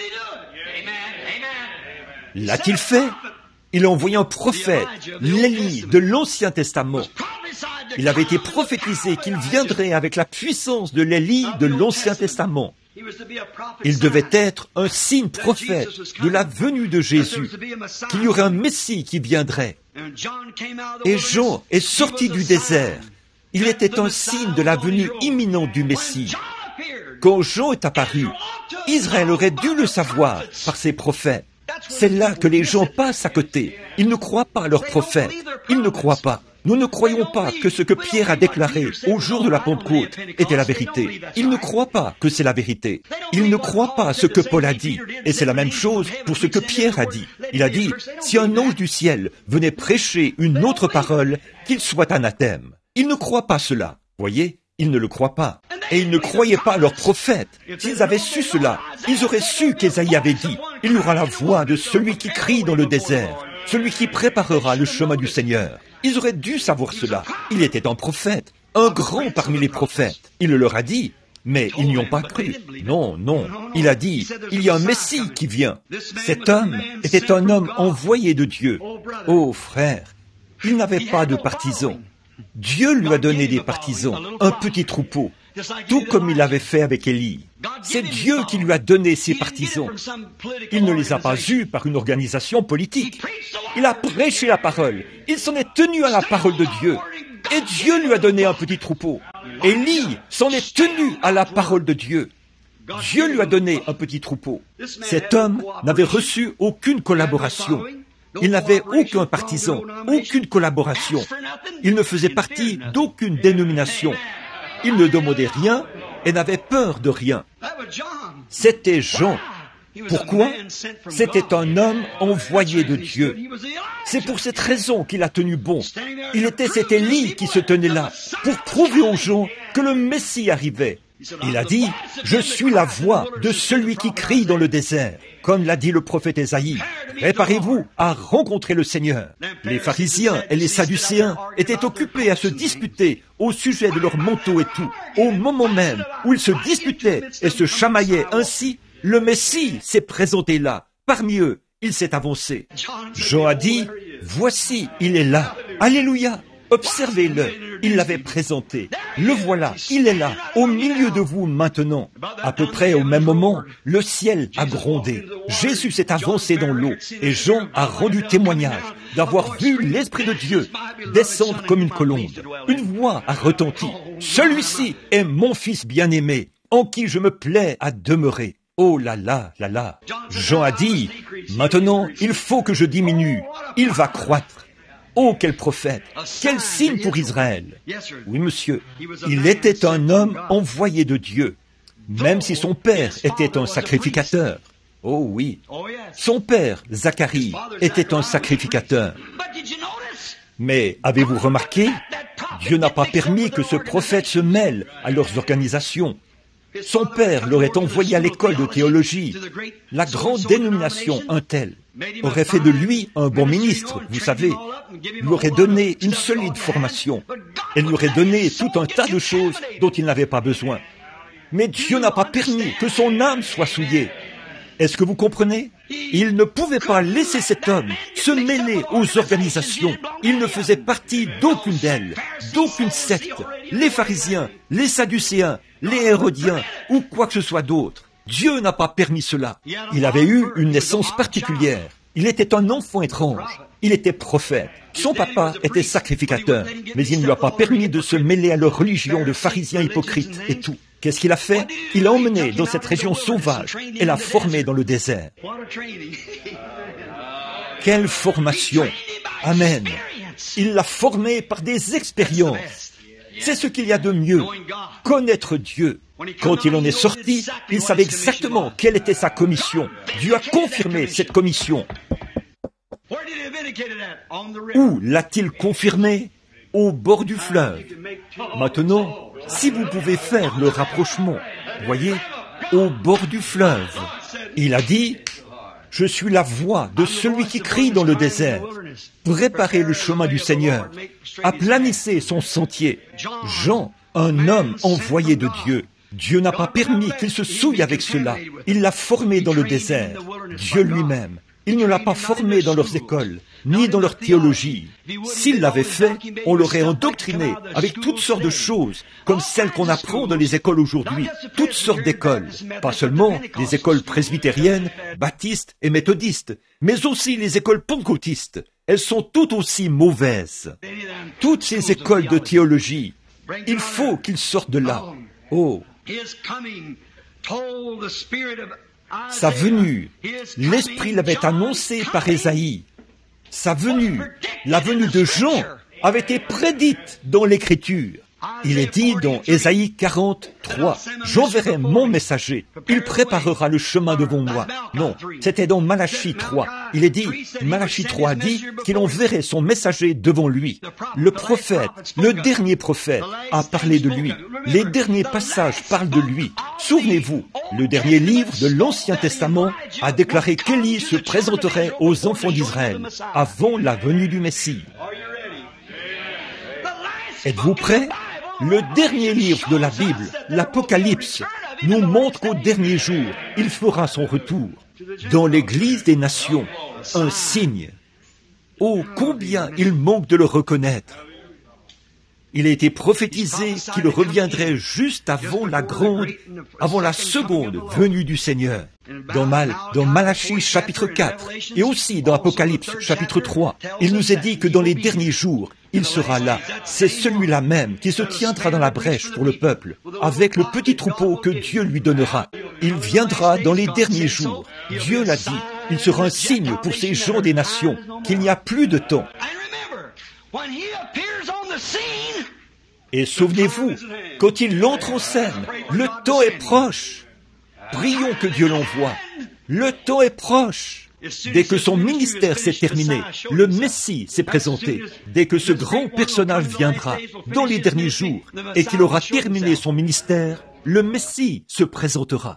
L'a-t-il fait? Il a envoyé un prophète, l'Élie de l'Ancien Testament. Il avait été prophétisé qu'il viendrait avec la puissance de l'Élie de l'Ancien Testament. Il devait être un signe prophète de la venue de Jésus, qu'il y aurait un Messie qui viendrait. Et Jean est sorti du désert. Il était un signe de la venue imminente du Messie. Quand Jean est apparu, Israël aurait dû le savoir par ses prophètes. C'est là que les gens passent à côté. Ils ne croient pas à leurs prophètes. Ils ne croient pas. Nous ne croyons pas que ce que Pierre a déclaré au jour de la Pentecôte était la vérité. Ils ne croient pas que c'est la vérité. Ils ne croient pas à ce que Paul a dit. Et c'est la même chose pour ce que Pierre a dit. Il a dit, si un ange du ciel venait prêcher une autre parole, qu'il soit anathème. Ils ne croient pas cela. Voyez, ils ne le croient pas. Et ils ne croyaient pas à leurs prophètes. S'ils avaient su cela, ils auraient su qu'Ésaïe avait dit, il y aura la voix de celui qui crie dans le désert, celui qui préparera le chemin du Seigneur. Ils auraient dû savoir cela. Il était un prophète, un grand parmi les prophètes. Il le leur a dit, mais ils n'y ont pas cru. Non, non. Il a dit, il y a un Messie qui vient. Cet homme était un homme envoyé de Dieu. Oh frère, il n'avait pas de partisans. Dieu lui a donné des partisans, un petit troupeau. tout comme il avait fait avec Élie. C'est Dieu qui lui a donné ses partisans. Il ne les a pas eus par une organisation politique. Il a prêché la parole. Il s'en est tenu à la parole de Dieu. Et Dieu lui a donné un petit troupeau. Élie s'en est tenu à la parole de Dieu. Dieu lui a donné un petit troupeau. Cet homme n'avait reçu aucune collaboration. Il n'avait aucun partisan, aucune collaboration. Il ne faisait partie d'aucune dénomination. Il ne demandait rien et n'avait peur de rien. C'était Jean. Pourquoi? C'était un homme envoyé de Dieu. C'est pour cette raison qu'il a tenu bon. Il était cet Élie qui se tenait là pour prouver aux gens que le Messie arrivait. Il a dit, « Je suis la voix de celui qui crie dans le désert », comme l'a dit le prophète Ésaïe. « Préparez-vous à rencontrer le Seigneur ». Les pharisiens et les sadducéens étaient occupés à se disputer au sujet de leurs manteaux et tout. Au moment même où ils se disputaient et se chamaillaient ainsi, le Messie s'est présenté là. Parmi eux, il s'est avancé. Jean a dit, « Voici, il est là. Alléluia ». Observez-le, il l'avait présenté. Le voilà, il est là, au milieu de vous maintenant. À peu près au même moment, le ciel a grondé. Jésus s'est avancé dans l'eau et Jean a rendu témoignage d'avoir vu l'Esprit de Dieu descendre comme une colombe. Une voix a retenti. « Celui-ci est mon Fils bien-aimé, en qui je me plais à demeurer. » Oh là là, là là. Jean a dit, « Maintenant, il faut que je diminue. Il va croître. » Oh, quel prophète! Quel signe pour Israël! Oui, monsieur, il était un homme envoyé de Dieu, même si son père était un sacrificateur. Oh oui, son père, Zacharie, était un sacrificateur. Mais avez-vous remarqué? Dieu n'a pas permis que ce prophète se mêle à leurs organisations. Son père l'aurait envoyé à l'école de théologie. La grande dénomination, un tel, aurait fait de lui un bon ministre, vous savez. Lui aurait donné une solide formation. Elle lui aurait donné tout un tas de choses dont il n'avait pas besoin. Mais Dieu n'a pas permis que son âme soit souillée. Est-ce que vous comprenez? Il ne pouvait pas laisser cet homme se mêler aux organisations. Il ne faisait partie d'aucune d'elles, d'aucune secte. Les pharisiens, les sadducéens, les hérodiens ou quoi que ce soit d'autre. Dieu n'a pas permis cela. Il avait eu une naissance particulière. Il était un enfant étrange. Il était prophète. Son papa était sacrificateur, mais il ne lui a pas permis de se mêler à leur religion de pharisiens hypocrites et tout. Qu'est-ce qu'il a fait? Il l'a emmené dans cette région sauvage et l'a formé dans le désert. Quelle formation! Amen! Il l'a formé par des expériences. C'est ce qu'il y a de mieux, connaître Dieu. Quand il en est sorti, il savait exactement quelle était sa commission. Dieu a confirmé cette commission. Où l'a-t-il confirmé? Au bord du fleuve. Maintenant, si vous pouvez faire le rapprochement, voyez, au bord du fleuve, il a dit, « Je suis la voix de celui qui crie dans le désert. Préparez le chemin du Seigneur. Aplanissez son sentier. » Jean, un homme envoyé de Dieu. Dieu n'a pas permis qu'il se souille avec cela. Il l'a formé dans le désert. Dieu lui-même. Il ne l'a pas formé dans leurs écoles, ni dans leur théologie. S'il l'avait fait, on l'aurait endoctriné avec toutes sortes de choses, comme celles qu'on apprend dans les écoles aujourd'hui. Toutes sortes d'écoles. Pas seulement les écoles presbytériennes, baptistes et méthodistes, mais aussi les écoles pentecôtistes. Elles sont toutes aussi mauvaises. Toutes ces écoles de théologie, il faut qu'ils sortent de là. Oh! Sa venue, l'Esprit l'avait annoncé par Ésaïe. Sa venue, la venue de Jean, avait été prédite dans l'Écriture. Il est dit dans Ésaïe 43, « J'enverrai mon messager, il préparera le chemin devant moi. » Non, c'était dans Malachie 3. Il est dit, Malachie 3 a dit qu'il enverrait son messager devant lui. Le prophète, le dernier prophète, a parlé de lui. Les derniers passages parlent de lui. Souvenez-vous, le dernier livre de l'Ancien Testament a déclaré qu'Élie se présenterait aux enfants d'Israël avant la venue du Messie. Êtes-vous prêts? Le dernier livre de la Bible, l'Apocalypse, nous montre qu'au dernier jour, il fera son retour. Dans l'Église des nations, un signe. Oh, combien il manque de le reconnaître. Il a été prophétisé qu'il reviendrait juste avant la seconde venue du Seigneur. Dans Malachie chapitre 4 et aussi dans Apocalypse chapitre 3, il nous est dit que dans les derniers jours, il sera là. C'est celui-là même qui se tiendra dans la brèche pour le peuple, avec le petit troupeau que Dieu lui donnera. Il viendra dans les derniers jours. Dieu l'a dit. Il sera un signe pour ces gens des nations qu'il n'y a plus de temps. Et souvenez-vous, quand il entre en scène, le temps est proche. Prions que Dieu l'envoie. Le temps est proche. Dès que son ministère s'est terminé, le Messie s'est présenté. Dès que ce grand personnage viendra dans les derniers jours et qu'il aura terminé son ministère, le Messie se présentera.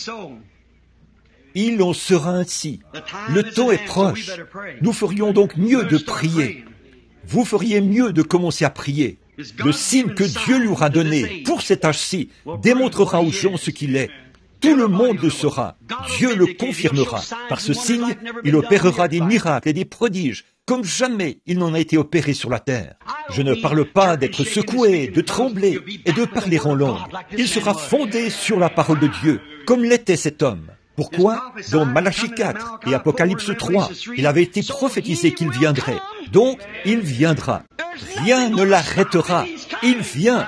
Il en sera ainsi. Le temps est proche. Nous ferions donc mieux de prier. Vous feriez mieux de commencer à prier. Le signe que Dieu lui aura donné pour cet âge-ci démontrera aux gens ce qu'il est. Tout le monde le saura. Dieu le confirmera. Par ce signe, il opérera des miracles et des prodiges, comme jamais il n'en a été opéré sur la terre. Je ne parle pas d'être secoué, de trembler et de parler en langue. Il sera fondé sur la parole de Dieu, comme l'était cet homme. Pourquoi? Dans Malachie 4 et Apocalypse 3, il avait été prophétisé qu'il viendrait. Donc, il viendra. Rien ne l'arrêtera. Il vient.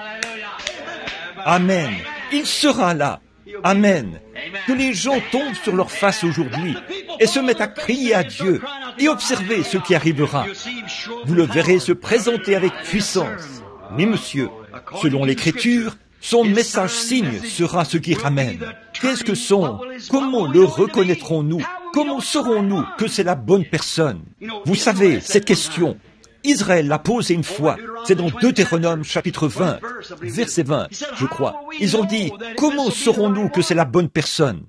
Amen. Il sera là. Amen. Que les gens tombent sur leur face aujourd'hui et se mettent à crier à Dieu et observer ce qui arrivera. Vous le verrez se présenter avec puissance. Oui, monsieur, selon l'Écriture, son message signe sera ce qui ramène. Qu'est-ce que sont? Comment le reconnaîtrons-nous? Comment saurons-nous que c'est la bonne personne? Vous savez, cette question, Israël l'a posée une fois. C'est dans Deutéronome chapitre 20, verset 20, je crois. Ils ont dit, comment saurons-nous que c'est la bonne personne?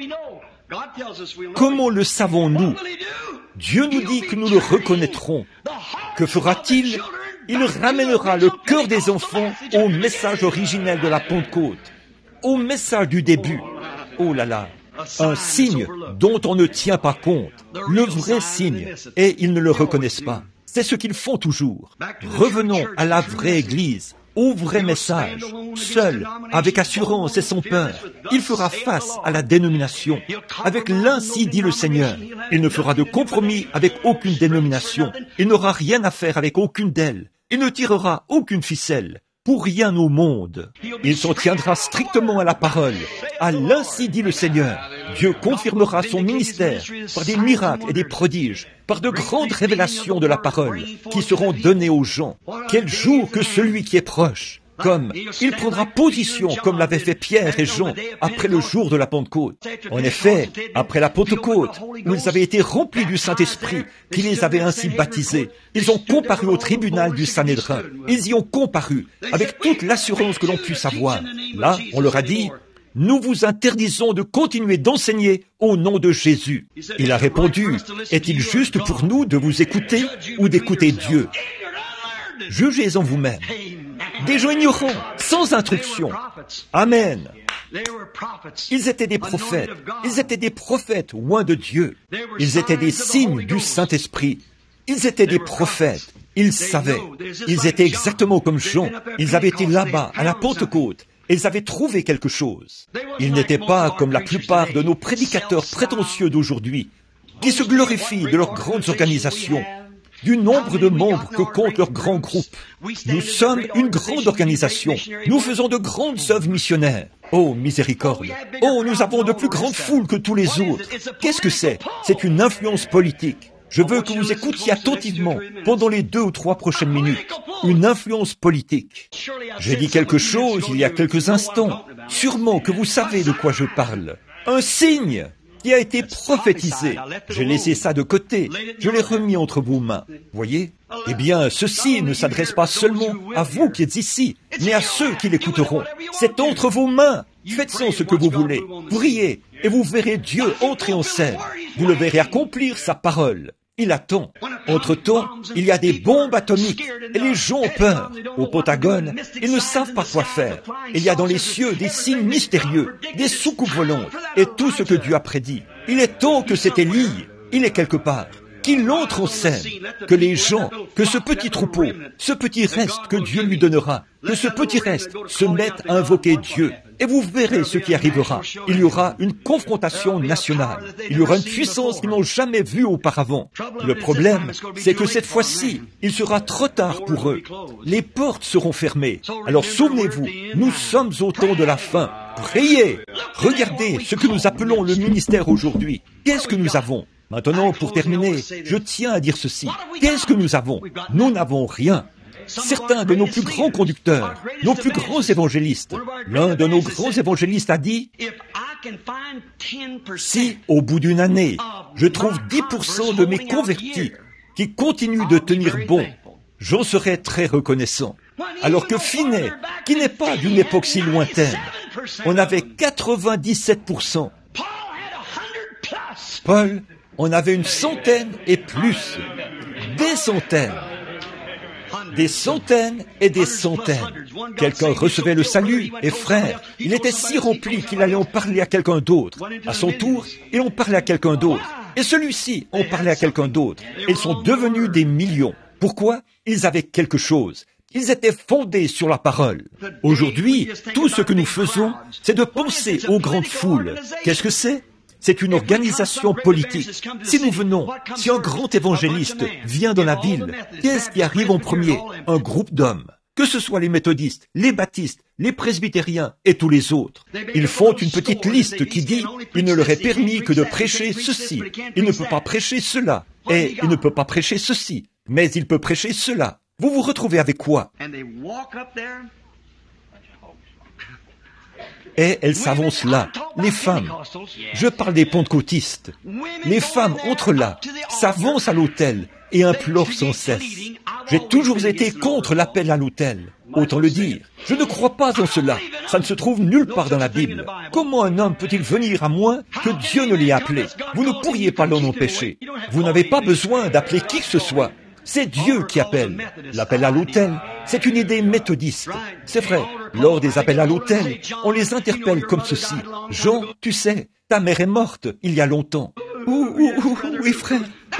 Comment le savons-nous? Dieu nous dit que nous le reconnaîtrons. Que fera-t-il? Il ramènera le cœur des enfants au message originel de la Pentecôte, au message du début. Oh là là, un signe dont on ne tient pas compte, le vrai signe, et ils ne le reconnaissent pas. C'est ce qu'ils font toujours. Revenons à la vraie Église, au vrai message, seul, avec assurance et sans peur. Il fera face à la dénomination, avec l'ainsi dit le Seigneur. Il ne fera de compromis avec aucune dénomination. Il n'aura rien à faire avec aucune d'elles. Il ne tirera aucune ficelle, pour rien au monde. Il s'en tiendra strictement à la parole, à l'ainsi dit le Seigneur. Dieu confirmera son ministère par des miracles et des prodiges, par de grandes révélations de la parole qui seront données aux gens. Quel jour que celui qui est proche! Comme il prendra position comme l'avaient fait Pierre et Jean après le jour de la Pentecôte. En effet, après la Pentecôte, où ils avaient été remplis du Saint-Esprit, qui les avait ainsi baptisés, ils ont comparu au tribunal du Sanhédrin. Ils y ont comparu avec toute l'assurance que l'on puisse avoir. Là, on leur a dit, « Nous vous interdisons de continuer d'enseigner au nom de Jésus. » Il a répondu, « Est-il juste pour nous de vous écouter ou d'écouter Dieu? Jugez en vous-même. » Des gens ignorants, sans instruction. Amen. Ils étaient des prophètes. Ils étaient des prophètes loin de Dieu. Ils étaient des signes du Saint-Esprit. Ils étaient des prophètes. Ils savaient. Ils étaient exactement comme Jean. Ils avaient été là-bas, à la Pentecôte. Ils avaient trouvé quelque chose. Ils n'étaient pas comme la plupart de nos prédicateurs prétentieux d'aujourd'hui, qui se glorifient de leurs grandes organisations, du nombre de membres que compte leur grand groupe. Nous sommes une grande organisation. Nous faisons de grandes œuvres missionnaires. Oh, miséricorde. Oh, nous avons de plus grandes foules que tous les autres. Qu'est-ce que c'est? C'est une influence politique. Je veux que vous écoutiez attentivement pendant les 2 ou 3 prochaines minutes. Une influence politique. J'ai dit quelque chose il y a quelques instants. Sûrement que vous savez de quoi je parle. Un signe qui a été prophétisé. J'ai laissé ça de côté. Je l'ai remis entre vos mains. Voyez? Eh bien, ceci ne s'adresse pas seulement à vous qui êtes ici, mais à ceux qui l'écouteront. C'est entre vos mains. Faites-en ce que vous voulez. Priez, et vous verrez Dieu entrer en scène. Vous le verrez accomplir sa parole. Il attend. Entre-temps, il y a des bombes atomiques et les gens ont peur. Au Pentagone, ils ne savent pas quoi faire. Il y a dans les cieux des signes mystérieux, des soucoupes volantes et tout ce que Dieu a prédit. Il est temps que cet Élie, il est quelque part. qu'il entre en scène, que les gens, que ce petit troupeau, ce petit reste que Dieu lui donnera, que ce petit reste se mette à invoquer Dieu. Et vous verrez ce qui arrivera. Il y aura une confrontation nationale. Il y aura une puissance qu'ils n'ont jamais vue auparavant. Le problème, c'est que cette fois-ci, il sera trop tard pour eux. Les portes seront fermées. Alors souvenez-vous, nous sommes au temps de la fin. Priez! Regardez ce que nous appelons le ministère aujourd'hui. Qu'est-ce que nous avons? Maintenant, pour terminer, je tiens à dire ceci. Qu'est-ce que nous avons? Nous n'avons rien. Certains de nos plus grands conducteurs, nos plus grands évangélistes, l'un de nos grands évangélistes a dit, si au bout d'une année, je trouve 10% de mes convertis qui continuent de tenir bon, j'en serai très reconnaissant. Alors que Finney, qui n'est pas d'une époque si lointaine, on avait 97%. Paul en avait une centaine et plus. Des centaines. Des centaines et des centaines. Quelqu'un recevait le salut, et frère, il était si rempli qu'il allait en parler à quelqu'un d'autre. À son tour, il en parlait à quelqu'un d'autre. Et celui-ci en parlait à quelqu'un d'autre. Ils sont devenus des millions. Pourquoi? Ils avaient quelque chose. Ils étaient fondés sur la parole. Aujourd'hui, tout ce que nous faisons, c'est de penser aux grandes foules. Qu'est-ce que c'est? C'est une organisation politique. Si nous venons, si un grand évangéliste vient dans la ville, qu'est-ce qui arrive en premier? Un groupe d'hommes. Que ce soit les méthodistes, les baptistes, les presbytériens et tous les autres. Ils font une petite liste qui dit, il ne leur est permis que de prêcher ceci. Il ne peut pas prêcher cela. Et il ne peut pas prêcher ceci. Mais il peut prêcher cela. Vous vous retrouvez avec quoi? Et elles s'avancent là, les femmes. Je parle des pentecôtistes. Les femmes entrent là, s'avancent à l'autel et implorent sans cesse. J'ai toujours été contre l'appel à l'autel. Autant le dire, je ne crois pas en cela. Ça ne se trouve nulle part dans la Bible. Comment un homme peut-il venir à moins que Dieu ne l'ait appelé? Vous ne pourriez pas l'en empêcher. Vous n'avez pas besoin d'appeler qui que ce soit. C'est Dieu qui appelle. L'appel à l'autel, c'est une idée méthodiste. C'est vrai, lors des appels à l'autel, on les interpelle comme ceci. Jean, tu sais, ta mère est morte il y a longtemps. Oui frère.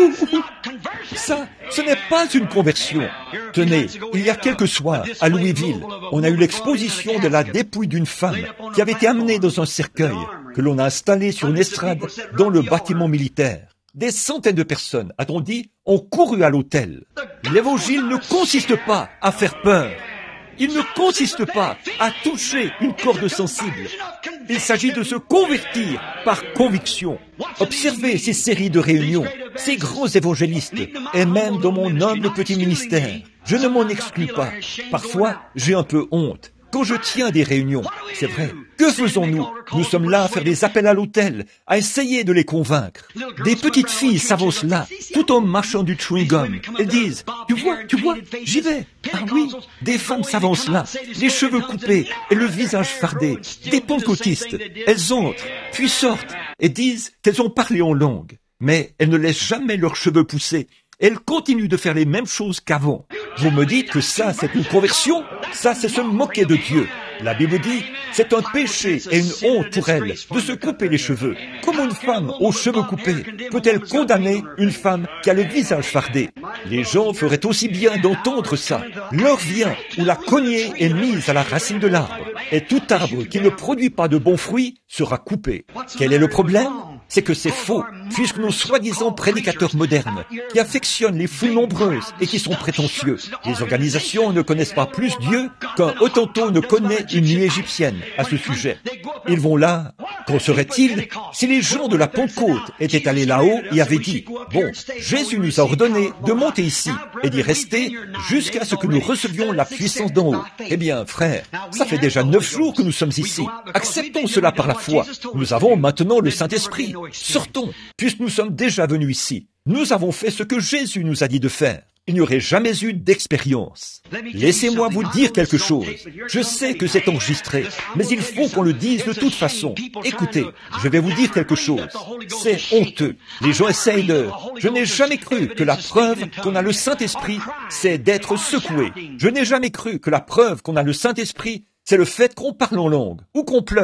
Ça, ce n'est pas une conversion. Tenez, il y a quelques soirs, à Louisville, on a eu l'exposition de la dépouille d'une femme qui avait été amenée dans un cercueil que l'on a installé sur une estrade dans le bâtiment militaire. Des centaines de personnes, a-t-on dit, ont couru à l'autel. L'évangile ne consiste pas à faire peur. Il ne consiste pas à toucher une corde sensible. Il s'agit de se convertir par conviction. Observez ces séries de réunions, ces grands évangélistes, et même dans mon humble petit ministère. Je ne m'en exclus pas. Parfois, j'ai un peu honte. Quand je tiens des réunions, c'est vrai, que faisons-nous? Nous sommes là à faire des appels à l'autel, à essayer de les convaincre. Des petites filles s'avancent là, tout en marchant du chewing-gum. Elles disent, tu vois, j'y vais. Ah oui, des femmes s'avancent là, les cheveux coupés et le visage fardé. Des pentecôtistes, elles entrent, puis sortent et disent qu'elles ont parlé en langue. Mais elles ne laissent jamais leurs cheveux pousser. Elles continuent de faire les mêmes choses qu'avant. Vous me dites que ça, c'est une conversion? Ça, c'est se moquer de Dieu. La Bible dit, c'est un péché et une honte pour elle de se couper les cheveux. Comment une femme aux cheveux coupés peut-elle condamner une femme qui a le visage fardé? Les gens feraient aussi bien d'entendre ça. L'heure vient où la cognée est mise à la racine de l'arbre, et tout arbre qui ne produit pas de bons fruits sera coupé. Quel est le problème? C'est que c'est faux, puisque nos soi-disant prédicateurs modernes, qui affectionnent les foules nombreuses et qui sont prétentieux, les organisations ne connaissent pas plus Dieu qu'un Hottentot ne connaît une nuit égyptienne à ce sujet. Ils vont là. Qu'en serait-il si les gens de la Pentecôte étaient allés là-haut et avaient dit, bon, Jésus nous a ordonné de monter ici et d'y rester jusqu'à ce que nous recevions la puissance d'en haut. Eh bien, frère, ça fait déjà 9 jours que nous sommes ici. Acceptons cela par la foi. Nous avons maintenant le Saint-Esprit. Sortons, puisque nous sommes déjà venus ici. Nous avons fait ce que Jésus nous a dit de faire. Il n'y aurait jamais eu d'expérience. Laissez-moi vous dire quelque chose. Je sais que c'est enregistré, mais il faut qu'on le dise de toute façon. Écoutez, je vais vous dire quelque chose. C'est honteux. Les gens essayent de... Je n'ai jamais cru que la preuve qu'on a le Saint-Esprit, c'est d'être secoué. Je n'ai jamais cru que la preuve qu'on a le Saint-Esprit, c'est le fait qu'on parle en langue, ou qu'on pleure.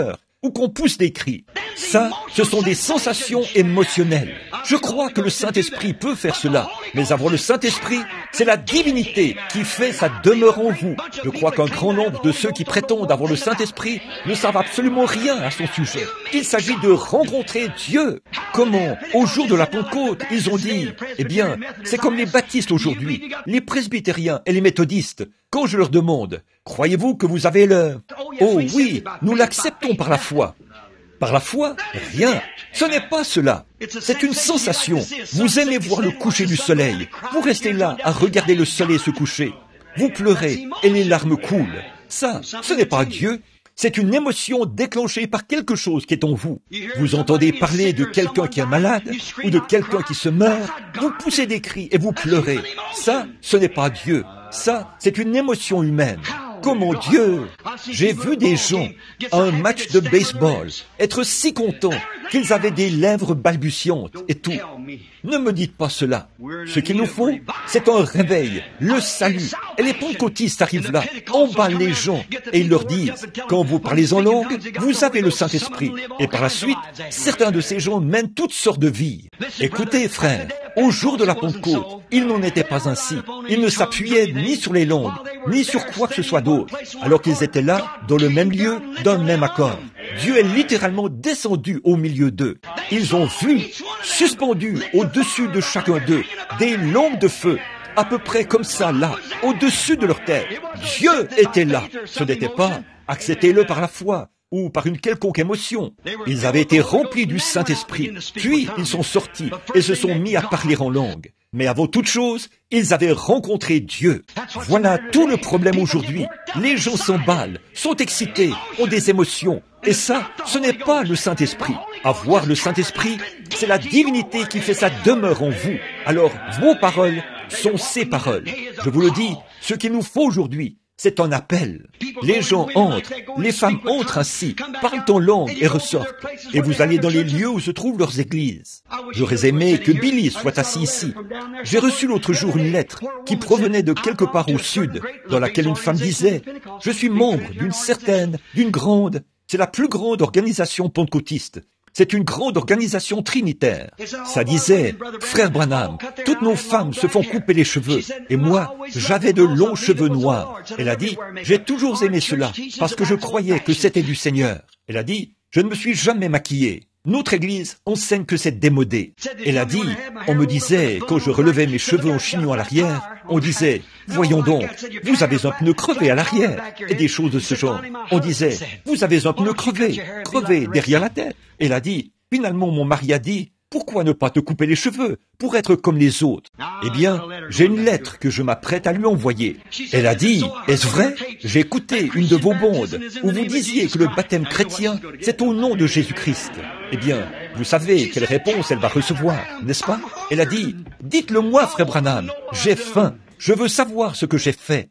ou qu'on pousse des cris. Ça, ce sont des sensations émotionnelles. Je crois que le Saint-Esprit peut faire cela, mais avoir le Saint-Esprit, c'est la divinité qui fait sa demeure en vous. Je crois qu'un grand nombre de ceux qui prétendent avoir le Saint-Esprit ne savent absolument rien à son sujet. Il s'agit de rencontrer Dieu. Comment, au jour de la Pentecôte, ils ont dit, eh bien, c'est comme les baptistes aujourd'hui, les presbytériens et les méthodistes. Quand je leur demande, croyez-vous que vous avez le... Oh oui, nous l'acceptons par la foi. Par la foi, rien. Ce n'est pas cela. C'est une sensation. Vous aimez voir le coucher du soleil. Vous restez là à regarder le soleil se coucher. Vous pleurez et les larmes coulent. Ça, ce n'est pas Dieu. C'est une émotion déclenchée par quelque chose qui est en vous. Vous entendez parler de quelqu'un qui est malade ou de quelqu'un qui se meurt. Vous poussez des cris et vous pleurez. Ça, ce n'est pas Dieu. Ça, c'est une émotion humaine. Comment Dieu! J'ai vu des gens, à un match de baseball, être si contents qu'ils avaient des lèvres balbutiantes et tout. Ne me dites pas cela. Ce qu'il nous faut, c'est un réveil, le salut. Et les pentecôtistes arrivent là, emballent les gens, et ils leur disent, quand vous parlez en langue, vous avez le Saint-Esprit. Et par la suite, certains de ces gens mènent toutes sortes de vies. Écoutez, frères, au jour de la Pentecôte, il n'en était pas ainsi. Ils ne s'appuyaient ni sur les langues, ni sur quoi que ce soit d'autre, alors qu'ils étaient là, dans le même lieu, d'un même accord. Dieu est littéralement descendu au milieu d'eux. Ils ont vu, suspendus au-dessus de chacun d'eux, des lampes de feu, à peu près comme ça, là, au-dessus de leur tête. Dieu était là. Ce n'était pas « acceptez-le par la foi » ou par une quelconque émotion. Ils avaient été remplis du Saint-Esprit, puis ils sont sortis et se sont mis à parler en langue. Mais avant toute chose, ils avaient rencontré Dieu. Voilà tout le problème aujourd'hui. Les gens s'emballent, sont excités, ont des émotions. Et ça, ce n'est pas le Saint-Esprit. Avoir le Saint-Esprit, c'est la divinité qui fait sa demeure en vous. Alors, vos paroles sont ses paroles. Je vous le dis, ce qu'il nous faut aujourd'hui, c'est un appel. Les gens entrent, les femmes entrent ainsi, parlent en langue et ressortent. Et vous allez dans les lieux où se trouvent leurs églises. J'aurais aimé que Billy soit assis ici. J'ai reçu l'autre jour une lettre qui provenait de quelque part au sud, dans laquelle une femme disait « Je suis membre d'une grande, c'est la plus grande organisation pentecôtiste. C'est une grande organisation trinitaire. » Ça disait, frère Branham, toutes nos femmes se font couper les cheveux. Et moi, j'avais de longs cheveux noirs. Elle a dit, j'ai toujours aimé cela, parce que je croyais que c'était du Seigneur. Elle a dit, je ne me suis jamais maquillée. Notre église enseigne que c'est démodé. Elle a dit, on me disait, quand je relevais mes cheveux en chignon à l'arrière, on disait, voyons donc, vous avez un pneu crevé à l'arrière, et des choses de ce genre. On disait, vous avez un pneu crevé derrière la tête. Elle a dit, finalement mon mari a dit, pourquoi ne pas te couper les cheveux pour être comme les autres? Eh bien, j'ai une lettre que je m'apprête à lui envoyer. Elle a dit, est-ce vrai? J'ai écouté une de vos bondes où vous disiez que le baptême chrétien, c'est au nom de Jésus-Christ. Eh bien, vous savez quelle réponse elle va recevoir, n'est-ce pas? Elle a dit, dites-le moi, frère Branham, j'ai faim, je veux savoir ce que j'ai fait.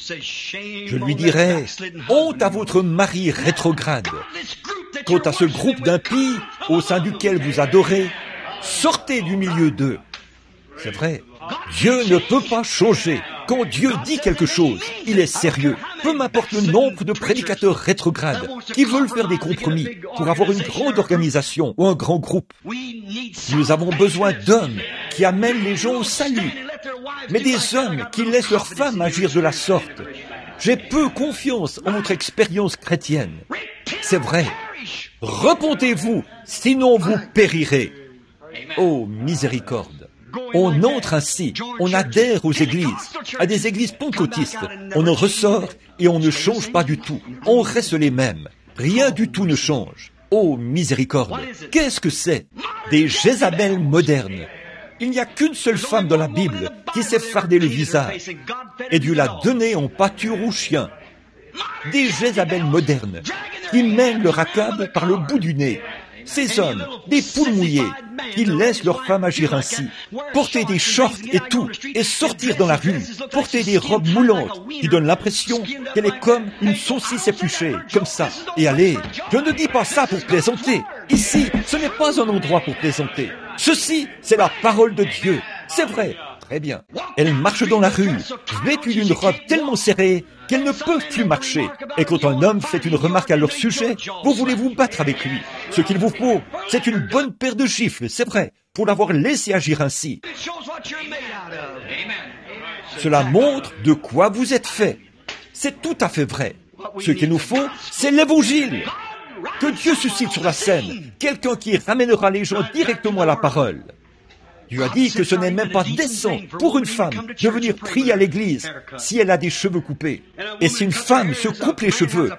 Je lui dirai, honte à votre mari rétrograde. Quant à ce groupe d'impies au sein duquel vous adorez, sortez du milieu d'eux. C'est vrai, Dieu ne peut pas changer. Quand Dieu dit quelque chose, il est sérieux. Peu m'importe le nombre de prédicateurs rétrogrades qui veulent faire des compromis pour avoir une grande organisation ou un grand groupe. Nous avons besoin d'hommes qui amènent les gens au salut, mais des hommes qui laissent leurs femmes agir de la sorte. J'ai peu confiance en votre expérience chrétienne. C'est vrai. Repentez-vous, sinon vous périrez. Oh, miséricorde. On entre ainsi, on adhère aux églises, à des églises pentecôtistes. On en ressort et on ne change pas du tout. On reste les mêmes. Rien du tout ne change. Oh, miséricorde. Qu'est-ce que c'est? Des Jézabel modernes. Il n'y a qu'une seule femme dans la Bible qui s'est fardé le visage. Et Dieu l'a donnée en pâture aux chiens. Des Jézabel modernes qui mènent leur accable par le bout du nez. Ces hommes, des poules mouillées, qui laissent leurs femmes agir ainsi, porter des shorts et tout, et sortir dans la rue, porter des robes moulantes, qui donnent l'impression qu'elle est comme une saucisse épluchée, comme ça. Et allez, je ne dis pas ça pour plaisanter. Ici, ce n'est pas un endroit pour plaisanter. Ceci, c'est la parole de Dieu. C'est vrai, Très bien. Elles marchent dans la rue, vêtues d'une robe tellement serrée qu'elles ne peuvent plus marcher. Et quand un homme fait une remarque à leur sujet, vous voulez vous battre avec lui. Ce qu'il vous faut, c'est une bonne paire de gifles, c'est vrai, pour l'avoir laissé agir ainsi. Cela montre de quoi vous êtes fait. C'est tout à fait vrai. Ce qu'il nous faut, c'est l'évangile. Que Dieu suscite sur la scène quelqu'un qui ramènera les gens directement à la parole. Dieu a dit que ce n'est même pas décent pour une femme de venir prier à l'église si elle a des cheveux coupés. Et si une femme se coupe les cheveux,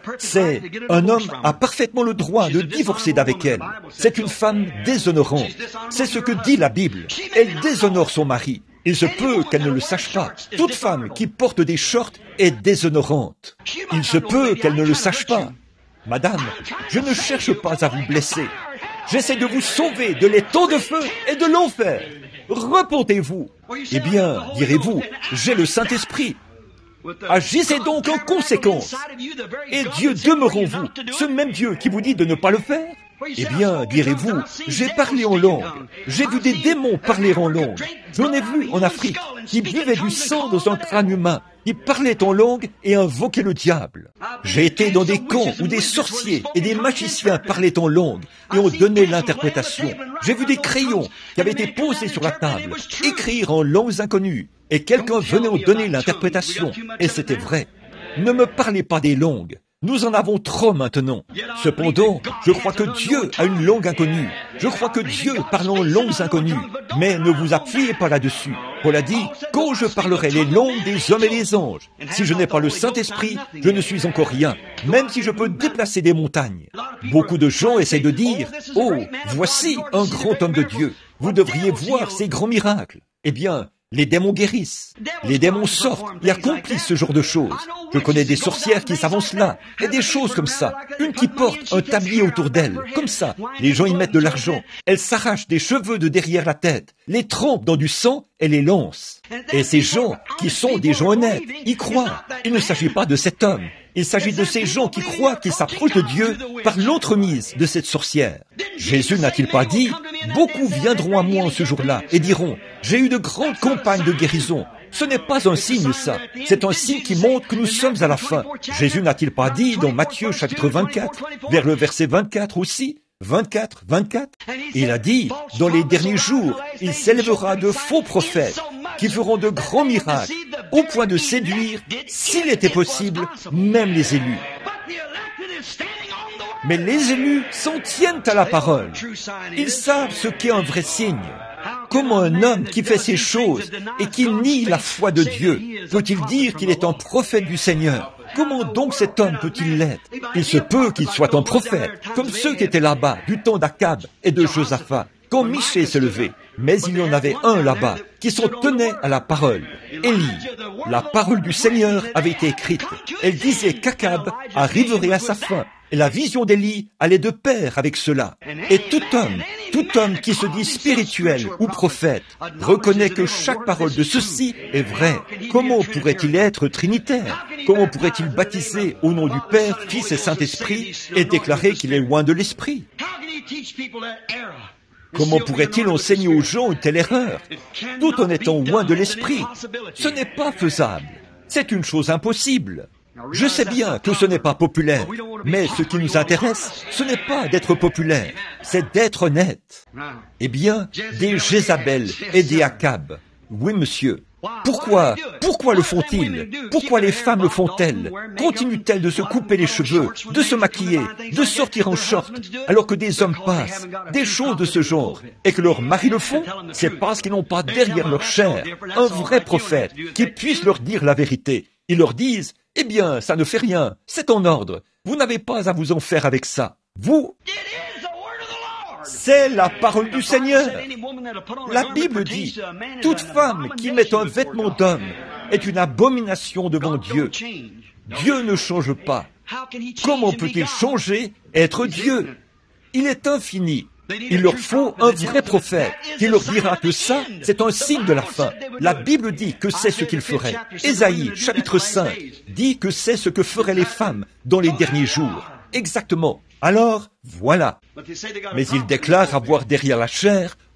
un homme a parfaitement le droit de divorcer d'avec elle. C'est une femme déshonorante. C'est ce que dit la Bible. Elle déshonore son mari. Il se peut qu'elle ne le sache pas. Toute femme qui porte des shorts est déshonorante. Il se peut qu'elle ne le sache pas. Madame, je ne cherche pas à vous blesser. J'essaie de vous sauver de l'étang de feu et de l'enfer. Repentez-vous. Eh bien, direz-vous, j'ai le Saint-Esprit. Agissez donc en conséquence. Et Dieu demeure en vous, ce même Dieu qui vous dit de ne pas le faire. Eh bien, direz-vous, j'ai parlé en langue. J'ai vu des démons parler en langue. J'en ai vu en Afrique qui buvaient du sang dans un crâne humain, qui parlaient en langue et invoquaient le diable. J'ai été dans des camps où des sorciers et des magiciens parlaient en langue et ont donné l'interprétation. J'ai vu des crayons qui avaient été posés sur la table, écrire en langues inconnues, et quelqu'un venait en donner l'interprétation, et c'était vrai. Ne me parlez pas des langues. Nous en avons trop maintenant. Cependant, je crois que Dieu a une langue inconnue. Je crois que Dieu parle en langues inconnues. Mais ne vous appuyez pas là-dessus. Paul a dit, quand je parlerai les langues des hommes et des anges, si je n'ai pas le Saint-Esprit, je ne suis encore rien, même si je peux déplacer des montagnes. Beaucoup de gens essaient de dire, oh, voici un grand homme de Dieu. Vous devriez voir ces grands miracles. Eh bien, les démons guérissent, les démons sortent et accomplissent ce genre de choses. Je connais des sorcières qui s'avancent là, et des choses comme ça. Une qui porte un tablier autour d'elle, comme ça. Les gens y mettent de l'argent. Elle s'arrache des cheveux de derrière la tête, les trempe dans du sang et les lance. Et ces gens, qui sont des gens honnêtes, y croient. Il ne s'agit pas de cet homme. Il s'agit de ces gens qui croient qu'ils s'approchent de Dieu par l'entremise de cette sorcière. Jésus n'a-t-il pas dit, « Beaucoup viendront à moi en ce jour-là et diront, j'ai eu de grandes campagnes de guérison. » Ce n'est pas un signe, ça. C'est un signe qui montre que nous sommes à la fin. Jésus n'a-t-il pas dit dans Matthieu chapitre 24, vers le verset 24 aussi, 24. Il a dit, dans les derniers jours, il s'élèvera de faux prophètes qui feront de grands miracles, au point de séduire, s'il était possible, même les élus. Mais les élus s'en tiennent à la parole. Ils savent ce qu'est un vrai signe. Comment un homme qui fait ces choses et qui nie la foi de Dieu peut-il dire qu'il est un prophète du Seigneur? Comment donc cet homme peut-il l'être? Il se peut qu'il soit un prophète, comme ceux qui étaient là-bas du temps d'Akab et de Josaphat, quand Michée s'est levé. Mais il y en avait un là-bas qui s'en tenait à la parole, Élie. La parole du Seigneur avait été écrite. Elle disait qu'Akab arriverait à sa fin. Et la vision d'Élie allait de pair avec cela. Et tout homme qui se dit spirituel ou prophète reconnaît que chaque parole de ceci est vraie. Comment pourrait-il être trinitaire? Comment pourrait-il baptiser au nom du Père, Fils et Saint-Esprit et déclarer qu'il est loin de l'Esprit? Comment pourrait-il enseigner aux gens une telle erreur, tout en étant loin de l'Esprit? Ce n'est pas faisable. C'est une chose impossible. Je sais bien que ce n'est pas populaire, mais ce qui nous intéresse, ce n'est pas d'être populaire, c'est d'être honnête. Eh bien, des Jézabel et des Akab. Oui, monsieur. Pourquoi le font-ils? Pourquoi les femmes le font-elles? Continuent-elles de se couper les cheveux, de se maquiller, de sortir en short, alors que des hommes passent, des choses de ce genre, et que leurs maris le font? C'est parce qu'ils n'ont pas derrière leur chair un vrai prophète qui puisse leur dire la vérité. Ils leur disent, eh bien, ça ne fait rien, c'est en ordre. Vous n'avez pas à vous en faire avec ça. Vous, c'est la parole du Seigneur. La Bible dit, toute femme qui met un vêtement d'homme est une abomination devant Dieu. Dieu ne change pas. Comment peut-il changer et être Dieu? Il est infini. Il leur faut un vrai prophète qui leur dira que ça, c'est un signe de la fin. La Bible dit que c'est ce qu'il ferait. Ésaïe, chapitre 5, dit que c'est ce que feraient les femmes dans les derniers jours. Exactement. Alors, voilà. Mais il déclare avoir derrière la chair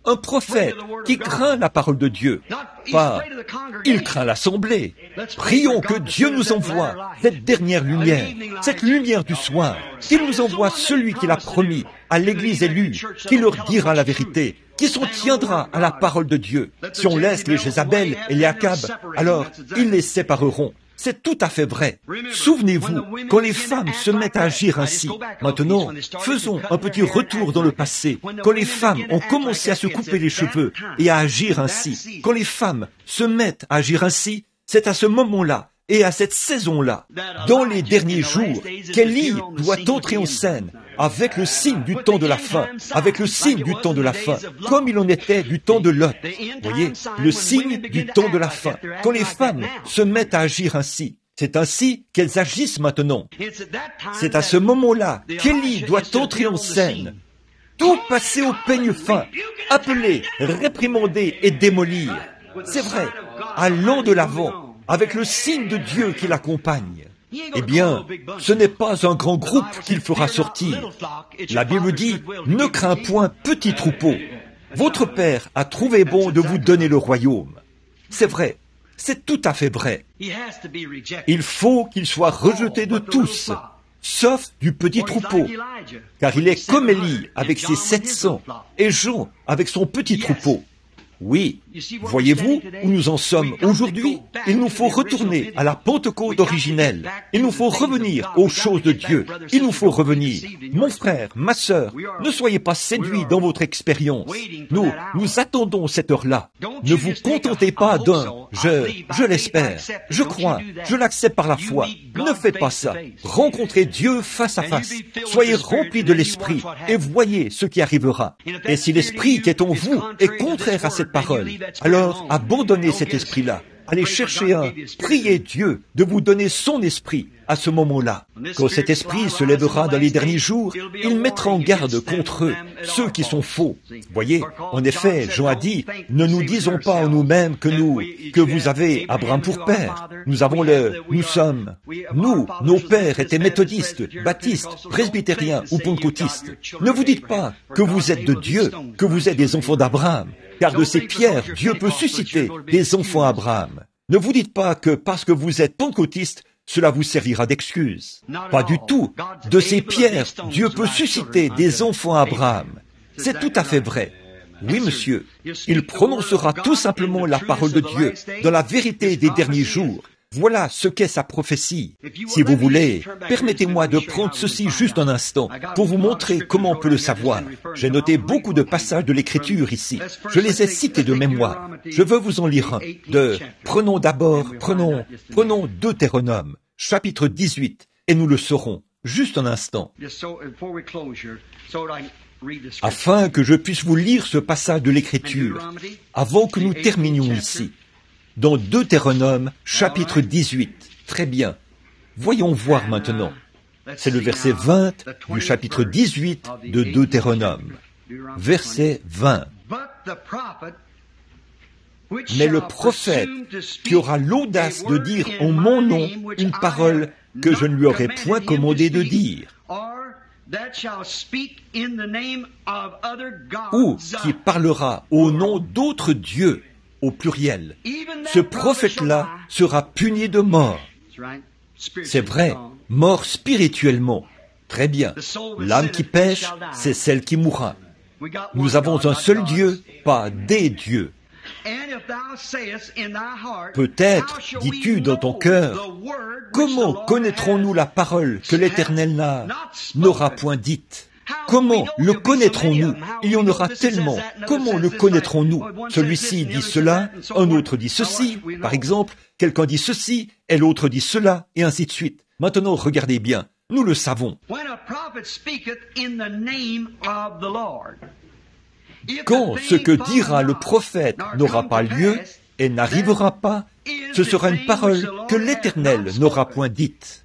un prophète qui craint la parole de Dieu. Pas, il craint l'assemblée. Prions que Dieu nous envoie cette dernière lumière, cette lumière du soir, qu'il nous envoie celui qu'il a promis à l'Église élue, qui leur dira la vérité, qui s'en tiendra à la parole de Dieu. Si on laisse les Jézabel et les Akab, alors ils les sépareront. C'est tout à fait vrai. Souvenez-vous, quand les femmes se mettent à agir ainsi, maintenant, faisons un petit retour dans le passé, quand les femmes ont commencé à se couper les cheveux et à agir ainsi, quand les femmes se mettent à agir ainsi, c'est à ce moment-là et à cette saison-là, dans les derniers jours, qu'Élie doit entrer en scène avec le signe du temps de la fin, avec le signe du temps de la fin, comme il en était du temps de Lot. Voyez, le signe du temps de la fin, quand les femmes se mettent à agir ainsi. C'est ainsi qu'elles agissent maintenant. C'est à ce moment-là qu'Élie doit entrer en scène. Tout passer au peigne fin, appeler, réprimander et démolir. C'est vrai, allant de l'avant, avec le signe de Dieu qui l'accompagne. Eh bien, ce n'est pas un grand groupe qu'il fera sortir. La Bible dit, ne crains point petit troupeau. Votre Père a trouvé bon de vous donner le royaume. C'est vrai, c'est tout à fait vrai. Il faut qu'il soit rejeté de tous, sauf du petit troupeau, car il est comme Élie avec ses 700 et Jean avec son petit troupeau. Oui, voyez-vous où nous en sommes aujourd'hui? Il nous faut retourner à la Pentecôte originelle. Il nous faut revenir aux choses de Dieu. Il nous faut revenir. Mon frère, ma sœur, ne soyez pas séduits dans votre expérience. Nous attendons cette heure-là. Ne vous contentez pas d'un « je l'espère, je crois, je l'accepte par la foi ». Ne faites pas ça. Rencontrez Dieu face à face. Soyez remplis de l'Esprit et voyez ce qui arrivera. Et si l'Esprit qui est en vous est contraire à cette parole, alors abandonnez cet esprit-là. Allez chercher priez Dieu de vous donner son esprit à ce moment-là. Quand cet esprit se lèvera dans les derniers jours, il mettra en garde contre eux, ceux qui sont faux. Voyez, en effet, Jean a dit, ne nous disons pas en nous-mêmes que vous avez Abraham pour père. Nos pères étaient méthodistes, baptistes, presbytériens ou pentecôtistes. Ne vous dites pas que vous êtes de Dieu, que vous êtes des enfants d'Abraham. Car de ces pierres, Dieu peut susciter des enfants à Abraham. Ne vous dites pas que parce que vous êtes pentecôtiste, cela vous servira d'excuse. Pas du tout. De ces pierres, Dieu peut susciter des enfants à Abraham. C'est tout à fait vrai. Oui, monsieur. Il prononcera tout simplement la parole de Dieu dans la vérité des derniers jours. Voilà ce qu'est sa prophétie. Si vous voulez, permettez-moi de prendre ceci juste un instant pour vous montrer comment on peut le savoir. J'ai noté beaucoup de passages de l'Écriture ici. Je les ai cités de mémoire. Je veux vous en lire un. Prenons Deutéronome, chapitre 18, et nous le saurons. Juste un instant. Afin que je puisse vous lire ce passage de l'Écriture, avant que nous terminions ici. Dans Deutéronome, chapitre 18. Très bien. Voyons voir maintenant. C'est le verset 20 du chapitre 18 de Deutéronome. Verset 20. Mais le prophète qui aura l'audace de dire en mon nom une parole que je ne lui aurais point commandé de dire, ou qui parlera au nom d'autres dieux, au pluriel, ce prophète-là sera puni de mort. C'est vrai, mort spirituellement. Très bien. L'âme qui pêche, c'est celle qui mourra. Nous avons un seul Dieu, pas des dieux. Peut-être, dis-tu dans ton cœur, comment connaîtrons-nous la parole que l'Éternel n'aura point dite? Comment le connaîtrons-nous? Il y en aura tellement. Comment le connaîtrons-nous? Celui-ci dit cela, un autre dit ceci. Par exemple, quelqu'un dit ceci, et l'autre dit cela, et ainsi de suite. Maintenant, regardez bien. Nous le savons. Quand ce que dira le prophète n'aura pas lieu et n'arrivera pas, ce sera une parole que l'Éternel n'aura point dite.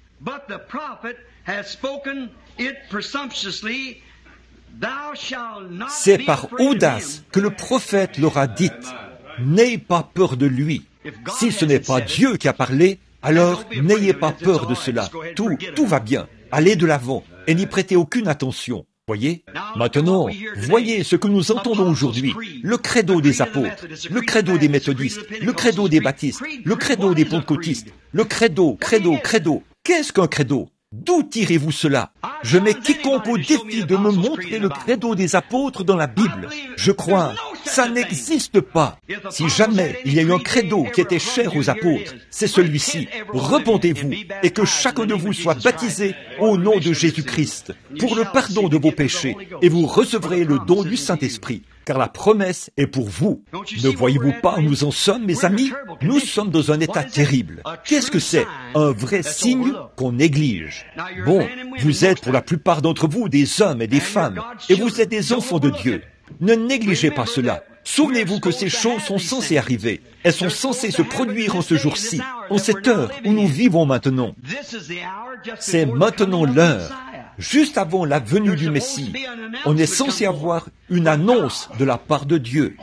C'est par audace que le prophète l'aura dite. N'ayez pas peur de lui. Si ce n'est pas Dieu qui a parlé, alors n'ayez pas peur de cela. Tout va bien. Allez de l'avant et n'y prêtez aucune attention. Voyez? Maintenant, voyez ce que nous entendons aujourd'hui. Le credo des apôtres, le credo des méthodistes, le credo des baptistes, le credo des pentecôtistes, le credo. Qu'est-ce qu'un credo? D'où tirez-vous cela? Je mets quiconque au défi de me montrer le credo des apôtres dans la Bible. Je crois, ça n'existe pas. Si jamais il y a eu un credo qui était cher aux apôtres, c'est celui-ci. Repentez-vous et que chacun de vous soit baptisé au nom de Jésus-Christ pour le pardon de vos péchés et vous recevrez le don du Saint-Esprit. Car la promesse est pour vous. Ne voyez-vous pas où nous en sommes, mes amis? Nous sommes dans un état terrible. Qu'est-ce que c'est? Un vrai signe qu'on néglige. Bon, vous êtes pour la plupart d'entre vous des hommes et des femmes, et vous êtes des enfants de Dieu. Ne négligez pas cela. Souvenez-vous que ces choses sont censées arriver. Elles sont censées se produire en ce jour-ci, en cette heure où nous vivons maintenant. C'est maintenant l'heure. Juste avant la venue du Messie, on est censé avoir une annonce de la part de Dieu.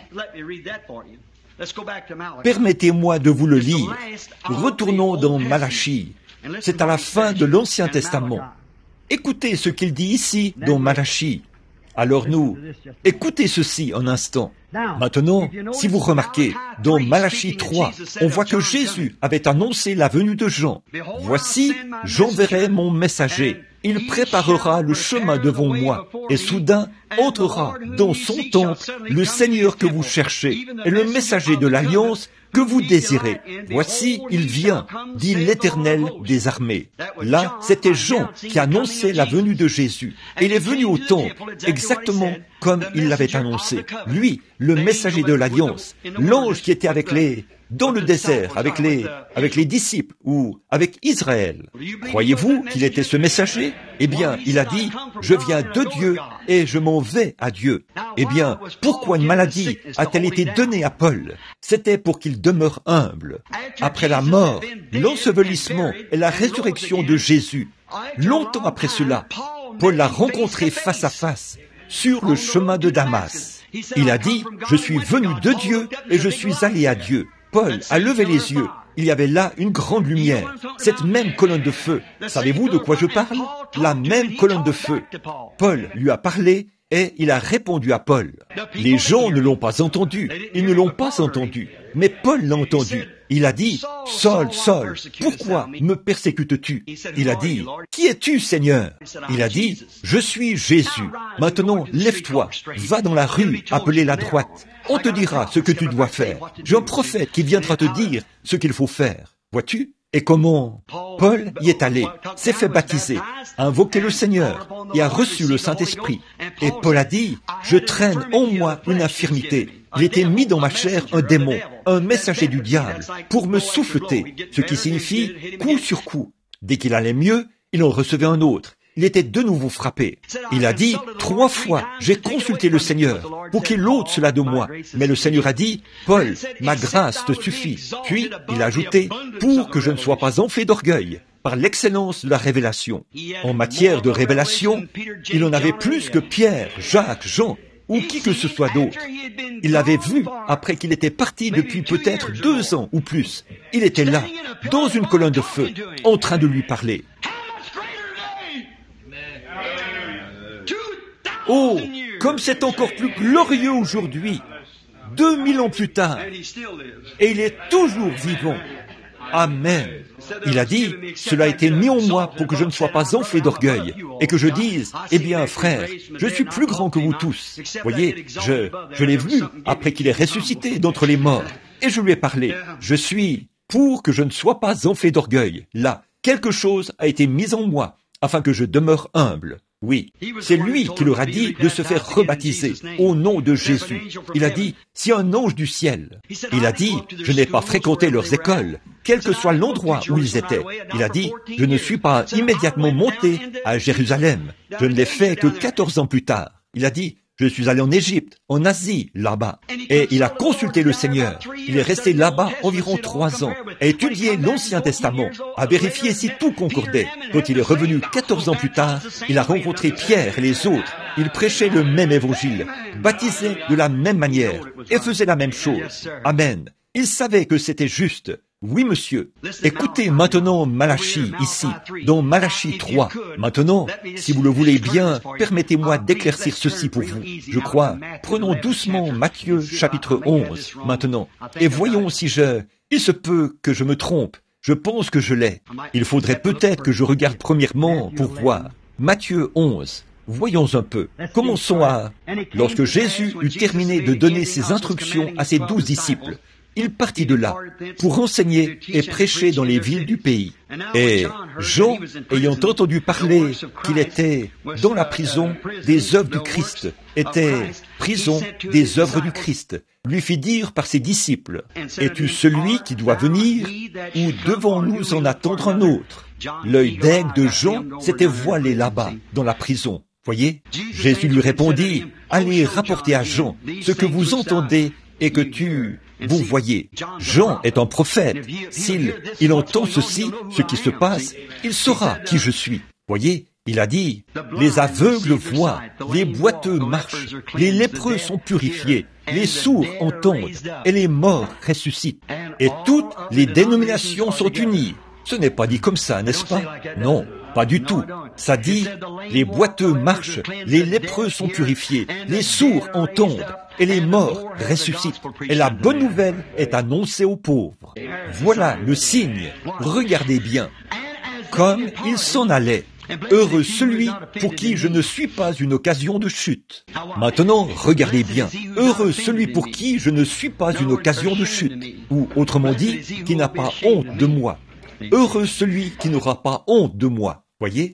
Permettez-moi de vous le lire. Retournons dans Malachie. C'est à la fin de l'Ancien Testament. Écoutez ce qu'il dit ici dans Malachie. Alors nous, écoutez ceci un instant. Maintenant, si vous remarquez, dans Malachie 3, on voit que Jésus avait annoncé la venue de Jean. « Voici, j'enverrai mon messager. Il préparera le chemin devant moi, et soudain entrera dans son temple le Seigneur que vous cherchez, et le messager de l'Alliance que vous désirez. Voici, il vient, dit l'Éternel des armées. » Là, c'était Jean qui annonçait la venue de Jésus. Et il est venu au temple, exactement comme il l'avait annoncé. Lui, le messager de l'Alliance, l'ange qui était dans le désert, avec les disciples, ou avec Israël. Croyez-vous qu'il était ce messager? Eh bien, il a dit, je viens de Dieu et je m'en vais à Dieu. Eh bien, pourquoi une maladie a-t-elle été donnée à Paul? C'était pour qu'il demeure humble. Après la mort, l'ensevelissement et la résurrection de Jésus, longtemps après cela, Paul l'a rencontré face à face sur le chemin de Damas. Il a dit, je suis venu de Dieu et je suis allé à Dieu. Paul a levé les yeux. Il y avait là une grande lumière, cette même colonne de feu. Savez-vous de quoi je parle? La même colonne de feu. Paul lui a parlé et il a répondu à Paul. Les gens ne l'ont pas entendu, ils ne l'ont pas entendu, mais Paul l'a entendu. Il a dit, « Saul, Saul, pourquoi me persécutes-tu » Il a dit, « Qui es-tu, Seigneur » Il a dit, « Je suis Jésus. Maintenant, lève-toi, va dans la rue appelée la droite. On te dira ce que tu dois faire. J'ai un prophète qui viendra te dire ce qu'il faut faire. » Vois-tu? Et comment? Paul y est allé, s'est fait baptiser, a invoqué le Seigneur et a reçu le Saint-Esprit. Et Paul a dit, « Je traîne en moi une infirmité. Il était mis dans ma chair un démon, un messager du diable, pour me souffleter, ce qui signifie coup sur coup. Dès qu'il allait mieux, il en recevait un autre. Il était de nouveau frappé. Il a dit, 3 fois, j'ai consulté le Seigneur pour qu'il ôte cela de moi. Mais le Seigneur a dit, Paul, ma grâce te suffit. Puis, il a ajouté, pour que je ne sois pas enflé d'orgueil, par l'excellence de la révélation. En matière de révélation, il en avait plus que Pierre, Jacques, Jean, ou qui que ce soit d'autre. Il l'avait vu après qu'il était parti depuis peut-être 2 ans ou plus. Il était là, dans une colonne de feu, en train de lui parler. Oh, comme c'est encore plus glorieux aujourd'hui, 2000 ans plus tard, et il est toujours vivant. Amen. Il a dit, cela a été mis en moi pour que je ne sois pas enflé d'orgueil et que je dise, eh bien, frère, je suis plus grand que vous tous. Voyez, je l'ai vu après qu'il est ressuscité d'entre les morts et je lui ai parlé. Je suis pour que je ne sois pas enflé d'orgueil. Là, quelque chose a été mis en moi afin que je demeure humble. Oui, c'est lui qui leur a dit de se faire rebaptiser au nom de Jésus. Il a dit, si un ange du ciel, il a dit, je n'ai pas fréquenté leurs écoles, quel que soit l'endroit où ils étaient. Il a dit, je ne suis pas immédiatement monté à Jérusalem. Je ne l'ai fait que 14 ans plus tard. Il a dit, je suis allé en Égypte, en Asie, là-bas. Et il a consulté le Seigneur. Il est resté là-bas environ 3 ans, a étudié l'Ancien Testament, a vérifié si tout concordait. Quand il est revenu 14 ans plus tard, il a rencontré Pierre et les autres. Il prêchait le même évangile, baptisait de la même manière et faisait la même chose. Amen. Il savait que c'était juste. Oui, monsieur. Écoutez maintenant Malachie, ici, dans Malachie 3. Maintenant, si vous le voulez bien, permettez-moi d'éclaircir ceci pour vous. Je crois. Prenons doucement Matthieu, chapitre 11, maintenant. Et voyons si il se peut que je me trompe. Je pense que je l'ai. Il faudrait peut-être que je regarde premièrement pour voir. Matthieu 11. Voyons un peu. Commençons à... Lorsque Jésus eut terminé de donner ses instructions à ses 12 disciples, il partit de là pour enseigner et prêcher dans les villes du pays. Et Jean, ayant entendu parler qu'il était dans la prison des œuvres du Christ, lui fit dire par ses disciples, « Es-tu celui qui doit venir, ou devons-nous en attendre un autre ?» L'œil d'aigle de Jean s'était voilé là-bas, dans la prison. Voyez, Jésus lui répondit, « Allez rapporter à Jean ce que vous entendez et que vous voyez. Jean est un prophète. S'il entend ceci, ce qui se passe, il saura qui je suis. » Voyez, il a dit, « Les aveugles voient, les boiteux marchent, les lépreux sont purifiés, les sourds entendent, et les morts ressuscitent. Et toutes les dénominations sont unies. » Ce n'est pas dit comme ça, n'est-ce pas? Non, pas du tout. Ça dit, les boiteux marchent, les lépreux sont purifiés, les sourds entendent, et les morts ressuscitent. Et la bonne nouvelle est annoncée aux pauvres. Voilà le signe. Regardez bien. Comme il s'en allait. Heureux celui pour qui je ne suis pas une occasion de chute. Maintenant, regardez bien. Heureux celui pour qui je ne suis pas une occasion de chute. Ou, autrement dit, qui n'a pas honte de moi. Heureux celui qui n'aura pas honte de moi. Voyez?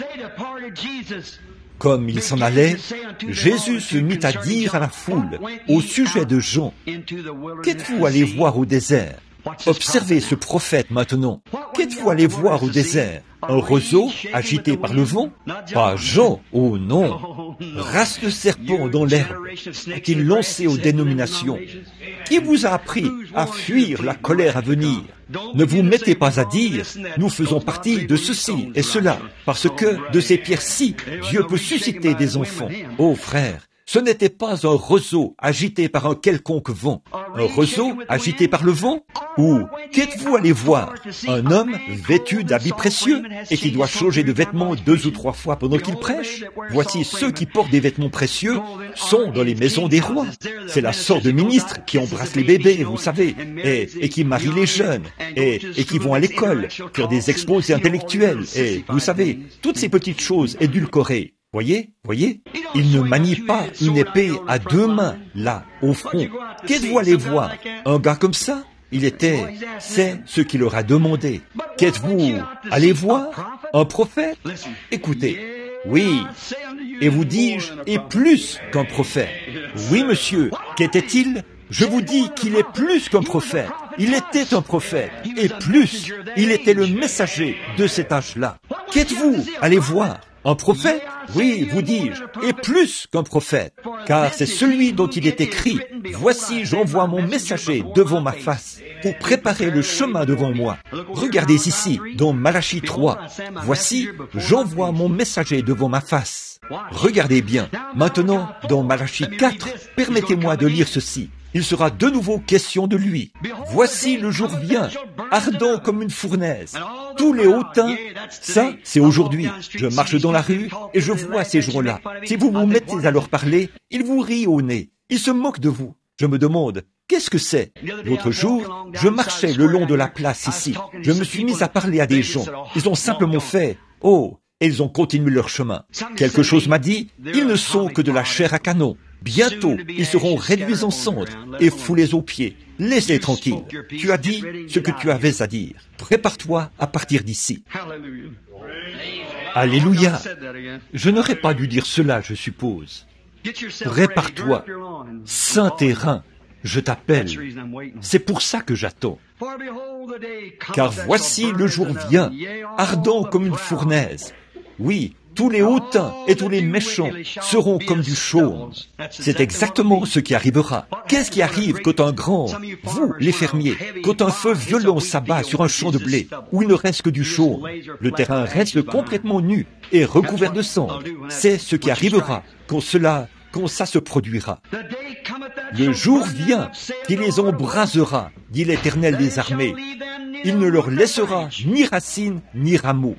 Comme il s'en allait, Jésus se mit à dire à la foule au sujet de Jean, « Qu'êtes-vous allé voir au désert ?» Observez ce prophète maintenant. Qu'êtes-vous allé voir au désert? Un roseau agité par le vent? Pas Jean, oh non! Race de serpent dans l'herbe, a-t-il lancé aux dénominations? Qui vous a appris à fuir la colère à venir? Ne vous mettez pas à dire, nous faisons partie de ceci et cela, parce que de ces pierres-ci, Dieu peut susciter des enfants. Oh frère, ce n'était pas un roseau agité par un quelconque vent. Un roseau agité par le vent? Ou qu'êtes-vous allé voir? Un homme vêtu d'habits précieux et qui doit changer de vêtements 2 ou 3 fois pendant qu'il prêche? Voici ceux qui portent des vêtements précieux sont dans les maisons des rois. C'est la sorte de ministres qui embrassent les bébés, vous savez, et qui marient les jeunes, et qui vont à l'école, faire des exposés intellectuels, et vous savez, toutes ces petites choses édulcorées. Voyez? Il ne manie pas une épée à 2 mains, là, au front. Qu'êtes-vous allé voir? Un gars comme ça? C'est ce qu'il leur a demandé. Qu'êtes-vous allé voir? Un prophète? Écoutez. Oui. Et vous dis-je, et plus qu'un prophète. Oui, monsieur. Qu'était-il? Je vous dis qu'il est plus qu'un prophète. Il était un prophète. Et plus, il était le messager de cet âge-là. Qu'êtes-vous allé voir? Un prophète? Oui, vous dis-je, et plus qu'un prophète, car c'est celui dont il est écrit, « Voici, j'envoie mon messager devant ma face, pour préparer le chemin devant moi. » Regardez ici, dans Malachie 3, « Voici, j'envoie mon messager devant ma face. » Regardez bien. Maintenant, dans Malachie 4, permettez-moi de lire ceci. Il sera de nouveau question de lui. « Voici le jour vient, ardent comme une fournaise. » Tous les hautains, ça, c'est aujourd'hui. Je marche dans la rue et je vois ces gens-là. Si vous vous mettez à leur parler, ils vous rient au nez. Ils se moquent de vous. Je me demande, qu'est-ce que c'est? L'autre jour, je marchais le long de la place ici. Je me suis mis à parler à des gens. Ils ont simplement fait « Oh !» et ils ont continué leur chemin. Quelque chose m'a dit, ils ne sont que de la chair à canon. Bientôt, ils seront réduits en cendres et foulés aux pieds. Laisse-les tranquilles. Tu as dit ce que tu avais à dire. Prépare-toi à partir d'ici. Alléluia. Je n'aurais pas dû dire cela, je suppose. Prépare-toi. Saint terrain, je t'appelle. C'est pour ça que j'attends. Car voici le jour vient, ardent comme une fournaise. Oui, tous les hautains et tous les méchants seront comme du chaume. C'est exactement ce qui arrivera. Qu'est-ce qui arrive quand vous, les fermiers, quand un feu violent s'abat sur un champ de blé, où il ne reste que du chaume? Le terrain reste complètement nu et recouvert de cendres. C'est ce qui arrivera quand ça se produira. Le jour vient qui les embrasera, dit l'Éternel des armées. Il ne leur laissera ni racines ni rameaux.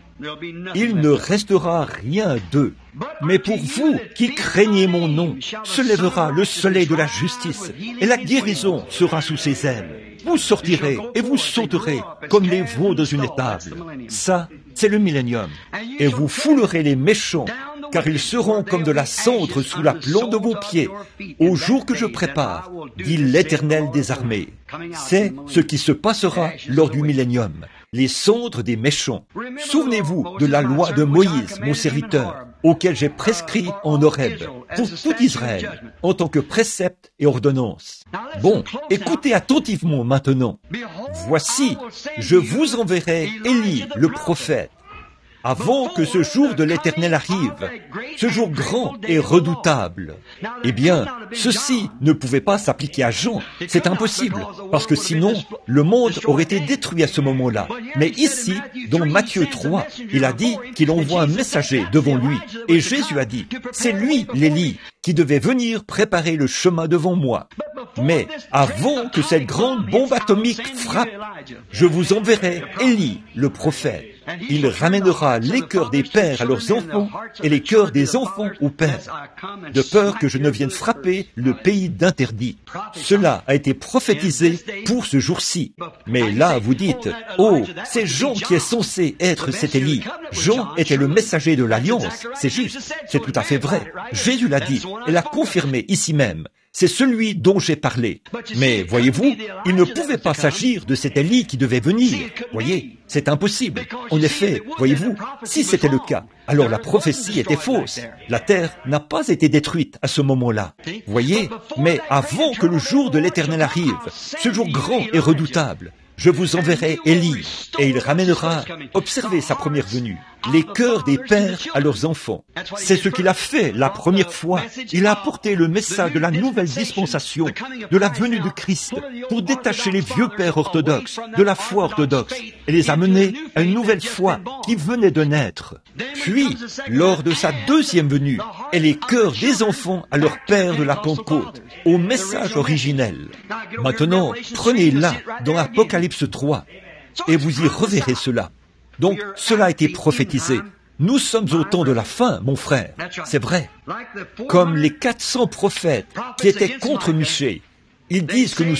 Il ne restera rien d'eux. Mais pour vous qui craignez mon nom, se lèvera le soleil de la justice, et la guérison sera sous ses ailes. Vous sortirez et vous sauterez comme les veaux dans une étable. Ça, c'est le millénium. Et vous foulerez les méchants, car ils seront comme de la cendre sous la plante de vos pieds, au jour que je prépare, dit l'Éternel des armées. C'est ce qui se passera lors du millénium, les cendres des méchants. Souvenez-vous de la loi de Moïse, mon serviteur, auquel j'ai prescrit en Horeb, pour tout Israël, en tant que précepte et ordonnance. Bon, écoutez attentivement maintenant. Voici, je vous enverrai Élie, le prophète, avant que ce jour de l'Éternel arrive, ce jour grand et redoutable. Eh bien, ceci ne pouvait pas s'appliquer à Jean. C'est impossible, parce que sinon, le monde aurait été détruit à ce moment-là. Mais ici, dans Matthieu 3, il a dit qu'il envoie un messager devant lui. Et Jésus a dit, c'est lui, l'Élie, qui devait venir préparer le chemin devant moi. Mais avant que cette grande bombe atomique frappe, je vous enverrai Élie, le prophète. Il ramènera les cœurs des pères à leurs enfants et les cœurs des enfants aux pères, de peur que je ne vienne frapper le pays d'interdit. Cela a été prophétisé pour ce jour-ci. Mais là, vous dites, oh, c'est Jean qui est censé être cet Élie. Jean était le messager de l'Alliance. C'est juste, c'est tout à fait vrai. Jésus l'a dit et l'a confirmé ici même. C'est celui dont j'ai parlé. Mais voyez-vous, il ne pouvait pas s'agir de cet Élie qui devait venir. Voyez, c'est impossible. En effet, voyez-vous, si c'était le cas, alors la prophétie était fausse. La terre n'a pas été détruite à ce moment-là. Voyez, mais avant que le jour de l'Éternel arrive, ce jour grand et redoutable, je vous enverrai Élie, et il ramènera, observez sa première venue, les cœurs des pères à leurs enfants. C'est ce qu'il a fait la première fois. Il a apporté le message de la nouvelle dispensation, de la venue de Christ, pour détacher les vieux pères orthodoxes de la foi orthodoxe, et les amener à une nouvelle foi qui venait de naître. Puis, lors de sa deuxième venue, et les cœurs des enfants à leur père de la Pentecôte, au message originel. Maintenant, prenez-la dans Apocalypse 3, et vous y reverrez cela. Donc, cela a été prophétisé. Nous sommes au temps de la fin, mon frère. C'est vrai. Comme les 400 prophètes qui étaient contre Michée, ils disent que nous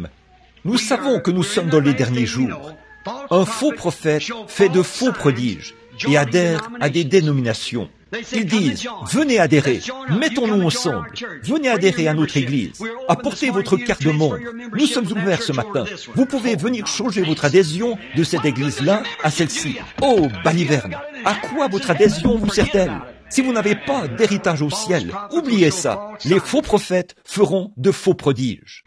savons que nous sommes dans les derniers jours. Un faux prophète fait de faux prodiges et adhère à des dénominations. Ils disent, venez adhérer, mettons-nous ensemble, venez adhérer à notre Église, apportez votre carte de membre. Nous sommes ouverts ce matin. Vous pouvez venir changer votre adhésion de cette Église-là à celle-ci. Oh, baliverne, à quoi votre adhésion vous sert-elle? Si vous n'avez pas d'héritage au ciel, oubliez ça. Les faux prophètes feront de faux prodiges.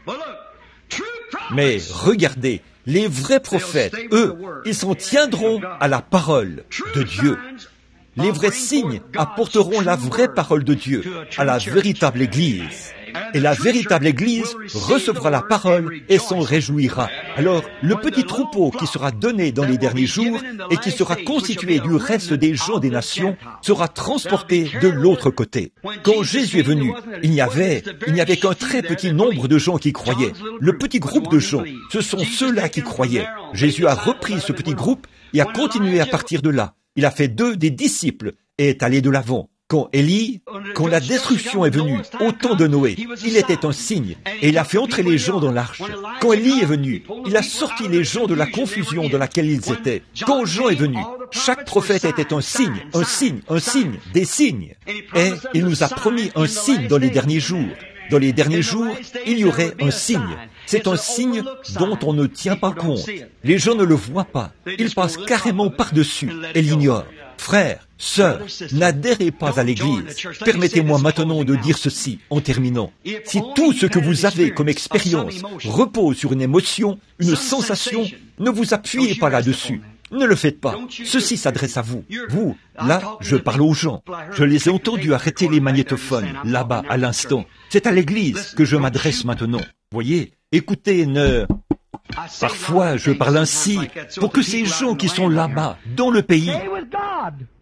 Mais regardez, les vrais prophètes, eux, ils s'en tiendront à la parole de Dieu. Les vrais signes apporteront la vraie parole de Dieu à la véritable Église. Et la véritable Église recevra la parole et s'en réjouira. Alors, le petit troupeau qui sera donné dans les derniers jours et qui sera constitué du reste des gens des nations sera transporté de l'autre côté. Quand Jésus est venu, il n'y avait qu'un très petit nombre de gens qui croyaient. Le petit groupe de gens, ce sont ceux-là qui croyaient. Jésus a repris ce petit groupe et a continué à partir de là. Il a fait d'eux des disciples et est allé de l'avant. Quand la destruction est venue, au temps de Noé, il était un signe, et il a fait entrer les gens dans l'arche. Quand Élie est venu, il a sorti les gens de la confusion dans laquelle ils étaient. Quand Jean est venu, chaque prophète était un signe, des signes. Et il nous a promis un signe dans les derniers jours. Dans les derniers jours, il y aurait un signe. C'est un signe dont on ne tient pas compte. Les gens ne le voient pas. Ils passent carrément par-dessus et l'ignorent. Frères, sœurs, n'adhérez pas à l'Église. Permettez-moi maintenant de dire ceci en terminant. Si tout ce que vous avez comme expérience repose sur une émotion, une sensation, ne vous appuyez pas là-dessus. Ne le faites pas. Ceci s'adresse à vous. Vous, là, je parle aux gens. Je les ai entendus arrêter les magnétophones, là-bas, à l'instant. C'est à l'Église que je m'adresse maintenant. Voyez, écoutez, Parfois, je parle ainsi pour que ces gens qui sont là-bas, dans le pays,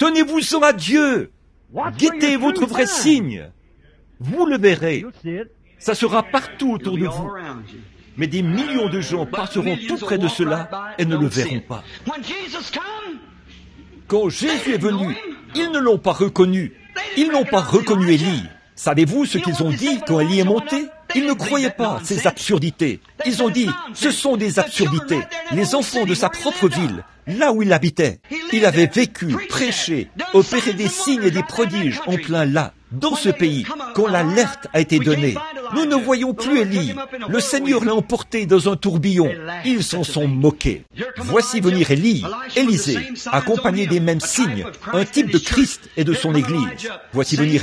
tenez-vous-en à Dieu. Guettez votre vrai signe. Vous le verrez. Ça sera partout autour de vous. Mais des millions de gens passeront tout près de cela et ne le verront pas. Quand Jésus est venu, ils ne l'ont pas reconnu. Ils n'ont pas reconnu Élie. Savez-vous ce qu'ils ont dit quand Élie est monté? Ils ne croyaient pas ces absurdités. Ils ont dit, ce sont des absurdités. Les enfants de sa propre ville, là où il habitait. Il avait vécu, prêché, opéré des signes et des prodiges en plein là, dans ce pays, quand l'alerte a été donnée. Nous ne voyons plus Élie. Le Seigneur l'a emporté dans un tourbillon. Ils s'en sont moqués. Voici venir Élie, Élisée, accompagné des mêmes signes, un type de Christ et de son Église. Voici venir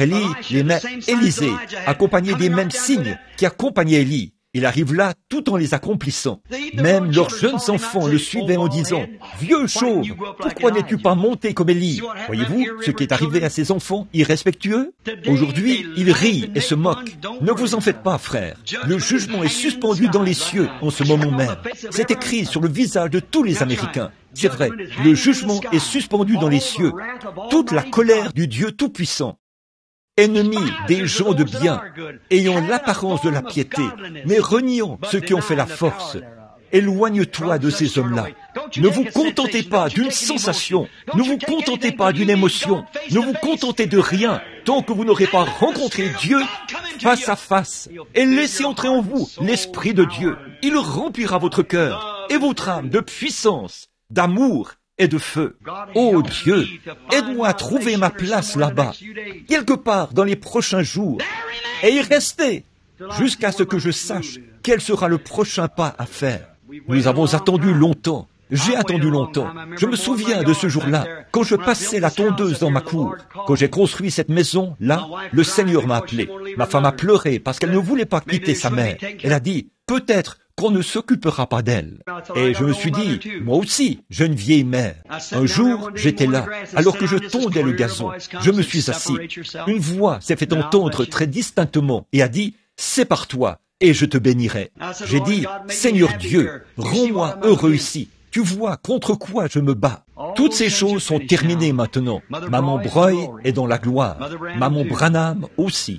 Élisée, accompagné des mêmes signes qui accompagnaient Élie. Il arrive là tout en les accomplissant. Même leurs jeunes enfants le suivaient en disant « Vieux chauve, pourquoi n'es-tu pas monté comme Élie ?» Voyez-vous ce qui est arrivé à ces enfants irrespectueux? Aujourd'hui, ils rient et se moquent. Ne vous en faites pas, frères. Le jugement est suspendu dans les cieux en ce moment même. C'est écrit sur le visage de tous les Américains. C'est vrai, le jugement est suspendu dans les cieux. Toute la colère du Dieu Tout-Puissant. Ennemis des gens de bien, ayant l'apparence de la piété, mais reniant ceux qui ont fait la force. Éloigne-toi de ces hommes-là. Ne vous contentez pas d'une sensation, ne vous contentez pas d'une émotion, ne vous contentez de rien tant que vous n'aurez pas rencontré Dieu face à face et laissez entrer en vous l'Esprit de Dieu. Il remplira votre cœur et votre âme de puissance, d'amour et de feu. Oh Dieu, aide-moi à trouver ma place là-bas, quelque part dans les prochains jours, et y rester, jusqu'à ce que je sache quel sera le prochain pas à faire. Nous avons attendu longtemps. J'ai attendu longtemps. Je me souviens de ce jour-là, quand je passais la tondeuse dans ma cour. Quand j'ai construit cette maison, là, le Seigneur m'a appelé. Ma femme a pleuré parce qu'elle ne voulait pas quitter sa mère. Elle a dit, peut-être qu'on ne s'occupera pas d'elle. Et je me suis dit, moi aussi, jeune vieille mère. Un jour, j'étais là, alors que je tondais le gazon. Je me suis assis. Une voix s'est fait entendre très distinctement et a dit, sépare-toi et je te bénirai. J'ai dit, Seigneur Dieu, rends-moi heureux ici. Tu vois contre quoi je me bats. Toutes ces choses sont terminées maintenant. Maman Breuil est dans la gloire. Maman Branham aussi.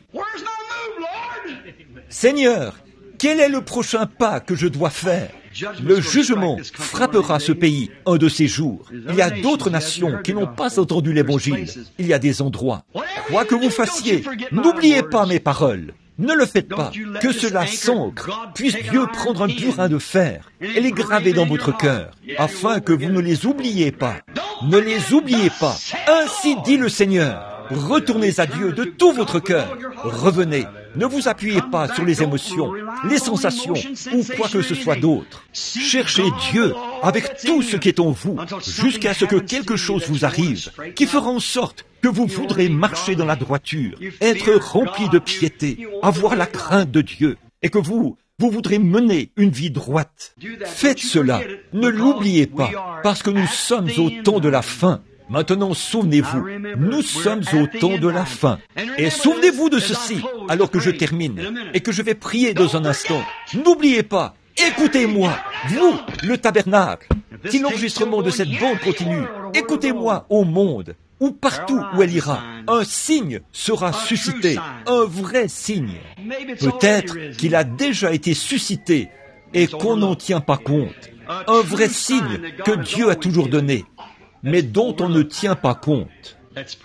Seigneur, quel est le prochain pas que je dois faire? Le jugement frappera ce pays un de ces jours. Il y a d'autres nations qui n'ont pas entendu l'Évangile. Il y a des endroits. Quoi que vous fassiez, n'oubliez pas mes paroles. Ne le faites pas, que cela s'ancre, puisse Dieu prendre un burin de fer et les graver dans votre cœur, afin que vous ne les oubliez pas. Ne les oubliez pas. Ainsi dit le Seigneur. Retournez à Dieu de tout votre cœur. Revenez. Ne vous appuyez pas sur les émotions, les sensations ou quoi que ce soit d'autre. Cherchez Dieu avec tout ce qui est en vous, jusqu'à ce que quelque chose vous arrive, qui fera en sorte que vous voudrez marcher dans la droiture, être rempli de piété, avoir la crainte de Dieu, et que vous voudrez mener une vie droite. Faites cela, ne l'oubliez pas, parce que nous sommes au temps de la fin. Maintenant, souvenez-vous, nous sommes au temps de la fin. Et souvenez-vous de ceci, alors que je termine, et que je vais prier dans un instant. N'oubliez pas, écoutez-moi, vous, le tabernacle. Si l'enregistrement de cette bande continue, écoutez-moi au monde, ou partout où elle ira. Un signe sera suscité, un vrai signe. Peut-être qu'il a déjà été suscité et qu'on n'en tient pas compte. Un vrai signe que Dieu a toujours donné, mais dont on ne tient pas compte.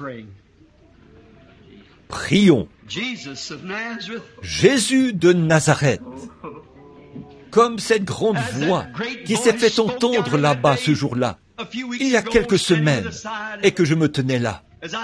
Prions. Jésus de Nazareth, comme cette grande voix qui s'est fait entendre là-bas ce jour-là, il y a quelques semaines, et que je me tenais là.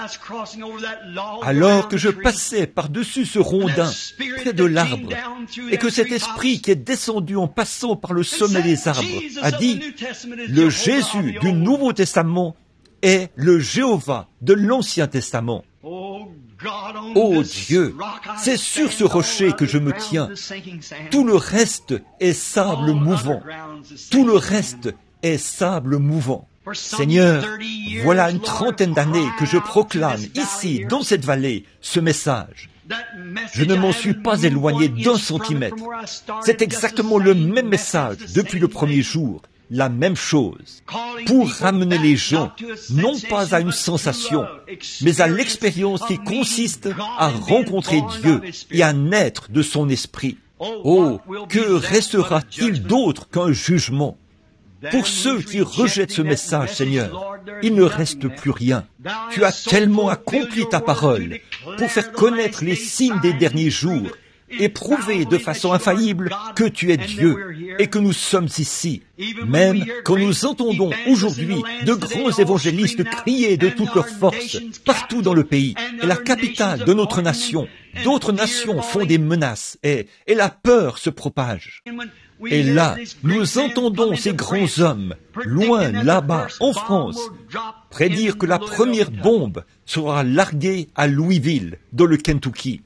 Alors que je passais par-dessus ce rondin, près de l'arbre, et que cet esprit qui est descendu en passant par le sommet des arbres a dit, le Jésus du Nouveau Testament est le Jéhovah de l'Ancien Testament. Oh Dieu, c'est sur ce rocher que je me tiens. Tout le reste est sable mouvant. Tout le reste est sable mouvant. Seigneur, voilà une trentaine d'années que je proclame ici, dans cette vallée, ce message. Je ne m'en suis pas éloigné d'un centimètre. C'est exactement le même message depuis le premier jour. la même chose, pour ramener les gens, non pas à une sensation, mais à l'expérience qui consiste à rencontrer Dieu et à naître de son esprit. Oh, que restera-t-il d'autre qu'un jugement? Pour ceux qui rejettent ce message, Seigneur, il ne reste plus rien. Tu as tellement accompli ta parole pour faire connaître les signes des derniers jours et prouver de façon infaillible que tu es Dieu et que nous sommes ici. Même quand nous entendons aujourd'hui de grands évangélistes crier de toute leur force partout dans le pays et la capitale de notre nation, d'autres nations font des menaces et la peur se propage. Et là, nous entendons ces grands hommes, loin là-bas, en France, prédire que la première bombe sera larguée à Louisville, dans le Kentucky,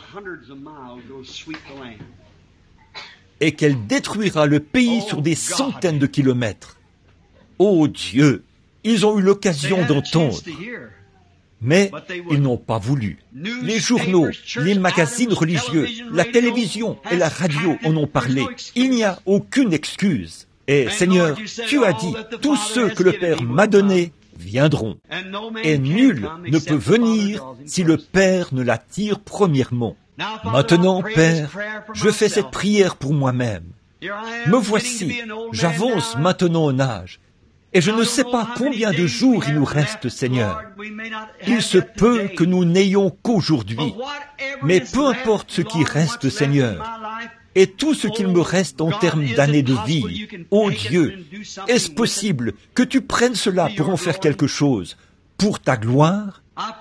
et qu'elle détruira le pays sur des centaines de kilomètres. Oh Dieu, ils ont eu l'occasion d'entendre, mais ils n'ont pas voulu. Les journaux, les magazines religieux, la télévision et la radio en ont parlé. Il n'y a aucune excuse. Et Seigneur, tu as dit, tous ceux que le Père m'a donnés viendront. Et nul ne peut venir si le Père ne l'attire premièrement. Maintenant, Père, je fais cette prière pour moi-même. Me voici, j'avance maintenant en âge. Et je ne sais pas combien de jours il nous reste, Seigneur. Il se peut que nous n'ayons qu'aujourd'hui. Mais peu importe ce qui reste, Seigneur, et tout ce qu'il me reste en termes d'années de vie, ô Dieu, est-ce possible que tu prennes cela pour en faire quelque chose, pour ta gloire?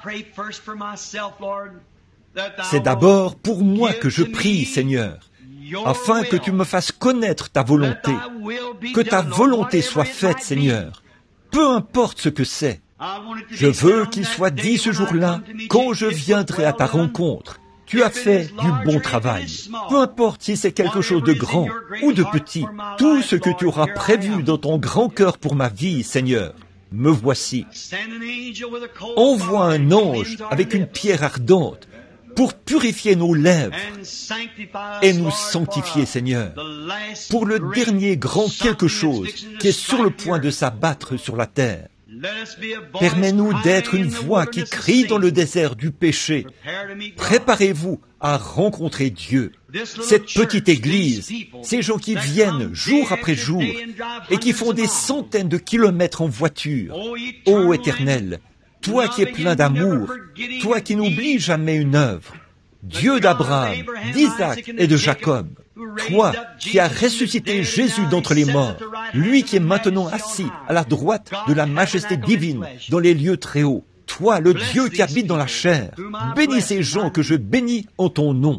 C'est d'abord pour moi que je prie, Seigneur, afin que tu me fasses connaître ta volonté, que ta volonté soit faite, Seigneur, peu importe ce que c'est. Je veux qu'il soit dit ce jour-là, quand je viendrai à ta rencontre, tu as fait du bon travail. Peu importe si c'est quelque chose de grand ou de petit, tout ce que tu auras prévu dans ton grand cœur pour ma vie, Seigneur, me voici. Envoie un ange avec une pierre ardente, pour purifier nos lèvres et nous sanctifier, Seigneur, pour le dernier grand quelque chose qui est sur le point de s'abattre sur la terre. Permets-nous d'être une voix qui crie dans le désert du péché. Préparez-vous à rencontrer Dieu. Cette petite église, ces gens qui viennent jour après jour et qui font des centaines de kilomètres en voiture. Ô Éternel, toi qui es plein d'amour, toi qui n'oublies jamais une œuvre, Dieu d'Abraham, d'Isaac et de Jacob, toi qui as ressuscité Jésus d'entre les morts, lui qui est maintenant assis à la droite de la majesté divine dans les lieux très hauts, toi le Dieu qui habite dans la chair, bénis ces gens que je bénis en ton nom.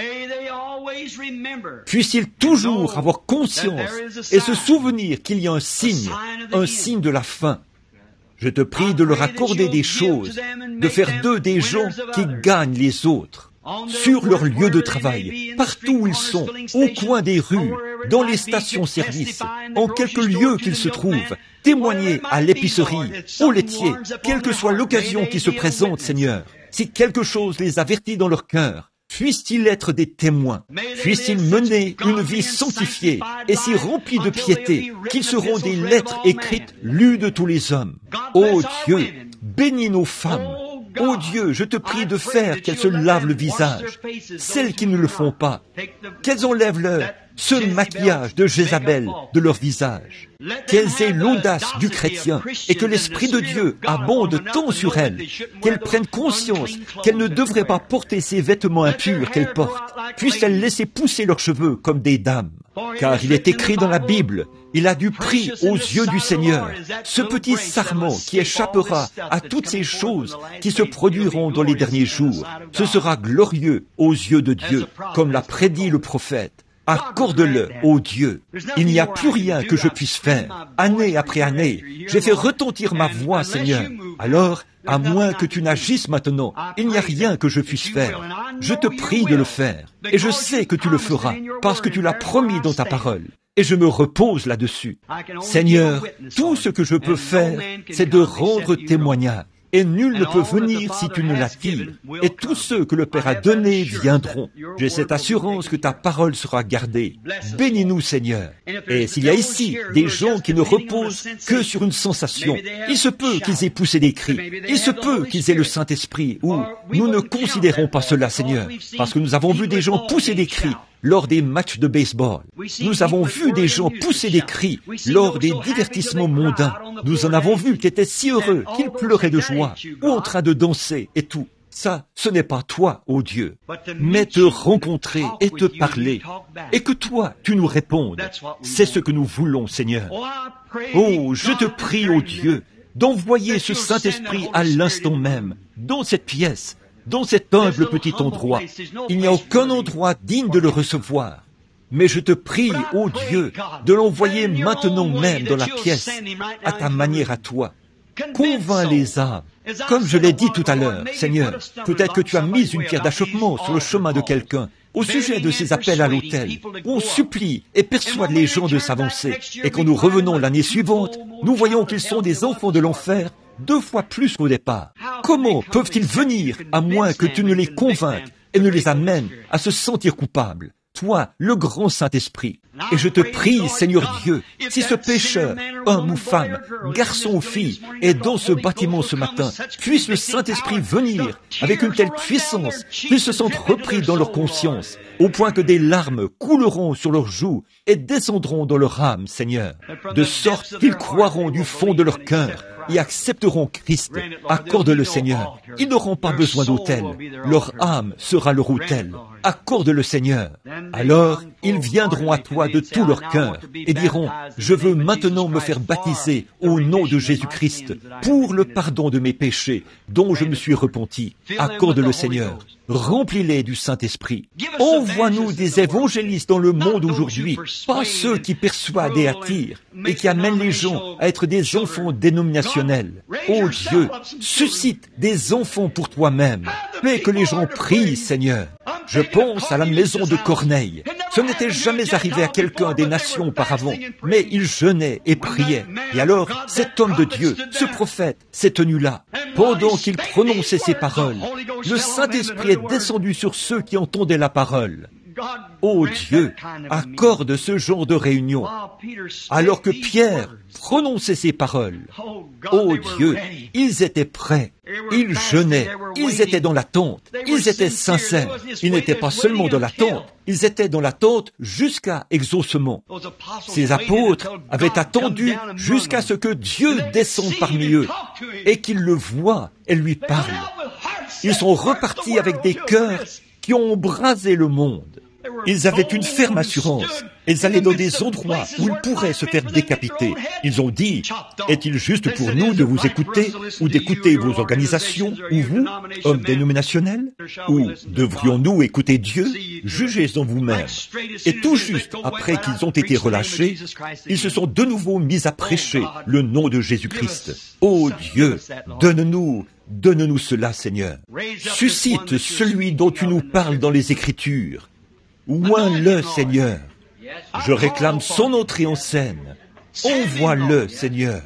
Puisse-t-il toujours avoir conscience et se souvenir qu'il y a un signe de la fin. Je te prie de leur accorder des choses, de faire d'eux des gens qui gagnent les autres, sur leur lieu de travail, partout où ils sont, au coin des rues, dans les stations-service, en quelque lieu qu'ils se trouvent, témoigner à l'épicerie, au laitier, quelle que soit l'occasion qui se présente, Seigneur. Si quelque chose les avertit dans leur cœur, puissent-ils être des témoins, puissent-ils mener une vie sanctifiée et si remplie de piété qu'ils seront des lettres écrites lues de tous les hommes. Ô Dieu, bénis nos femmes. Ô Dieu, je te prie de faire qu'elles se lavent le visage, celles qui ne le font pas, qu'elles enlèvent ce maquillage de Jézabel de leur visage, qu'elles aient l'audace du chrétien et que l'Esprit de Dieu abonde tant sur elles, qu'elles prennent conscience qu'elles ne devraient pas porter ces vêtements impurs qu'elles portent, puissent-elles laisser pousser leurs cheveux comme des dames. Car il est écrit dans la Bible, il a du prix aux yeux du Seigneur, ce petit sarment qui échappera à toutes ces choses qui se produiront dans les derniers jours. Ce sera glorieux aux yeux de Dieu, comme l'a prédit le prophète. Accorde-le, ô Dieu. Il n'y a plus rien que je puisse faire. Année après année, j'ai fait retentir ma voix, Seigneur. Alors, à moins que tu n'agisses maintenant, il n'y a rien que je puisse faire. Je te prie de le faire. Et je sais que tu le feras, parce que tu l'as promis dans ta parole. Et je me repose là-dessus. Seigneur, tout ce que je peux faire, c'est de rendre témoignage. et nul ne peut venir si tu ne l'attires. Et tous ceux que le Père a donnés viendront. J'ai cette assurance que ta parole sera gardée. Bénis-nous, Seigneur. Et s'il y a ici des gens qui ne reposent que sur une sensation, il se peut qu'ils aient poussé des cris, il se peut qu'ils aient le Saint-Esprit, ou nous ne considérons pas cela, Seigneur, parce que nous avons vu des gens pousser des cris lors des matchs de baseball. Nous avons vu des gens pousser des cris lors des divertissements mondains. Nous en avons vu qui étaient si heureux qu'ils pleuraient de joie, ou en train de danser et tout. Ça, ce n'est pas toi, ô Dieu, mais te rencontrer et te parler, et que toi, tu nous répondes. C'est ce que nous voulons, Seigneur. Oh, je te prie, ô Dieu, d'envoyer ce Saint-Esprit à l'instant même, dans cette pièce, dans cet humble petit endroit. Il n'y a aucun endroit digne de le recevoir. Mais je te prie, ô Dieu, de l'envoyer maintenant même dans la pièce, à ta manière à toi. Convainc les âmes. Comme je l'ai dit tout à l'heure, Seigneur, peut-être que tu as mis une pierre d'achoppement sur le chemin de quelqu'un, au sujet de ces appels à l'autel, où on supplie et persuade les gens de s'avancer, et quand nous revenons l'année suivante, nous voyons qu'ils sont des enfants de l'enfer, 2 fois plus qu'au départ. Comment peuvent-ils venir à moins que tu ne les convainques et ne les amènes à se sentir coupables? Toi, le grand Saint-Esprit. Et je te prie, Seigneur Dieu, si ce pécheur, homme ou femme, garçon ou fille, est dans ce bâtiment ce matin, puisse le Saint-Esprit venir avec une telle puissance qu'ils se sentent repris dans leur conscience, au point que des larmes couleront sur leurs joues et descendront dans leur âme, Seigneur, de sorte qu'ils croiront du fond de leur cœur et accepteront Christ. Accorde-le, Seigneur. Ils n'auront pas besoin d'autel. Leur âme sera leur autel. Accorde-le, Seigneur. Alors, ils viendront à toi de tout leur cœur et diront, « Je veux maintenant me faire baptiser au nom de Jésus-Christ pour le pardon de mes péchés dont je me suis repenti. » Accorde-le, Seigneur. Remplis-les du Saint-Esprit. Envoie-nous des évangélistes dans le monde aujourd'hui, pas ceux qui persuadent et attirent, et qui amènent les gens à être des enfants dénominationnels. Ô Dieu, suscite des enfants pour toi-même. Fais que les gens prient, Seigneur. Je pense à la maison de Corneille. Ce n'était jamais arrivé à quelqu'un des nations auparavant, mais il jeûnait et priait. Et alors, cet homme de Dieu, ce prophète, s'est tenu là. Pendant qu'il prononçait ces paroles, le Saint-Esprit est descendu sur ceux qui entendaient la parole. Ô Dieu, accorde ce genre de réunion. Alors que Pierre prononçait ces paroles, ô Dieu, ils étaient prêts, ils jeûnaient, ils étaient dans l'attente, ils étaient sincères. Ils n'étaient pas seulement dans l'attente, ils étaient dans l'attente jusqu'à exaucement. Ces apôtres avaient attendu jusqu'à ce que Dieu descende parmi eux et qu'ils le voient et lui parlent. Ils sont repartis avec des cœurs qui ont embrasé le monde. Ils avaient une ferme assurance. Ils allaient dans des endroits où ils pourraient se faire décapiter. Ils ont dit, est-il juste pour nous de vous écouter ou d'écouter vos organisations ou vous, hommes dénominationnels? Ou devrions-nous écouter Dieu? Jugez en vous-même. Et tout juste après qu'ils ont été relâchés, ils se sont de nouveau mis à prêcher le nom de Jésus-Christ. Ô Dieu, donne-nous cela, Seigneur. Suscite celui dont tu nous parles dans les Écritures. Oins-le, Seigneur. Je réclame son entrée en scène. Envoie-le, Seigneur.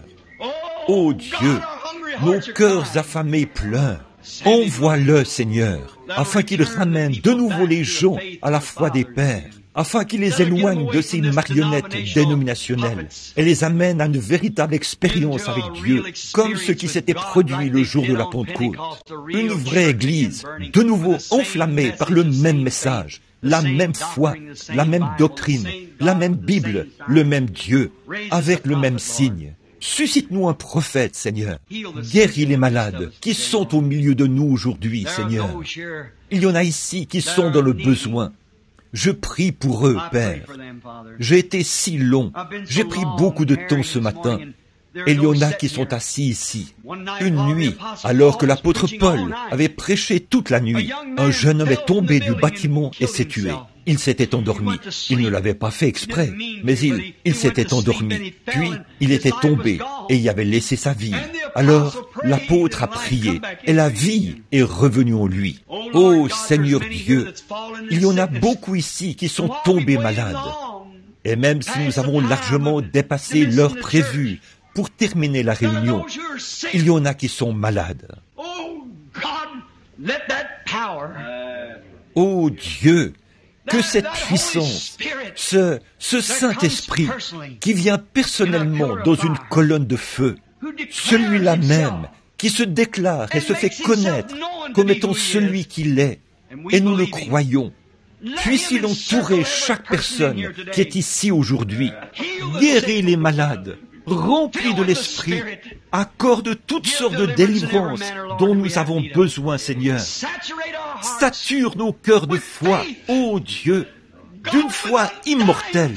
Ô Dieu, nos cœurs affamés pleurent. Envoie-le, Seigneur, afin qu'il ramène de nouveau les gens à la foi des pères, afin qu'il les éloigne de ces marionnettes dénominationnelles et les amène à une véritable expérience avec Dieu, comme ce qui s'était produit le jour de la Pentecôte. Une vraie Église, de nouveau enflammée par le même message, la même foi, la même doctrine, la même Bible, le même Dieu, avec le même signe. Suscite-nous un prophète, Seigneur. Guéris les malades qui sont au milieu de nous aujourd'hui, Seigneur. Il y en a ici qui sont dans le besoin. Je prie pour eux, Père. J'ai été si long. J'ai pris beaucoup de temps ce matin. Et il y en a qui sont assis ici. Une nuit, alors que l'apôtre Paul avait prêché toute la nuit, un jeune homme est tombé du bâtiment et s'est tué. Il s'était endormi. Il ne l'avait pas fait exprès, mais il s'était endormi. Puis, il était tombé et y avait laissé sa vie. Alors, l'apôtre a prié et la vie est revenue en lui. Ô Seigneur Dieu, il y en a beaucoup ici qui sont tombés malades. Et même si nous avons largement dépassé l'heure prévue pour terminer la réunion, il y en a qui sont malades. Oh God, let that power, Oh Dieu, que cette puissance, ce Saint-Esprit qui vient personnellement dans une colonne de feu, celui-là même qui se déclare et se fait connaître comme étant celui qu'il est, et nous le croyons, puisse-t-il entourer chaque personne qui est ici aujourd'hui, guérir les malades, remplis de l'Esprit, accorde toutes sortes de délivrances dont nous avons besoin, Seigneur. Sature nos cœurs de foi, ô Dieu, d'une foi immortelle,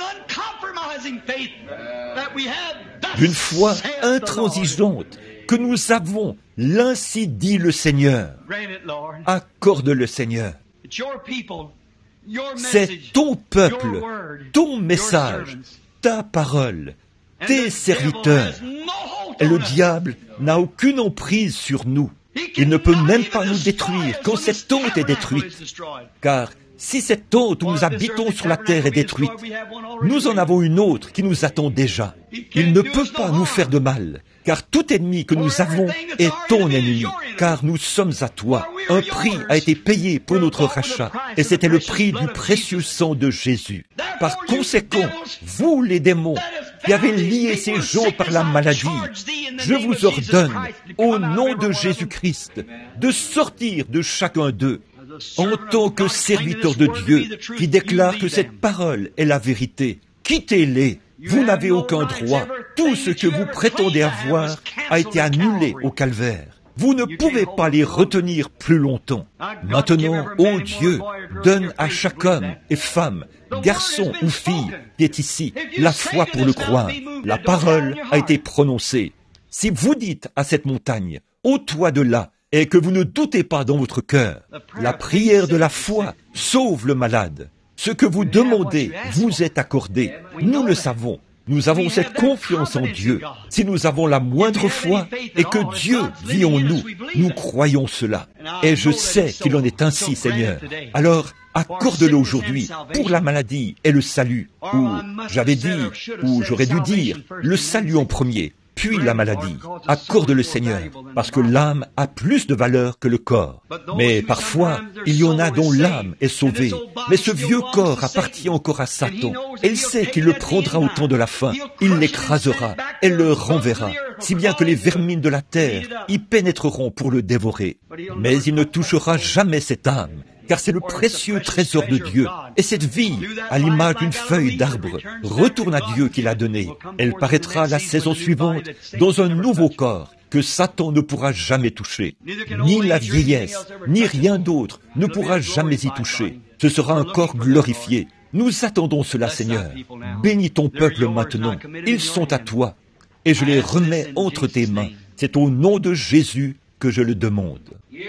d'une foi intransigeante que nous avons, l'ainsi dit le Seigneur. Accorde-le, Seigneur. C'est ton peuple, ton message, ta parole, tes serviteurs. Et le diable n'a aucune emprise sur nous. Il ne peut même pas nous détruire quand cette tente est détruite. Car si cette tente où nous habitons sur la terre est détruite, nous en avons une autre qui nous attend déjà. Il ne peut pas nous faire de mal, car tout ennemi que nous avons est ton ennemi, car nous sommes à toi. Un prix a été payé pour notre rachat, et c'était le prix du précieux sang de Jésus. Par conséquent, vous les démons, qui avez lié ces gens par la maladie, je vous ordonne, au nom de Jésus-Christ, de sortir de chacun d'eux, en tant que serviteur de Dieu, qui déclare que cette parole est la vérité. Quittez-les, vous n'avez aucun droit. Tout ce que vous prétendez avoir a été annulé au calvaire. Vous ne pouvez pas les retenir plus longtemps. Maintenant, ô Dieu, donne à chaque homme et femme, garçon ou fille qui est ici, la foi pour le croire. La parole a été prononcée. Si vous dites à cette montagne, ôte-toi de là, et que vous ne doutez pas dans votre cœur, la prière de la foi sauve le malade. Ce que vous demandez vous est accordé. Nous le savons. Nous avons cette confiance en Dieu. Si nous avons la moindre foi et que Dieu vit en nous, nous croyons cela. Et je sais qu'il en est ainsi, Seigneur. Alors, accorde-le aujourd'hui pour la maladie et le salut. Ou j'avais dit, ou j'aurais dû dire, le salut en premier, puis la maladie. Accorde-le, Seigneur, parce que l'âme a plus de valeur que le corps. Mais parfois, il y en a dont l'âme est sauvée, mais ce vieux corps appartient encore à Satan. Et il sait qu'il le prendra au temps de la fin. Il l'écrasera et le renverra, si bien que les vermines de la terre y pénétreront pour le dévorer. Mais il ne touchera jamais cette âme, car c'est le précieux trésor de Dieu. Et cette vie, à l'image d'une feuille d'arbre, retourne à Dieu qui l'a donnée. Elle paraîtra la saison suivante dans un nouveau corps que Satan ne pourra jamais toucher. Ni la vieillesse, ni rien d'autre ne pourra jamais y toucher. Ce sera un corps glorifié. Nous attendons cela, Seigneur. Bénis ton peuple maintenant. Ils sont à toi. Et je les remets entre tes mains. C'est au nom de Jésus que je le demande.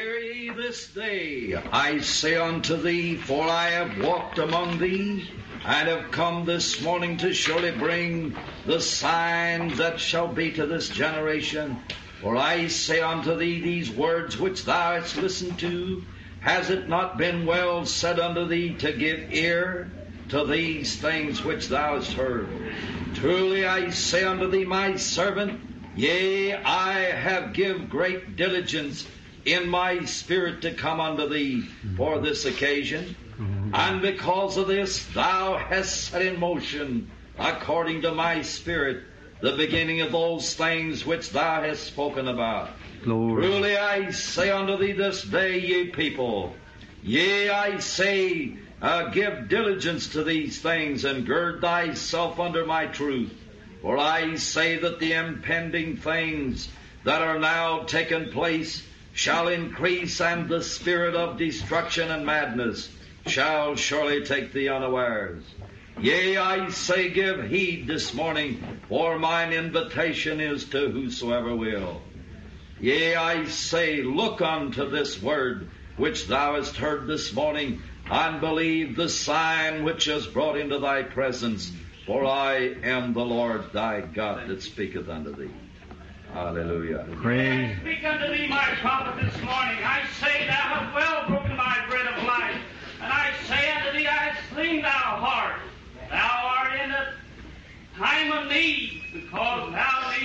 This day I say unto thee, for I have walked among thee, and have come this morning to surely bring the signs that shall be to this generation. For I say unto thee these words which thou hast listened to, has it not been well said unto thee to give ear to these things which thou hast heard? Truly I say unto thee, my servant, yea, I have give great diligence in my spirit to come unto thee for this occasion. And because of this, thou hast set in motion, according to my spirit, the beginning of those things which thou hast spoken about. Glory. Truly I say unto thee this day, ye people, yea, I say, give diligence to these things, and gird thyself under my truth. For I say that the impending things that are now taking place shall increase, and the spirit of destruction and madness shall surely take thee unawares. Yea, I say, give heed this morning, for mine invitation is to whosoever will. Yea, I say, look unto this word which thou hast heard this morning, and believe the sign which is brought into thy presence, for I am the Lord thy God that speaketh unto thee. Hallelujah. Praise. I speak unto thee, my prophet, this morning. I say, thou hast well broken my bread of life. And I say unto thee, I have seen thou heart. Thou art in the time of need, because thou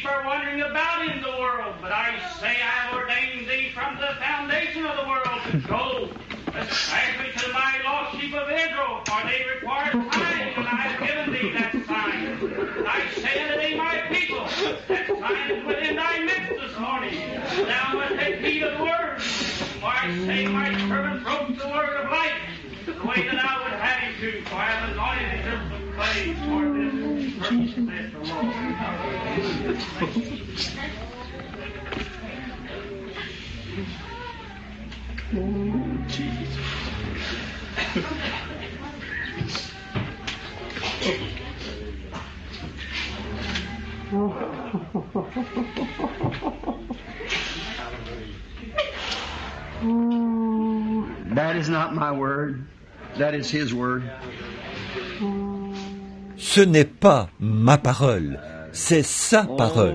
are wandering about in the world, but I say I have ordained thee from the foundation of the world to go, especially to my lost sheep of Israel, for they require signs, and I have given thee that sign. I say unto thee, my people, that sign is within thy midst this morning. Thou must take heed of the word, for I say my servant broke the word of life, the way that I would have him to, for I have anointed him with clay for this purpose, saith the Lord. That is not my word. That is His word. Ce n'est pas ma parole, c'est sa parole.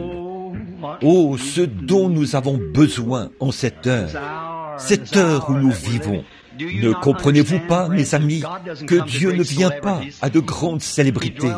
Oh, ce dont nous avons besoin en cette heure où nous vivons. Ne comprenez-vous pas, mes amis, que Dieu ne vient pas à de grandes célébrités.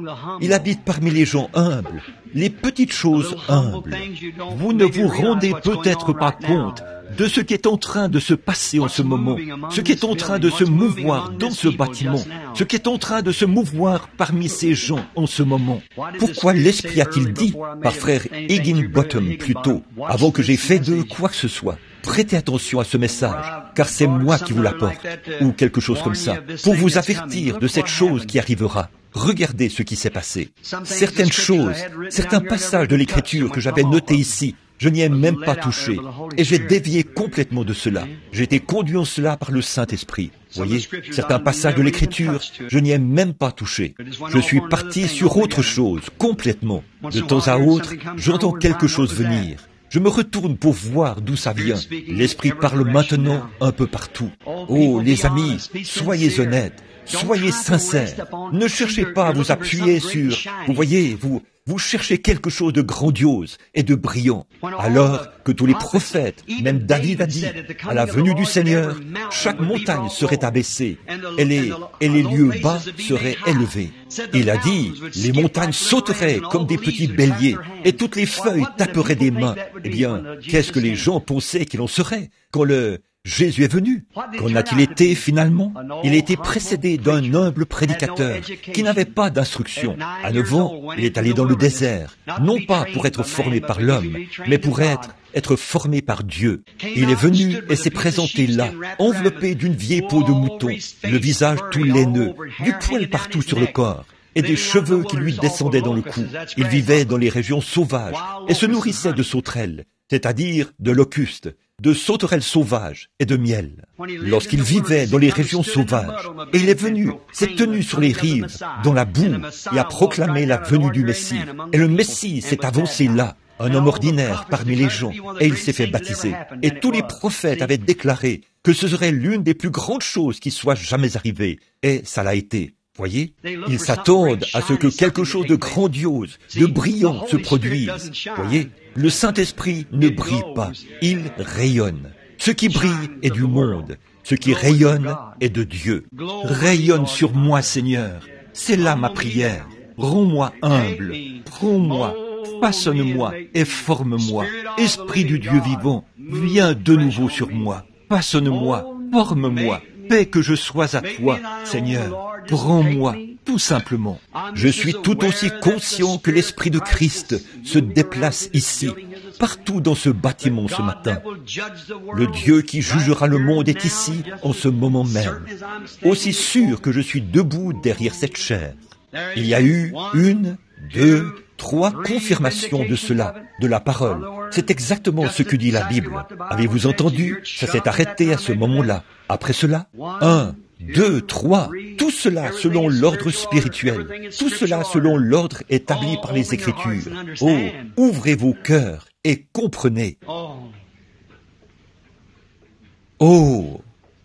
Il habite parmi les gens humbles, les petites choses humbles. Vous ne vous rendez peut-être pas compte de ce qui est en train de se passer en ce moment, ce qui est en train de se mouvoir dans ce bâtiment, ce qui est en train de se mouvoir parmi ces gens en ce moment. Pourquoi l'Esprit a-t-il dit, par frère Higginbottom plus tôt, avant que j'ai fait d'eux quoi que ce soit? Prêtez attention à ce message, car c'est moi qui vous l'apporte, ou quelque chose comme ça, pour vous avertir de cette chose qui arrivera. Regardez ce qui s'est passé. Certaines choses, certains passages de l'Écriture que j'avais notés ici, je n'y ai même pas touché, et j'ai dévié complètement de cela. J'ai été conduit en cela par le Saint-Esprit. Voyez, certains passages de l'Écriture, je n'y ai même pas touché. Je suis parti sur autre chose, complètement. De temps à autre, j'entends quelque chose venir. Je me retourne pour voir d'où ça vient. L'Esprit parle maintenant un peu partout. Oh, les amis, soyez honnêtes, soyez sincères. Ne cherchez pas à vous appuyer sur... Vous voyez, vous cherchez quelque chose de grandiose et de brillant. Alors que tous les prophètes, même David a dit, à la venue du Seigneur, chaque montagne serait abaissée et les lieux bas seraient élevés. Il a dit, les montagnes sauteraient comme des petits béliers et toutes les feuilles taperaient des mains. Eh bien, qu'est-ce que les gens pensaient qu'il en serait quand Jésus est venu? Qu'en a-t-il été finalement? Il a été précédé d'un humble prédicateur qui n'avait pas d'instruction. À 9 ans, il est allé dans le désert, non pas pour être formé par l'homme, mais pour être formé par Dieu. Il est venu et s'est présenté là, enveloppé d'une vieille peau de mouton, le visage tout laineux, du poil partout sur le corps, et des cheveux qui lui descendaient dans le cou. Il vivait dans les régions sauvages et se nourrissait de sauterelles, c'est-à-dire de locustes, de sauterelles sauvages et de miel. Lorsqu'il vivait dans les régions sauvages, et il est venu, s'est tenu sur les rives, dans la boue, et a proclamé la venue du Messie. Et le Messie s'est avancé là, un homme ordinaire parmi les gens, et il s'est fait baptiser. Et tous les prophètes avaient déclaré que ce serait l'une des plus grandes choses qui soit jamais arrivée. Et ça l'a été. Voyez, ils s'attendent à ce que quelque chose de grandiose, de brillant se produise. Voyez, le Saint-Esprit ne brille pas, il rayonne. Ce qui brille est du monde, ce qui rayonne est de Dieu. Rayonne sur moi, Seigneur. C'est là ma prière. Rends-moi humble, prends-moi, façonne-moi et forme-moi. Esprit du Dieu vivant, viens de nouveau sur moi. Façonne-moi, forme-moi. Paix que je sois à toi, Seigneur. Prends-moi, tout simplement. Je suis tout aussi conscient que l'Esprit de Christ se déplace ici, partout dans ce bâtiment ce matin. Le Dieu qui jugera le monde est ici, en ce moment même. Aussi sûr que je suis debout derrière cette chaire. Il y a eu 1, 2, 3 confirmations de cela, de la parole. C'est exactement ce que dit la Bible. Avez-vous entendu? Ça s'est arrêté à ce moment-là. Après cela, 1, 2, 3, tout cela selon l'ordre spirituel, tout cela selon l'ordre établi par les Écritures. Oh, ouvrez vos cœurs et comprenez. Oh,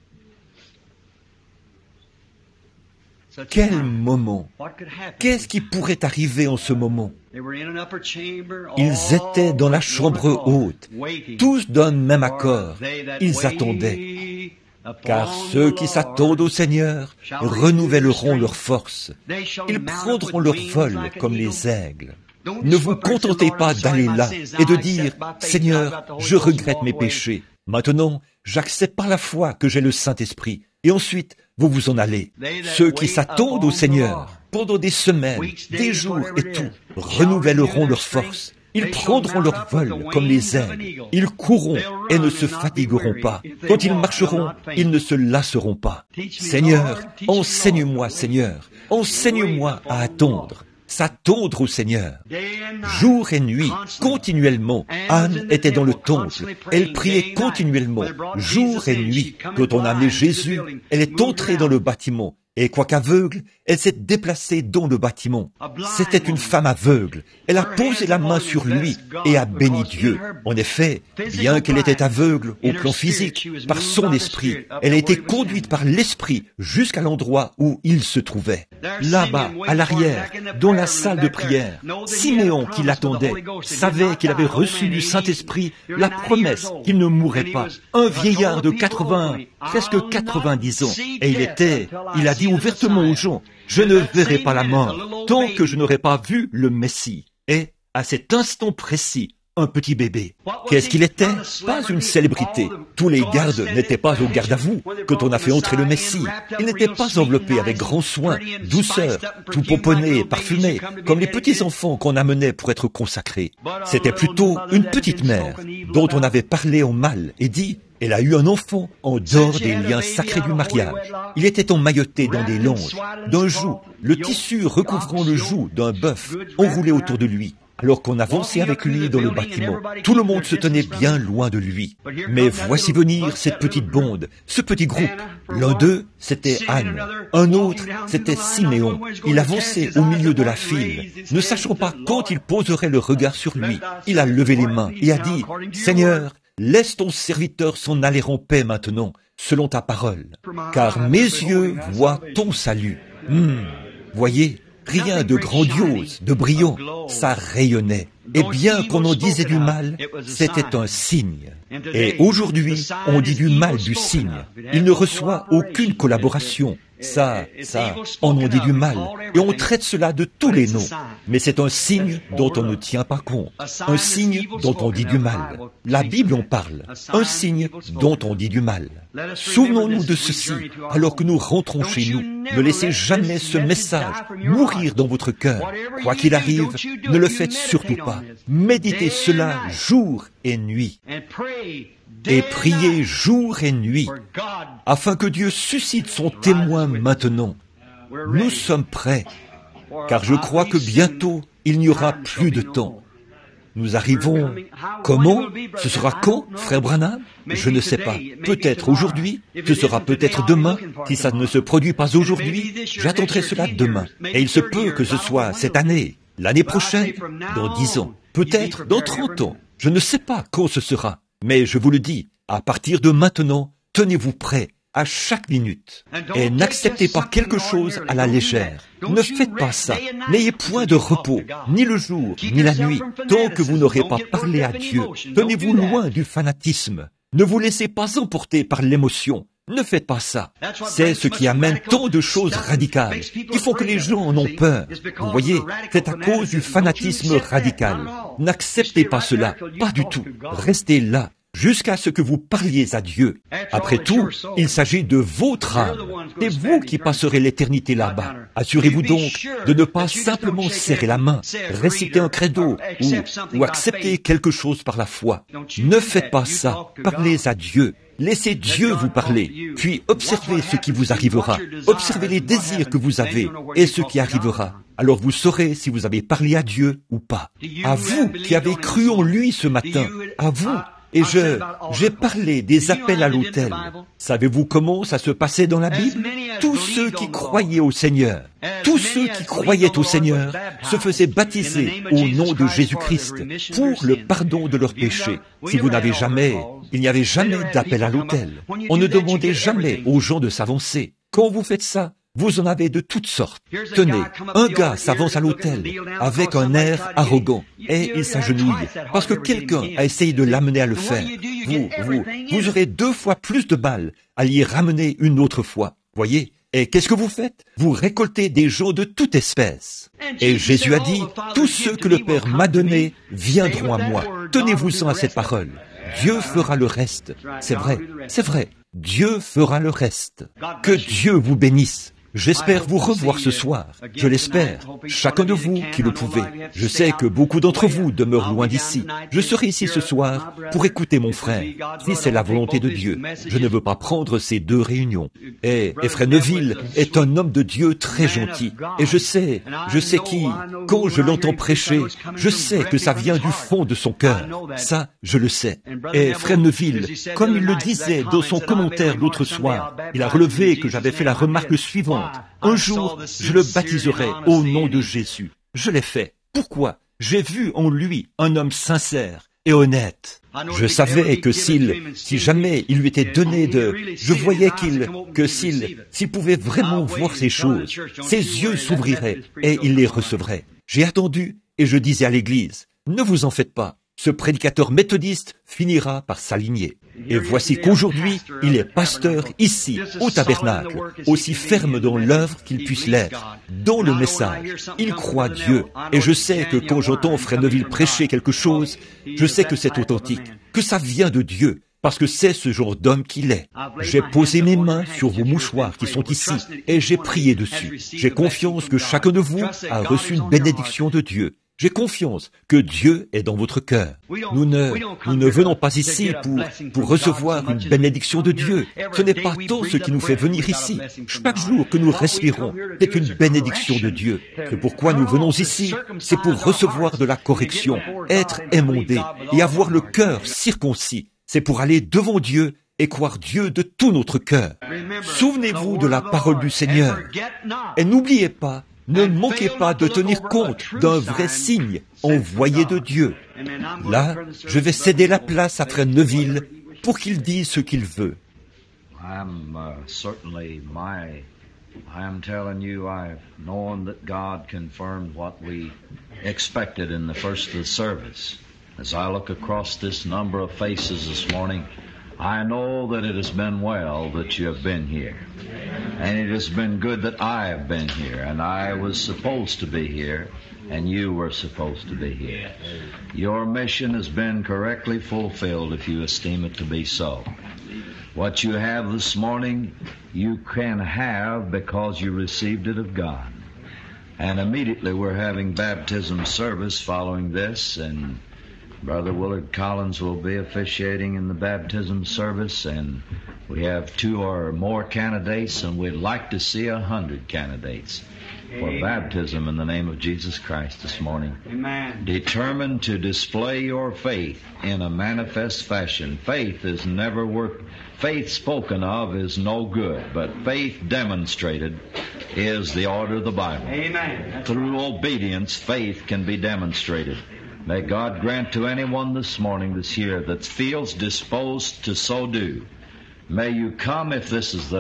quel moment! Qu'est-ce qui pourrait arriver en ce moment? Ils étaient dans la chambre haute, tous d'un même accord. Ils attendaient. Car ceux qui s'attendent au Seigneur renouvelleront leur force. Ils prendront leur vol comme les aigles. Ne vous contentez pas d'aller là et de dire « Seigneur, je regrette mes péchés. Maintenant, j'accepte par la foi que j'ai le Saint-Esprit. » Et ensuite, vous vous en allez. Ceux qui s'attendent au Seigneur pendant des semaines, des jours et tout, renouvelleront leur force. Ils prendront leur vol comme les aigles. Ils courront et ne se fatigueront pas. Quand ils marcheront, ils ne se lasseront pas. Seigneur, enseigne-moi, Seigneur. Enseigne-moi à attendre. S'attendre au Seigneur. Jour et nuit, continuellement, Anne était dans le temple. Elle priait continuellement, jour et nuit. Quand on a amené Jésus, elle est entrée dans le bâtiment. Et quoiqu'aveugle, elle s'est déplacée dans le bâtiment. C'était une femme aveugle. Elle a posé la main sur lui et a béni Dieu. En effet, bien qu'elle était aveugle au plan physique, par son esprit, elle a été conduite par l'esprit jusqu'à l'endroit où il se trouvait. Là-bas, à l'arrière, dans la salle de prière, Siméon qui l'attendait savait qu'il avait reçu du Saint-Esprit la promesse qu'il ne mourrait pas. Un vieillard de 80, presque 90 ans. Et il a dit ouvertement aux gens, « Je ne verrai pas la mort tant que je n'aurai pas vu le Messie. » Et à cet instant précis, un petit bébé. Qu'est-ce qu'il était? Pas une célébrité. Tous les gardes n'étaient pas au garde à vous quand on a fait entrer le Messie. Il n'était pas enveloppé avec grand soin, douceur, tout pomponné et parfumé, comme les petits enfants qu'on amenait pour être consacrés. C'était plutôt une petite mère dont on avait parlé en mal et dit, elle a eu un enfant en dehors des liens sacrés du mariage. Il était emmailloté dans des langes, d'un joug, le tissu recouvrant le joug d'un bœuf enroulé autour de lui. Alors qu'on avançait avec lui dans le bâtiment, tout le monde se tenait bien loin de lui. Mais voici venir cette petite bande, ce petit groupe. L'un d'eux, c'était Anne. Un autre, c'était Siméon. Il avançait au milieu de la file, ne sachant pas quand il poserait le regard sur lui. Il a levé les mains et a dit, « Seigneur, laisse ton serviteur s'en aller en paix maintenant, selon ta parole, car mes yeux voient ton salut. » Voyez, rien de grandiose, de brillant, ça rayonnait. Et bien qu'on en disait du mal, c'était un signe. Et aujourd'hui, on dit du mal du signe. Il ne reçoit aucune collaboration. Ça, on en dit du mal. Et on traite cela de tous les noms. Mais c'est un signe dont on ne tient pas compte. Un signe dont on dit du mal. La Bible en parle. Un signe dont on dit du mal. Souvenons-nous de ceci alors que nous rentrons chez nous. Ne laissez jamais ce message mourir dans votre cœur. Quoi qu'il arrive, ne le faites surtout pas. Méditez cela jour et nuit. Et priez jour et nuit, afin que Dieu suscite son témoin maintenant. Nous sommes prêts, car je crois que bientôt, il n'y aura plus de temps. Nous arrivons. Comment? Ce sera quand, frère Branham? Je ne sais pas. Peut-être aujourd'hui, ce sera peut-être demain. Si ça ne se produit pas aujourd'hui, j'attendrai cela demain. Et il se peut que ce soit cette année, l'année prochaine, dans 10 ans, peut-être dans 30 ans. Je ne sais pas quand ce sera. Mais je vous le dis, à partir de maintenant, tenez-vous prêts à chaque minute. Et n'acceptez pas quelque chose à la légère. Ne faites pas ça. N'ayez point de repos, ni le jour, ni la nuit, tant que vous n'aurez pas parlé à Dieu. Tenez-vous loin du fanatisme. Ne vous laissez pas emporter par l'émotion. Ne faites pas ça. C'est ce qui amène tant de choses radicales. Il faut que les gens en ont peur. Vous voyez, c'est à cause du fanatisme radical. N'acceptez pas cela, pas du tout. Restez là, jusqu'à ce que vous parliez à Dieu. Après tout, il s'agit de votre âme. C'est vous qui passerez l'éternité là-bas. Assurez-vous donc de ne pas simplement serrer la main, réciter un credo ou accepter quelque chose par la foi. Ne faites pas ça. Parlez à Dieu. Laissez Dieu vous parler, puis observez ce qui vous arrivera. Observez les désirs que vous avez et ce qui arrivera. Alors vous saurez si vous avez parlé à Dieu ou pas. À vous qui avez cru en lui ce matin, à vous. Et j'ai parlé des appels à l'autel. Savez-vous comment ça se passait dans la Bible? Tous ceux qui croyaient au Seigneur, tous ceux qui croyaient au Seigneur se faisaient baptiser au nom de Jésus-Christ pour le pardon de leurs péchés. Si vous n'avez jamais, il n'y avait jamais d'appel à l'autel. On ne demandait jamais aux gens de s'avancer. Quand vous faites ça, vous en avez de toutes sortes. Tenez, un gars s'avance à l'autel avec un air arrogant et il s'agenouille parce que quelqu'un a essayé de l'amener à le faire. Vous aurez 2 fois plus de balles à l'y ramener une autre fois. Voyez, Et qu'est-ce que vous faites? Vous récoltez des gens de toute espèce. Et Jésus a dit, tous ceux que le Père m'a donnés viendront à moi. Tenez-vous-en à cette parole. Dieu fera le reste. C'est vrai, c'est vrai. Dieu fera le reste. Que Dieu vous bénisse. J'espère vous revoir ce soir. Je l'espère. Chacun de vous qui le pouvez. Je sais que beaucoup d'entre vous demeurent loin d'ici. Je serai ici ce soir pour écouter mon frère. Si c'est la volonté de Dieu, je ne veux pas prendre ces deux réunions. Et Frère Neville est un homme de Dieu très gentil. Et je sais qui, quand je l'entends prêcher, je sais que ça vient du fond de son cœur. Ça, je le sais. Et Frère Neville, comme il le disait dans son commentaire l'autre soir, il a relevé que j'avais fait la remarque suivante. Un jour, je le baptiserai au nom de Jésus. Je l'ai fait. Pourquoi? J'ai vu en lui un homme sincère et honnête. Je savais que si jamais il lui était donné je voyais s'il pouvait vraiment voir ces choses, ses yeux s'ouvriraient et il les recevrait. J'ai attendu et je disais à l'église, ne vous en faites pas. Ce prédicateur méthodiste finira par s'aligner. Et voici qu'aujourd'hui, il est pasteur ici, au tabernacle, aussi ferme dans l'œuvre qu'il puisse l'être, dans le message. Il croit Dieu. Et je sais que quand j'entends Frère Neville prêcher quelque chose, je sais que c'est authentique, que ça vient de Dieu, parce que c'est ce genre d'homme qu'il est. J'ai posé mes mains sur vos mouchoirs qui sont ici, et j'ai prié dessus. J'ai confiance que chacun de vous a reçu une bénédiction de Dieu. J'ai confiance que Dieu est dans votre cœur. Nous ne venons pas ici pour recevoir une bénédiction de Dieu. Ce n'est pas tant ce qui nous fait venir ici. Chaque jour que nous respirons, c'est une bénédiction de Dieu. C'est pourquoi nous venons ici, c'est pour recevoir de la correction, être émondé et avoir le cœur circoncis. C'est pour aller devant Dieu et croire Dieu de tout notre cœur. Souvenez-vous de la parole du Seigneur. Et n'oubliez pas, ne manquez pas de tenir compte d'un vrai signe envoyé de Dieu. Là, je vais céder la place à Frère Neville pour qu'il dise ce qu'il veut. I am telling you, I've known that God confirmed what we expected in the first of the service. As I look across this number of faces this morning, I know that it has been well that you have been here. And it has been good that I have been here. And I was supposed to be here. And you were supposed to be here. Your mission has been correctly fulfilled if you esteem it to be so. What you have this morning, you can have because you received it of God. And immediately we're having baptism service following this, and Brother Willard Collins will be officiating in the baptism service, and we have 2 or more candidates, and we'd like to see 100 candidates for baptism in the name of Jesus Christ this morning. Amen. Determined to display your faith in a manifest fashion. Faith is never worth, faith spoken of is no good, but faith demonstrated is the order of the Bible. Amen. Through obedience, faith can be demonstrated. May God grant to anyone this morning that's here that feels disposed to so do. May you come if this is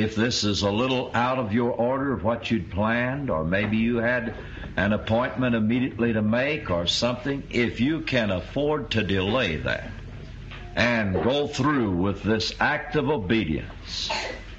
a little out of your order of what you'd planned, or maybe you had an appointment immediately to make or something. If you can afford to delay that and go through with this act of obedience,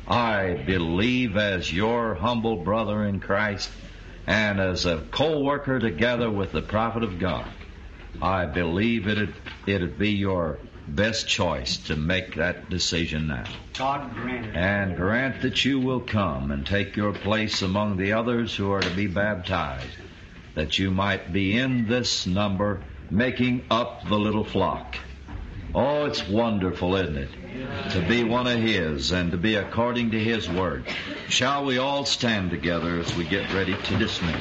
I believe as your humble brother in Christ and as a co-worker together with the prophet of God, I believe it'd be your best choice to make that decision now. God grant it. And grant that you will come and take your place among the others who are to be baptized, that you might be in this number making up the little flock. Oh, it's wonderful, isn't it? To be one of His and to be according to His Word. Shall we all stand together as we get ready to dismiss?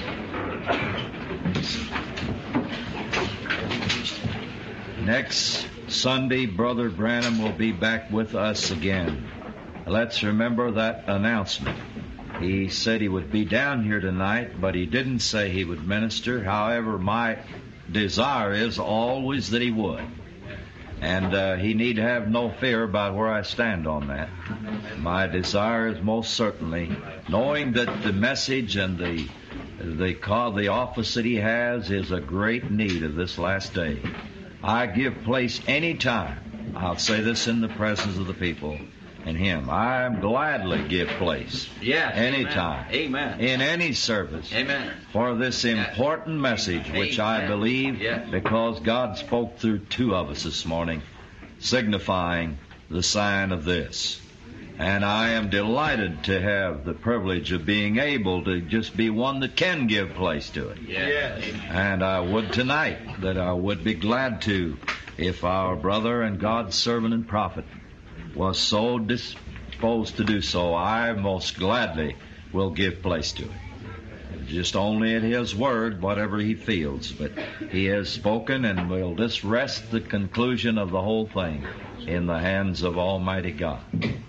Next Sunday, Brother Branham will be back with us again. Let's remember that announcement. He said he would be down here tonight, but he didn't say he would minister. However, my desire is always that he would. And he need have no fear about where I stand on that. My desire is most certainly, knowing that the message and the office that he has is a great need of this last day. I give place any time, I'll say this in the presence of the people, in Him. I gladly give place. Yes. Anytime. Amen. In any service. Amen. For this important message, which I Amen. believe, Yes. because God spoke through two of us this morning, signifying the sign of this. And I am delighted to have the privilege of being able to just be one that can give place to it. Yes. And I would tonight that I would be glad to, if our brother and God's servant and prophet was so disposed to do so, I most gladly will give place to it. Just only at His word, whatever He feels. But He has spoken, and we'll just rest the conclusion of the whole thing in the hands of Almighty God.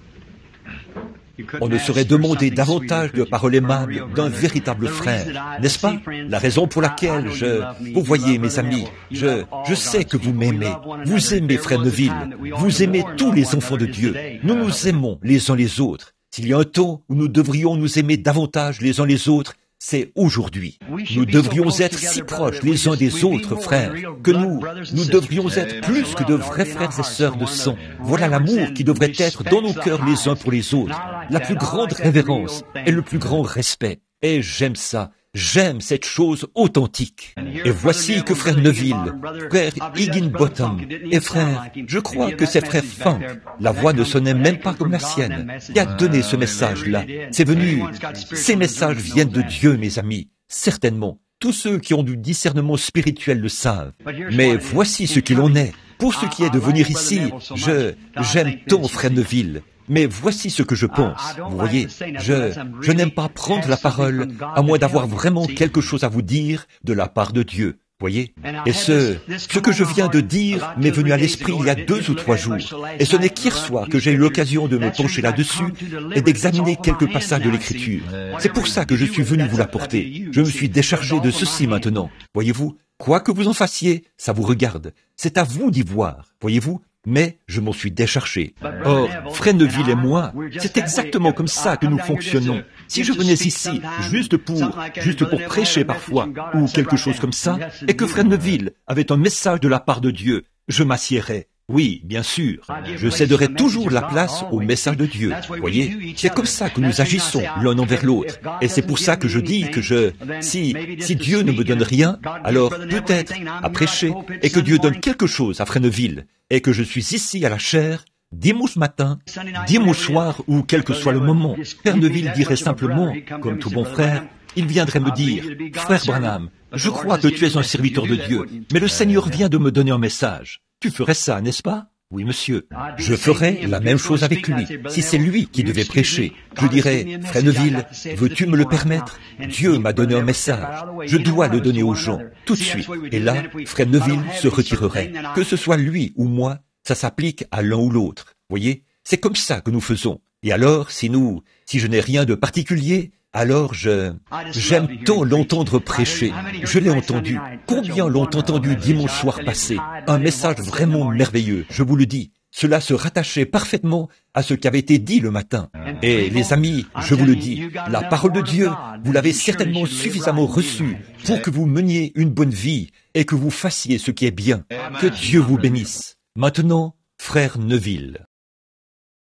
On ne saurait demander davantage de paroles aimables d'un véritable frère, n'est-ce pas? La raison pour laquelle vous voyez, mes amis, je sais que vous m'aimez. Vous aimez Frère Neville. Vous aimez tous les enfants de Dieu. Nous nous aimons les uns les autres. S'il y a un temps où nous devrions nous aimer davantage les uns les autres, c'est aujourd'hui. Nous devrions être si proches les uns des autres, frères, que nous devrions être plus que de vrais frères et sœurs de sang. Voilà l'amour qui devrait être dans nos cœurs les uns pour les autres. La plus grande révérence et le plus grand respect. Et j'aime ça. J'aime cette chose authentique. Et voici que frère Neville, frère Higginbottom et frère, je crois que c'est frère Funk, la voix ne sonnait même pas comme la sienne, qui a donné ce message-là. C'est venu. Ces messages viennent de Dieu, mes amis, certainement. Tous ceux qui ont du discernement spirituel le savent. Mais voici ce qu'il en est. Pour ce qui est de venir ici, j'aime tant frère Neville. Mais voici ce que je pense. Vous voyez, je n'aime pas prendre la parole à moins d'avoir vraiment quelque chose à vous dire de la part de Dieu. Voyez? Et ce que je viens de dire m'est venu à l'esprit il y a 2 ou 3 jours. Et ce n'est qu'hier soir que j'ai eu l'occasion de me pencher là-dessus et d'examiner quelques passages de l'Écriture. C'est pour ça que je suis venu vous l'apporter. Je me suis déchargé de ceci maintenant. Voyez-vous? Quoi que vous en fassiez, ça vous regarde. C'est à vous d'y voir. Voyez-vous? Mais je m'en suis déchargé. Or, frère Neville et moi, c'est exactement comme ça que nous fonctionnons. Si je venais ici juste pour prêcher parfois, ou quelque chose comme ça, et que frère Neville avait un message de la part de Dieu, je m'assiérais. Oui, bien sûr. Je céderai toujours la place au message de Dieu. Voyez, c'est comme ça que nous agissons l'un envers l'autre. Et c'est pour ça que je dis que si Dieu ne me donne rien, alors peut-être à prêcher, et que Dieu donne quelque chose à frère Neville, et que je suis ici à la chaire, dimanche matin, dimanche soir, ou quel que soit le moment, frère Neville dirait simplement, comme tout bon frère, il viendrait me dire, « Frère Branham, je crois que tu es un serviteur de Dieu, mais le Seigneur vient de me donner un message. Tu ferais ça, n'est-ce pas? » Oui, monsieur. Je ferais la même chose avec lui, si c'est lui qui devait prêcher. Je dirais, Frère Neville, veux-tu me le permettre? Dieu m'a donné un message. Je dois le donner aux gens, tout de suite. Et là, Frère Neville se retirerait. Que ce soit lui ou moi, ça s'applique à l'un ou l'autre. Voyez? C'est comme ça que nous faisons. Et alors, si je n'ai rien de particulier, alors j'aime tant l'entendre prêcher. Je l'ai entendu. Combien l'ont entendu dimanche soir passé? Un message vraiment merveilleux, je vous le dis. Cela se rattachait parfaitement à ce qui avait été dit le matin. Et les amis, je vous le dis, la parole de Dieu, vous l'avez certainement suffisamment reçue pour que vous meniez une bonne vie et que vous fassiez ce qui est bien. Que Dieu vous bénisse. Maintenant, frère Neville.